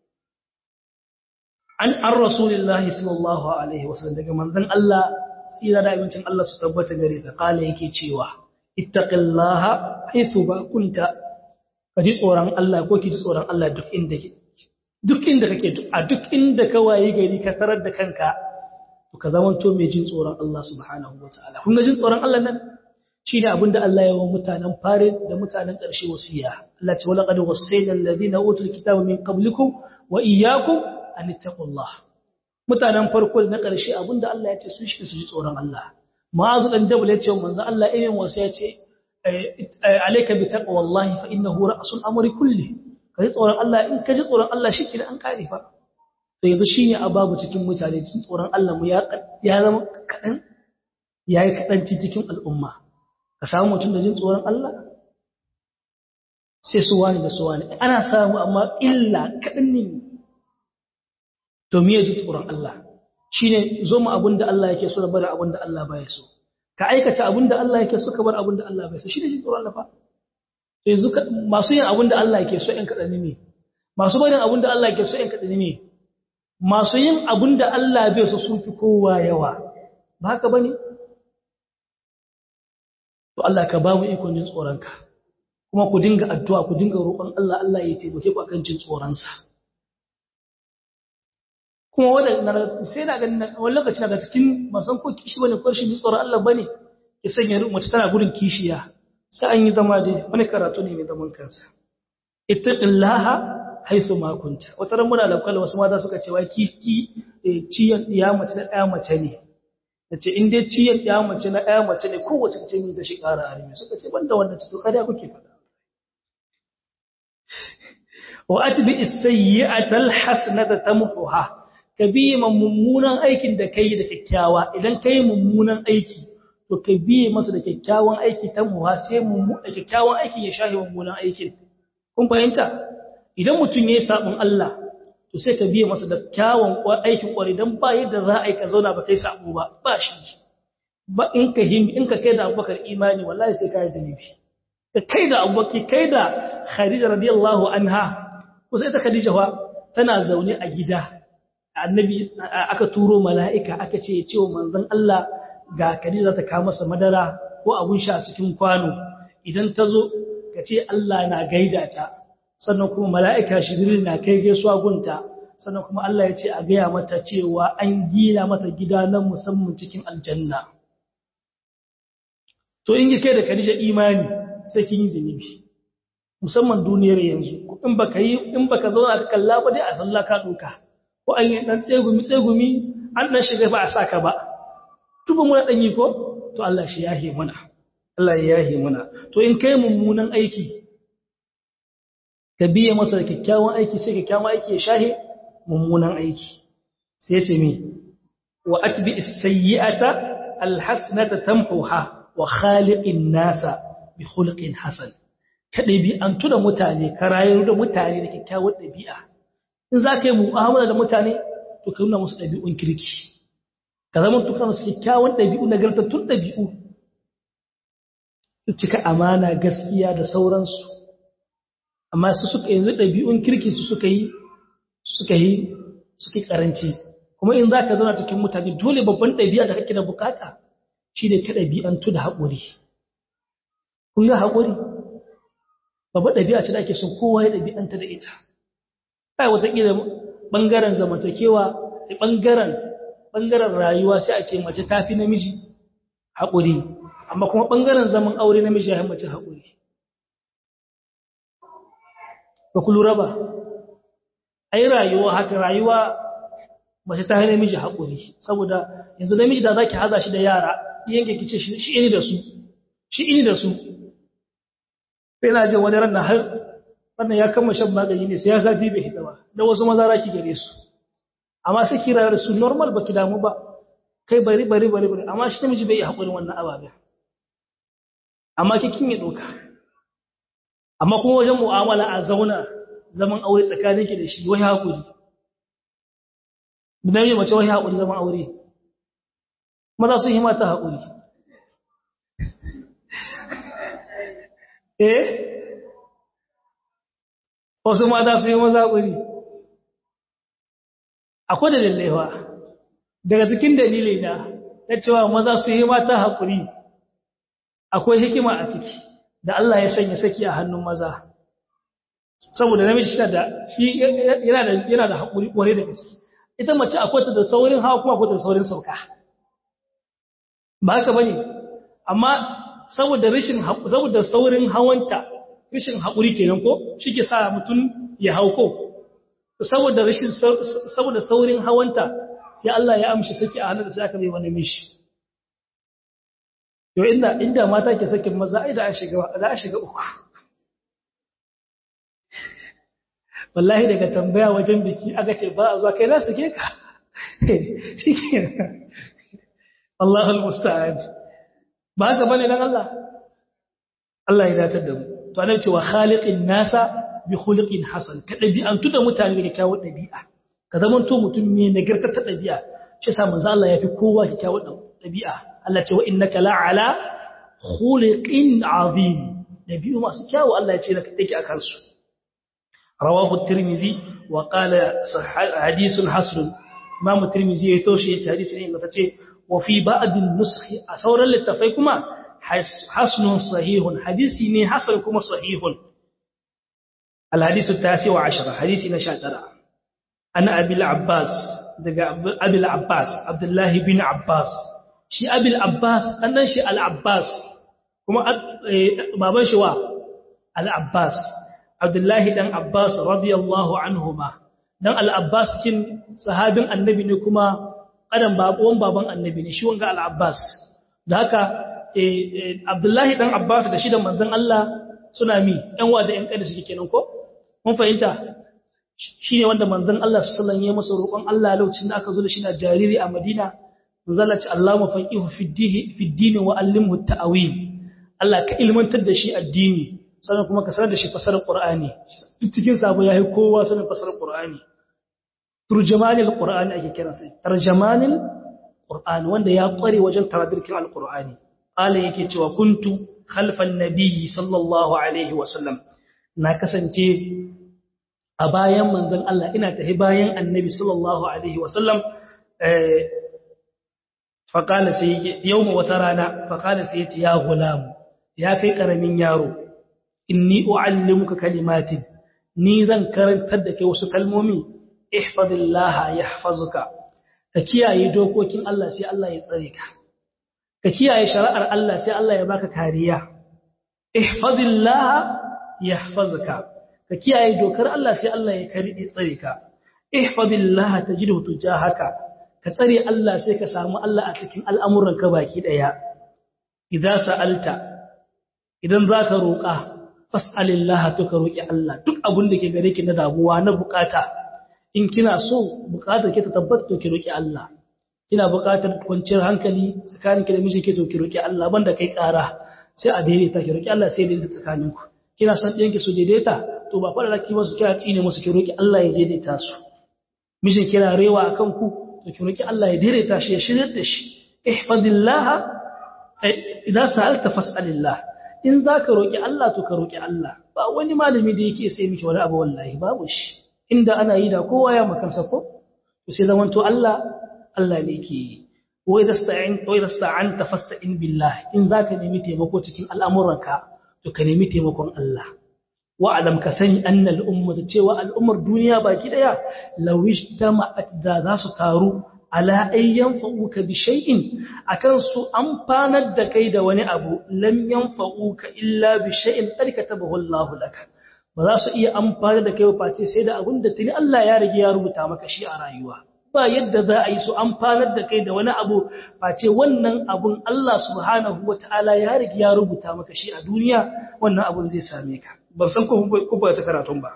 an ar rasulullahi sallallahu alaihi wasallam daga manzon Allah tsira da abincin Allah su tabbata gare sa kala yake cewa ittaqillaha haythu ba kunta kaji tsoron Allah ko kiji tsoron Allah duk inda kake duk inda kake a duk inda ka waye gari ka tarar da kanka to ka zamanto mai jin tsoron Allah subhanahu wataala kun ga jin tsoron Allah nan shine abinda Allah ya wa mutanen fare da mutanen ƙarshe wasiya Allah ce wala qad wasayna alladhina utul kitaba min qablikum wa iyyakum an ittaqullaha mutanen farko da na ƙarshe abinda Allah ya ce su shi su ji tsoron Allah ma'azu dan jabal ya ce manzo Allah irin wasu ya ce alayka bi taqwallahi fa innahu ra'sul amri kulli kai tsoron Allah in ka ji tsoron Allah shi kina an kare fa to yanzu shine ababu cikin mutane cikin tsoron Allah mu ya ya zama kadan yayi kadanci cikin al'umma ka samu mutum da jin tsoron Allah sai su wani da su wani ana samu amma illa kadan ne to me yaji tsoron Allah shine zo mu abinda Allah yake so da bar abinda Allah baya so ka aikata abinda Allah yake so ka bar abinda Allah baya so shine jin tsoron Allah fa to yanzu masu yin abinda Allah yake so ɗan kadani ne masu barin abinda Allah yake so ɗan kadani ne masu yin abinda Allah bai so sun fi kowa yawa ba haka bane to Allah ka ba mu ikon jin tsoron ka kuma ku dinga addu'a ku dinga roƙon Allah Allah ya taimake ku akan jin tsoron sa kuma wanda sai da ganin wani lokaci daga cikin masan ko kishi bane ko shi tsoron Allah bane ya sanya mace tana gudun kishiya sai an yi zama dai wani karatu ne mai zaman kansa ittaqillaha haythu ma kunta wata ran muna lakkala wasu mata suka ce wai kiki ciyan iya mace na ɗaya mace ne nace in dai ciyan iya mace na ɗaya mace ne kowace ce min da shi ƙara arimi suka ce banda wannan to kada kuke faɗa wa atbi as-sayyi'ata al-hasanata tamhuha ka biye mummunan aikin da kai da kyakkyawa idan kai mummunan aiki to ka biye masa da kyakkyawan aiki ta muha sai mummunan kyakkyawan aiki ya shahi mummunan aikin kun fahimta idan mutun yayi sabon Allah to sai ka biye masa da kyakkyawan aikin kwari dan ba yadda za a yi ka zauna ba kai sabo ba ba shi ba in ka him in ka kai da Abubakar imani wallahi sai kai zunubi ka kai da Abubakar kai da Khadija radiyallahu anha ko sai ta Khadija fa tana zaune a gida annabi aka turo mala'ika aka ce ya ce wa manzon Allah ga Khadija ta kawo masa madara ko abun sha cikin kwano idan ta zo ka ce Allah na gaida ta sannan kuma mala'ika Jibril na kai gaisuwa gunta sannan kuma Allah ya ce a gaya mata cewa an gina mata gida na musamman cikin aljanna to in kai da Khadija imani sai kin yi zunubi musamman duniyar yanzu in baka yi in baka zo ka kalla ba dai a sallah ka doka ko an yi dan tsegumi tsegumi an dan shiga ba a saka ba tuba mu dan yi ko to Allah shi yahe muna Allah ya yahe muna to in kai mummunan aiki ka biye masa da kyakkyawan aiki sai kyakkyawan aiki ya shahe mummunan aiki sai ya ce mi wa atbi as-sayyi'ata al-hasanata tamhuha wa khaliqin nasa bi khuluqin hasan ka ɗabi'antu da mutane ka rayu da mutane da kyakkyawar ɗabi'a in za ka yi mu'amala da mutane to ka nuna musu ɗabi'un kirki ka zama tuka musu kyakkyawan ɗabi'u nagartattun ɗabi'u cika amana gaskiya da sauransu amma su suka yanzu ɗabi'un kirki su suka yi suka yi suke karanci kuma in za ka zauna cikin mutane dole babban ɗabi'a da kake da bukata shi ne ka ɗabi'antu da haƙuri kun ga haƙuri babba ɗabi'a ce da ake son kowa ya ɗabi'anta da ita kai wataƙila ɓangaren zamantakewa da ɓangaren ɓangaren rayuwa sai a ce mace ta fi namiji haƙuri amma kuma ɓangaren zaman aure namiji ya mace haƙuri ba ku lura ba a yi rayuwa haka rayuwa mace ta fi namiji haƙuri saboda yanzu namiji da za ki haza shi da yara yanke ki ce shi ini da su shi ini da su sai na je wani ran na har wannan ya kama shan magani ne sai ya sati bai hita ba da wasu maza raki gare su amma sai kira da su normal ba ki damu ba kai bari bari bari bari amma shi namiji bai yi haƙurin wannan ababe amma kikin ya doka amma kuma wajen mu'amala a zauna zaman aure tsakanin ki da shi wai haƙuri dan yi mace wai haƙuri zaman aure maza sun yi mata haƙuri eh wasu mata sun yi maza haƙuri akwai da lallaiwa daga cikin dalilai na na cewa maza sun yi mata haƙuri akwai hikima a ciki da Allah ya sanya saki a hannun maza saboda namiji shi da shi yana da yana da haƙuri ƙware da gaske ita mace akwai ta da saurin hawa kuma akwai ta da saurin sauka ba haka bane amma saboda rashin saboda saurin hawanta rashin haƙuri kenan ko shike sa mutum ya hauko saboda rashin saboda saurin hawanta sai Allah ya amshi saki a hannun da sai aka bai wani mishi to inda inda mata ke sakin maza ai da an shiga da an shiga uku wallahi daga tambaya wajen biki aka ce ba a zuwa kai za su ke ka shikenan Allahul musta'an ba haka bane dan Allah Allah ya datar da mu to anan cewa khaliqin nasa bi khuluqin hasan ka dabi'antu da mutane da kyawun dabi'a ka zaman to mutum ne nagarta ta dabi'a shi yasa manzo Allah ya fi kowa kyawun dabi'a Allah ce wa innaka la'ala khuluqin azim dabi'u masu kyawu Allah ya ce naka take akan su rawahu at-tirmidhi wa qala hadithun hasan imam at-tirmidhi ya toshe ya hadisi ne mata ce wa fi ba'd an-nusakh a sauran littafai kuma hasanun sahihun hadisi ne hasan kuma sahihun al-hadith at-tasi wa ashara hadisi na sha tara ana abi al-abbas daga abi al-abbas abdullah bin abbas shi abi al-abbas annan shi al-abbas kuma baban shi wa al-abbas abdullah dan abbas radiyallahu anhuma dan al-abbas kin sahabin annabi ne kuma kadan babon baban annabi ne shi wanga al-abbas da haka abdullahi dan abbas da shi da manzon Allah suna mi ɗan wa da ƴan kada suke kenan ko mun fahimta shine wanda manzon Allah sallallahu alaihi wasallam ya masa roƙon Allah lokacin da aka zo da shi na jariri a Madina manzon Allah ce Allahumma faqihu fi dini fi dini wa allimhu at-ta'wil Allah ka ilmantar da shi addini sannan kuma ka sanar da shi fasarar Qur'ani cikin sabo yayi kowa sanin fasarar Qur'ani turjamanil Qur'ani ake kiransa tarjamanil Qur'ani wanda ya kware wajen taradirkin al-Qur'ani qala yake cewa kuntu khalfan nabiyyi sallallahu alaihi wasallam na kasance a bayan manzon Allah ina tafi bayan annabi sallallahu alaihi wasallam eh fa qala sai yawma wata rana fa qala sai yace ya gulam ya kai karamin yaro inni uallimuka kalimatin ni zan karantar da kai wasu kalmomi ihfazillaha yahfazuka ka kiyaye dokokin Allah sai Allah ya tsare ka ka kiyaye shari'ar Allah sai Allah ya baka kariya ihfazillah yahfazuka ka kiyaye dokar Allah sai Allah ya kare tsare ka ihfazillah tajidhu tujahaka ka tsare Allah sai ka samu Allah a cikin al'amuran ka baki daya idza sa'alta idan zaka roƙa fas'alillah to ka roki Allah duk abin da ke gare ki na damuwa na bukata in kina so bukatar ki ta tabbata to ki roki Allah kina bukatar kwanciyar hankali tsakanin ki da miji ki to ki roki Allah banda kai ƙara sai a daidaita ki roki Allah sai daidaita tsakaninku kina san ɗiyanki su daidaita to ba fara raki musu kira tsine musu ki roki Allah ya daidaita su mijin kina rewa akan ku to ki roki Allah ya daidaita shi ya shiryar da shi ihfazillah idan sa'alta fas'alillah in zaka roki Allah to ka roki Allah ba wani malami da yake sai miki wani abu wallahi babu shi inda ana yi da kowa ya makansa ko to sai zaman to Allah Allah ne yake yi wa idza sta'in wa idza sta'anta fasta'in billah in zaka nemi taimako cikin al'amuranka to ka nemi taimakon Allah wa alam ka sani annal ummata cewa al'ummar duniya baki daya lawistama'at da za su taru ala ayyan fa'uka bi shay'in akan su amfanar da kai da wani abu lam yanfa'uka illa bi shay'in qad katabahu Allah lak ba za su iya amfana da kai ba face sai da abin da tuni Allah ya rige ya rubuta maka shi a rayuwa ba yadda za a yi su amfanar da kai da wani abu face wannan abun Allah subhanahu wataala ya rige ya rubuta maka shi a duniya wannan abun zai same ka ban san ko ku ba ta karatun ba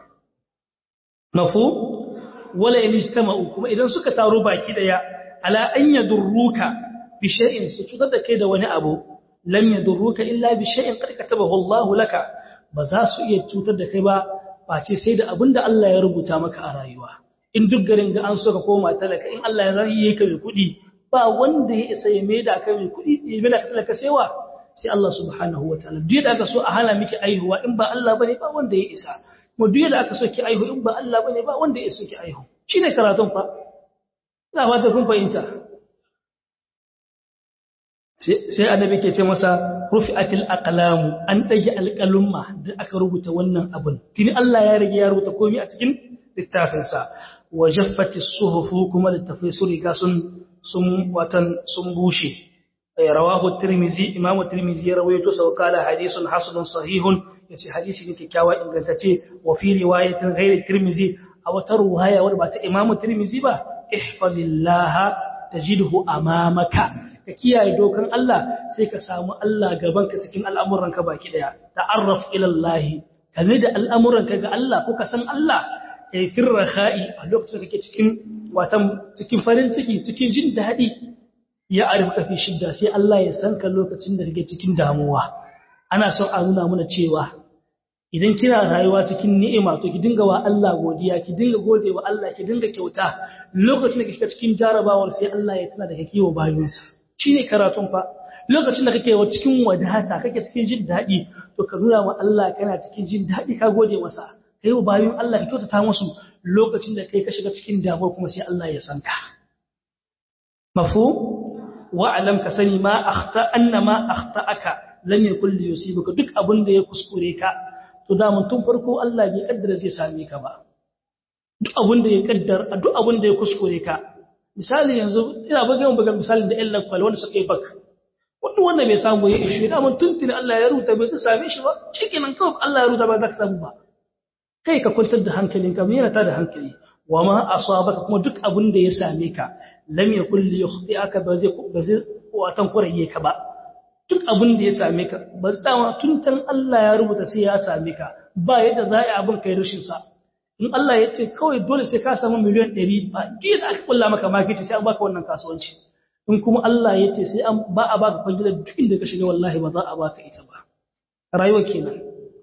mafu wala ilijtama'u kuma idan suka taro baki daya ala an yadurruka bi shay'in su cutar da kai da wani abu lam yadurruka illa bi shay'in qad katabahu Allah laka ba za su iya cutar da kai ba face sai da abinda Allah ya rubuta maka a rayuwa in duk garin ga an so ka koma talaka in Allah ya zai ka mai kudi ba wanda ya isa ya maida ka mai kudi ya maida ka talaka sai wa sai Allah subhanahu wataala duk da aka so a hana miki aihuwa in ba Allah bane ba wanda ya isa mu duk da aka so ki aihu in ba Allah bane ba wanda ya so ki aihu shine karatun fa ina fata kun fahimta sai annabi ke ce masa rufi'atil aqlam an dage alqalumma da aka rubuta wannan abun tuni Allah ya rige ya rubuta komai a cikin littafin sa wajaffatis suhufu kuma littafai su riga sun sun watan sun bushe rawahu tirmizi imamu tirmizi ya rawaito sau kala hadisun hasanun sahihun yace hadisi ne kyakkyawa ingantacce wa fi riwayatin ghairi tirmizi a wata ruwaya wadda ba ta imamu tirmizi ba ihfazillaha tajidhu amamaka ka kiyaye dokan Allah sai ka samu Allah gabanka cikin al'amuranka baki daya ta'arraf ila Allah kalli da al'amuranka ga Allah ko ka san Allah eh firraha'i a lokacin da kake cikin watan cikin farin ciki cikin jin dadi ya arifka fi shidda sai Allah ya san ka lokacin da kake cikin damuwa ana son a nuna mana cewa idan kina rayuwa cikin ni'ima to ki dinga wa Allah godiya ki dinga godewa Allah ki dinga kyauta lokacin da kike cikin jarabawar sai Allah ya tana da kake wa bayinsa shine karatun fa lokacin da kake cikin wadata kake cikin jin dadi to ka nuna wa Allah kana cikin jin dadi ka gode masa kai wa bayin Allah ka kyautata musu lokacin da kai ka shiga cikin damuwa kuma sai Allah ya san ka mafhum wa alam ka sani ma akhta annama akhta'aka lam yakul yusibuka duk abin da ya kuskure ka to da mun tun farko Allah bai kaddara zai same ka ba duk abin da ya kaddar duk abin da ya kuskure ka misali yanzu ina buga mun buga misalin da Allah kwal wanda suka yi bak wanda wanda bai samu ya ishe da mun tuntuni Allah ya rubuta bai ta same shi ba shikenan kawai Allah ya rubuta ba za ka samu ba kai ka kwantar da hankalinka me yana ta da hankali wama asabaka kuma duk abin da ya same ka lam yakul li yukhti'aka ba zai ba zai watan kuraye ka ba duk abin da ya same ka ba tsawa tuntan Allah ya rubuta sai ya same ka ba yadda za a yi abin kai rashin sa in Allah ya ce kawai dole sai ka samu miliyan ɗari ba duk da aka kulla maka market sai an baka wannan kasuwanci in kuma Allah ya ce sai an ba a baka kwangila duk inda ka shiga wallahi ba za a baka ita ba rayuwa kenan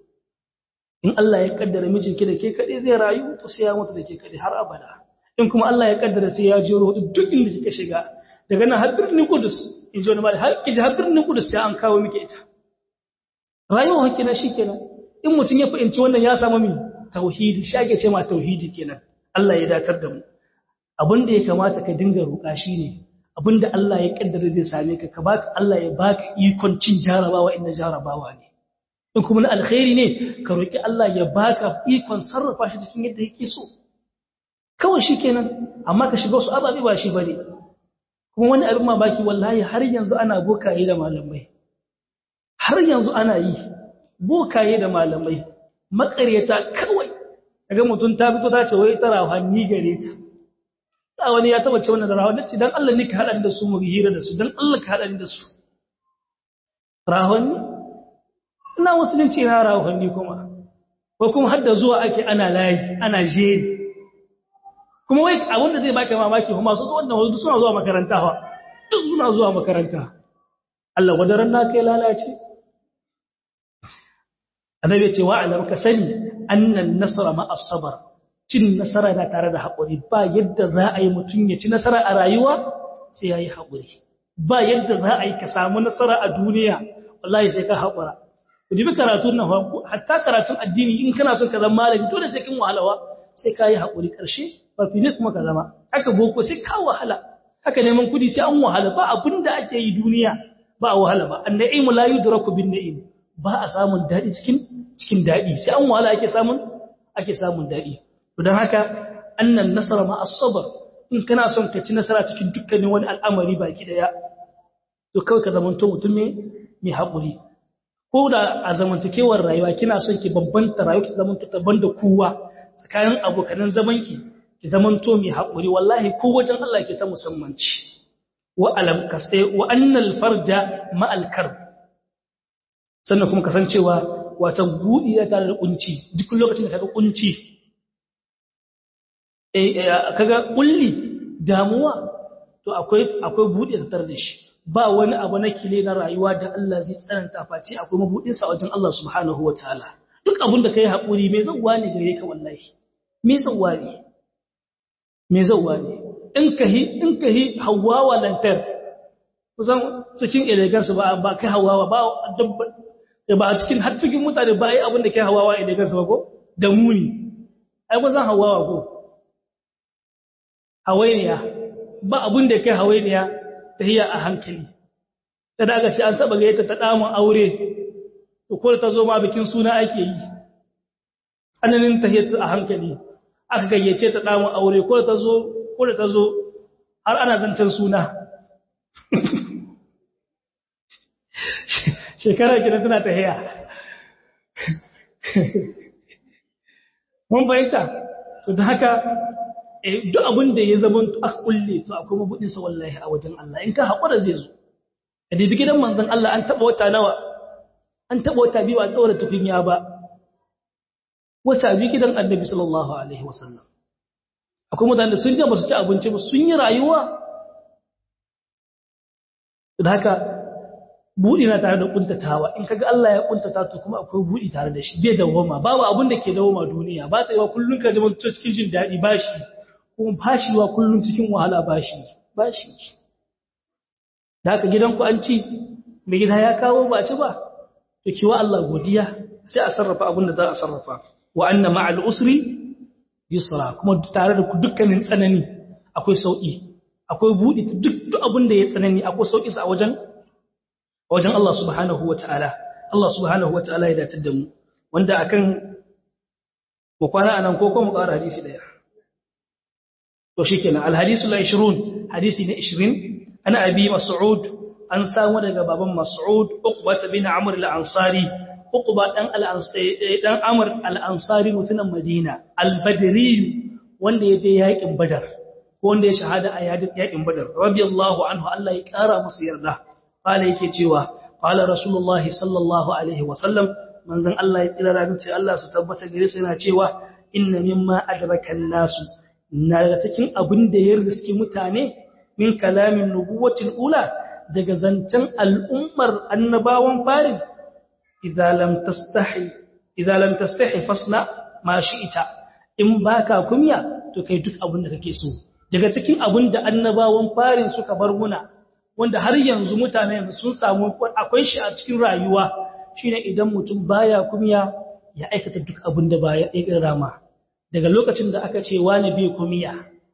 in Allah ya kaddara mijinki da ke kade zai rayu to sai ya mutu da ke kade har abada in kuma Allah ya kaddara sai ya jiro duk inda kika shiga daga nan har birnin Kudus in ji wani mali har kiji har birnin Kudus sai an kawo miki ita rayuwa kenan shikenan in mutum ya fahimci wannan ya samu mi tauhidi shi ake ce ma tauhidi kenan Allah ya datar da mu abinda ya kamata ka dinga roƙa shine abinda Allah ya kaddara zai same ka ka baka Allah ya baka ikon cin jarabawa inda jarabawa ne in kuma na alkhairi ne ka roki Allah ya baka ikon sarrafa shi cikin yadda yake so kawai shikenan amma ka shiga wasu ababe ba shi bane kuma wani abin mamaki wallahi har yanzu ana bokaye da malamai har yanzu ana yi bokaye da malamai makaryata kawai kaga mutum ta fito ta ce wai tara hanni gare ta da wani ya taba ce wannan da rawan ce dan Allah ne ka hada da su mu hira da su dan Allah ka hada da su rawan ina musulunci na rawan ni kuma ko kuma har da zuwa ake ana layi ana jeri kuma wai abin da zai baka mamaki kuma su wannan wasu suna zuwa makaranta fa duk suna zuwa makaranta Allah wadaran na kai lalace annabi ya ce wa alam ka sani annan nasara ma as-sabr cin nasara da tare da hakuri ba yadda za a yi mutun ya ci nasara a rayuwa sai yayi hakuri ba yadda za a yi ka samu nasara a duniya wallahi sai ka hakura ku dibi karatun nan hatta karatun addini in kana son ka zama malami dole sai kin wahalawa sai ka yi hakuri karshe ba fi ne kuma ka zama haka boko sai ka wahala haka neman kudi sai an wahala ba abinda ake yi duniya ba a wahala ba an-na'imu la yudraku bin-na'im ba a samun dadi cikin cikin dadi sai an wahala ake samun ake samun dadi to dan haka annan nasara ma as-sabr in kana son ka ci nasara cikin dukkanin wani al'amari baki daya to kawai ka zamanto mutum ne mai hakuri ko da a zamantakewar rayuwa kina son ki bambanta rayuwa ki zamanto daban da kowa tsakanin abokanan zamanki ki zamanto mai haƙuri wallahi ko wajen Allah ke ta musammanci wa alam kasai wa annal farja ma'al karb sannan kuma kasancewa watan budiya tare da kunci duk lokacin da kaga kunci eh kaga kulli damuwa to akwai akwai budiya tare da shi ba wani abu na kile na rayuwa da Allah zai tsananta face akwai mabudin sa wajen Allah subhanahu wataala duk abin da kai haƙuri me zan wani gare ka wallahi me zan wani me zauwa ne in kahi in kahi hawawa lantar kusan cikin elegance ba ba kai hawawa ba ba a cikin har cikin mutane ba ai abin da kai hawawa elegance ba ko da muni ai ba zan hawawa ko hawainiya ba abin da kai hawainiya tahiya a hankali ta daga shi an taba gayyata ta damun aure to ko ta zo ma bikin suna ake yi tsananin tahiyatu a hankali aka gayyace ta damun aure ko ta zo ko da ta zo har ana zancen suna shekara kina tana ta haya mun bayyana to da haka duk abin da ya zama a kulle to akwai mabudin sa wallahi a wajen Allah in ka hakura zai zo da bi gidan manzon Allah an taba wata nawa an taba wata biyu a daura tukunya ba wata bi gidan annabi sallallahu alaihi wasallam akwai mutane sun je ba su ci abinci ba sun yi rayuwa da haka budi na tare da kuntatawa in kaga Allah ya kuntata to kuma akwai budi tare da shi bai dawoma babu abin da ke dawoma duniya ba ta yi wa kullun ka zama cikin jin dadi bashi kuma bashi wa kullun cikin wahala bashi bashi da haka gidanku an ci mai gida ya kawo ba ci ba to kiwa Allah godiya sai a sarrafa abin da za a sarrafa wa anna ma'al usri yusra kuma tare da dukkanin tsanani akwai sauki akwai budi duk abin da ya tsanani akwai sauki sa a wajen wajen Allah subhanahu wataala Allah subhanahu wataala ya datar da mu wanda akan mu kwana anan ko ko mu ƙara hadisi daya to shikenan al hadisu la ishrun hadisi ne ishirin ana abi mas'ud an samu daga baban mas'ud uqba bin amr al-ansari uqba dan al-ansari dan amr al-ansari mutumin madina al-badri wanda yaje yakin badar ko wanda ya shahada a yakin badar radiyallahu anhu Allah ya kara musu yarda qala yake cewa qala rasulullahi sallallahu alaihi wasallam manzon Allah ya tsira rabin ce Allah su tabbata gare su yana cewa inna mimma adrakan nasu na cikin abin da ya riski mutane min kalamin nubuwatil ula daga zancen al'ummar annabawan farin idza lam tastahi idza lam tastahi fasna ma shi'ita in baka kunya to kai duk abin da kake so daga cikin abin da annabawan farin suka bar muna wanda har yanzu mutane yanzu sun samu akwai shi a cikin rayuwa shine idan mutum baya kunya ya aikata duk abin da baya ɗaya rama daga lokacin da aka ce wani bai kunya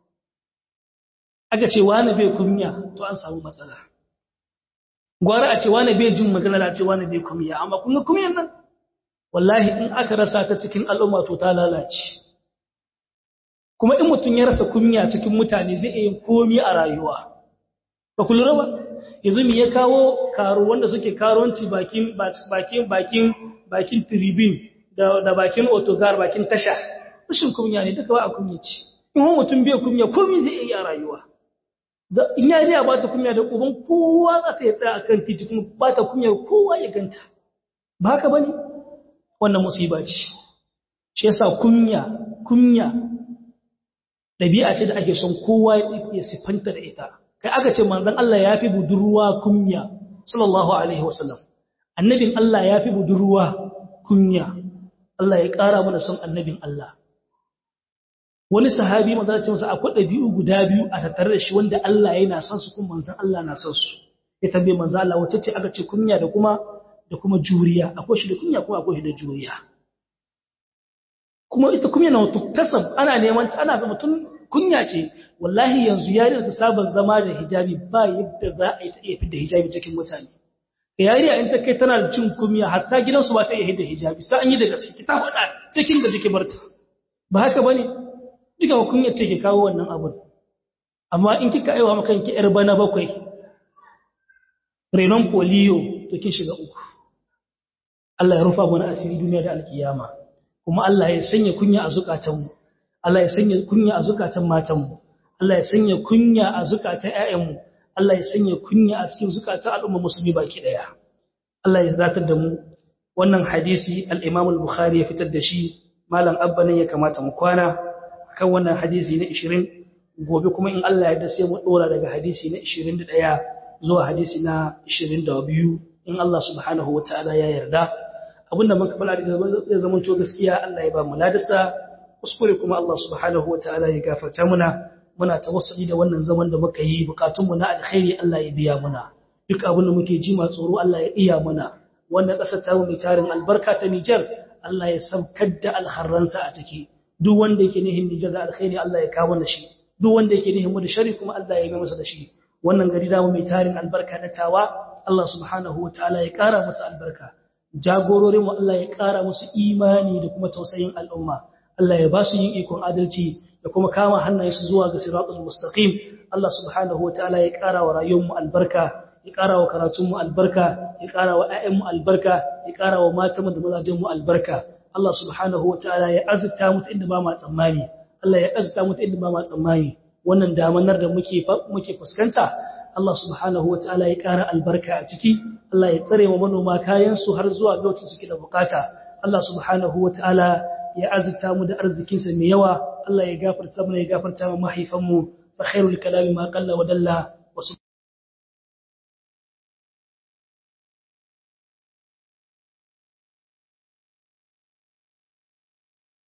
aka ce wani bai kunya to an samu matsala gwara a ce wani bai jin magana da ce wani bai kunya amma kun ga kunyan nan wallahi in aka rasa ta cikin al'umma to ta lalace kuma in mutum ya rasa kunya cikin mutane zai iya komi a rayuwa ba ku lura ba yanzu me ya kawo karo wanda suke karuwanci bakin bakin bakin bakin tribune da da bakin autogar bakin tasha rashin kunya ne duka ba a kunyaci in wani mutum bai kunya komai zai iya rayuwa in ya riya ba ta kunya da uban kowa za ta yi tsaya akan titi kuma ba ta kunyar kowa ya ganta ba haka bane wannan musiba ce shi yasa kunya kunya dabi'a ce da ake son kowa ya sifanta da ita kai aka ce manzon Allah ya fi budurwa kunya sallallahu alaihi wasallam annabin Allah ya fi budurwa kunya Allah ya ƙara mana son annabin Allah wani sahabi manzon Allah ce masa akwai dabi'u guda biyu a tattare da shi wanda Allah yana son su kuma manzon Allah na son su ya tambaye manzon Allah wace ce aka ce kunya da kuma da kuma juriya akwai shi da kunya kuma akwai shi da juriya kuma ita kunya na tuktasab ana neman ta ana zama tun kunya ce wallahi yanzu yari da ta saba zama da hijabi ba yadda za a yi ta iya fidda hijabi cikin mutane yari a in ta kai tana da cin kunya hatta gidansu ba ta iya fidda hijabi sai an yi da gaske ta faɗa sai kin gaji ki barta ba haka bane duka kunya ce ke kawo wannan abun amma in kika aiwa maka kanki yar bana bakwai renon polio to kin shiga uku Allah ya rufa mana asiri duniya da alkiyama kuma Allah ya sanya kunya a zukatanmu Allah ya sanya kunya a zukatan matanmu Allah ya sanya kunya a zukatan ƴaƴanmu Allah ya sanya kunya a cikin zukatan al'umma musulmi baki daya Allah ya zakatar da mu wannan hadisi al-Imam al-Bukhari ya fitar da shi malam abba ne ya kamata mu kwana kan wannan hadisi na ishirin gobe kuma in Allah ya yarda sai mu dora daga hadisi na ishirin da ɗaya zuwa hadisi na ishirin da biyu in Allah subhanahu wataala ya yarda abinda muka fara da zai zama to gaskiya Allah ya ba mu ladasa kuskure kuma Allah subhanahu wataala ya gafarta muna muna tawassuli da wannan zaman da muka yi bukatun mu na alkhairi Allah ya biya muna duk abin da muke ji ma tsoro Allah ya iya muna wannan kasar ta mu mai tarin albarka ta Niger Allah ya saukar da alharransa a ciki duk wanda yake nihin Niger da alkhairi Allah ya kawo mana shi duk wanda yake nihin mu da shari kuma Allah ya yi masa da shi wannan gari da mu mai tarin albarka na tawa Allah subhanahu wataala ya kara masa albarka jagororin mu Allah ya kara musu imani da kuma tausayin al'umma Allah ya ba su yin ikon adalci da kuma kama hannayensu zuwa ga siratul mustaqim Allah subhanahu wataala ya kara wa rayuwar mu albarka ya kara wa karatun mu albarka ya kara wa ƴaƴan mu albarka ya kara wa matan mu da mazajen mu albarka Allah subhanahu wataala ya azurta mu inda ba ma tsammani Allah ya azurta mu inda ba ma tsammani wannan damanar da muke muke fuskanta Allah subhanahu wataala ya kara albarka a ciki Allah ya tsare wa manoma kayan su har zuwa lokacin suke da bukata Allah subhanahu wataala ya azurta mu da arzikinsa mai yawa Allah ya gafarta mana ya gafarta mu mahaifanmu fa khairul kalami ma qalla wa dalla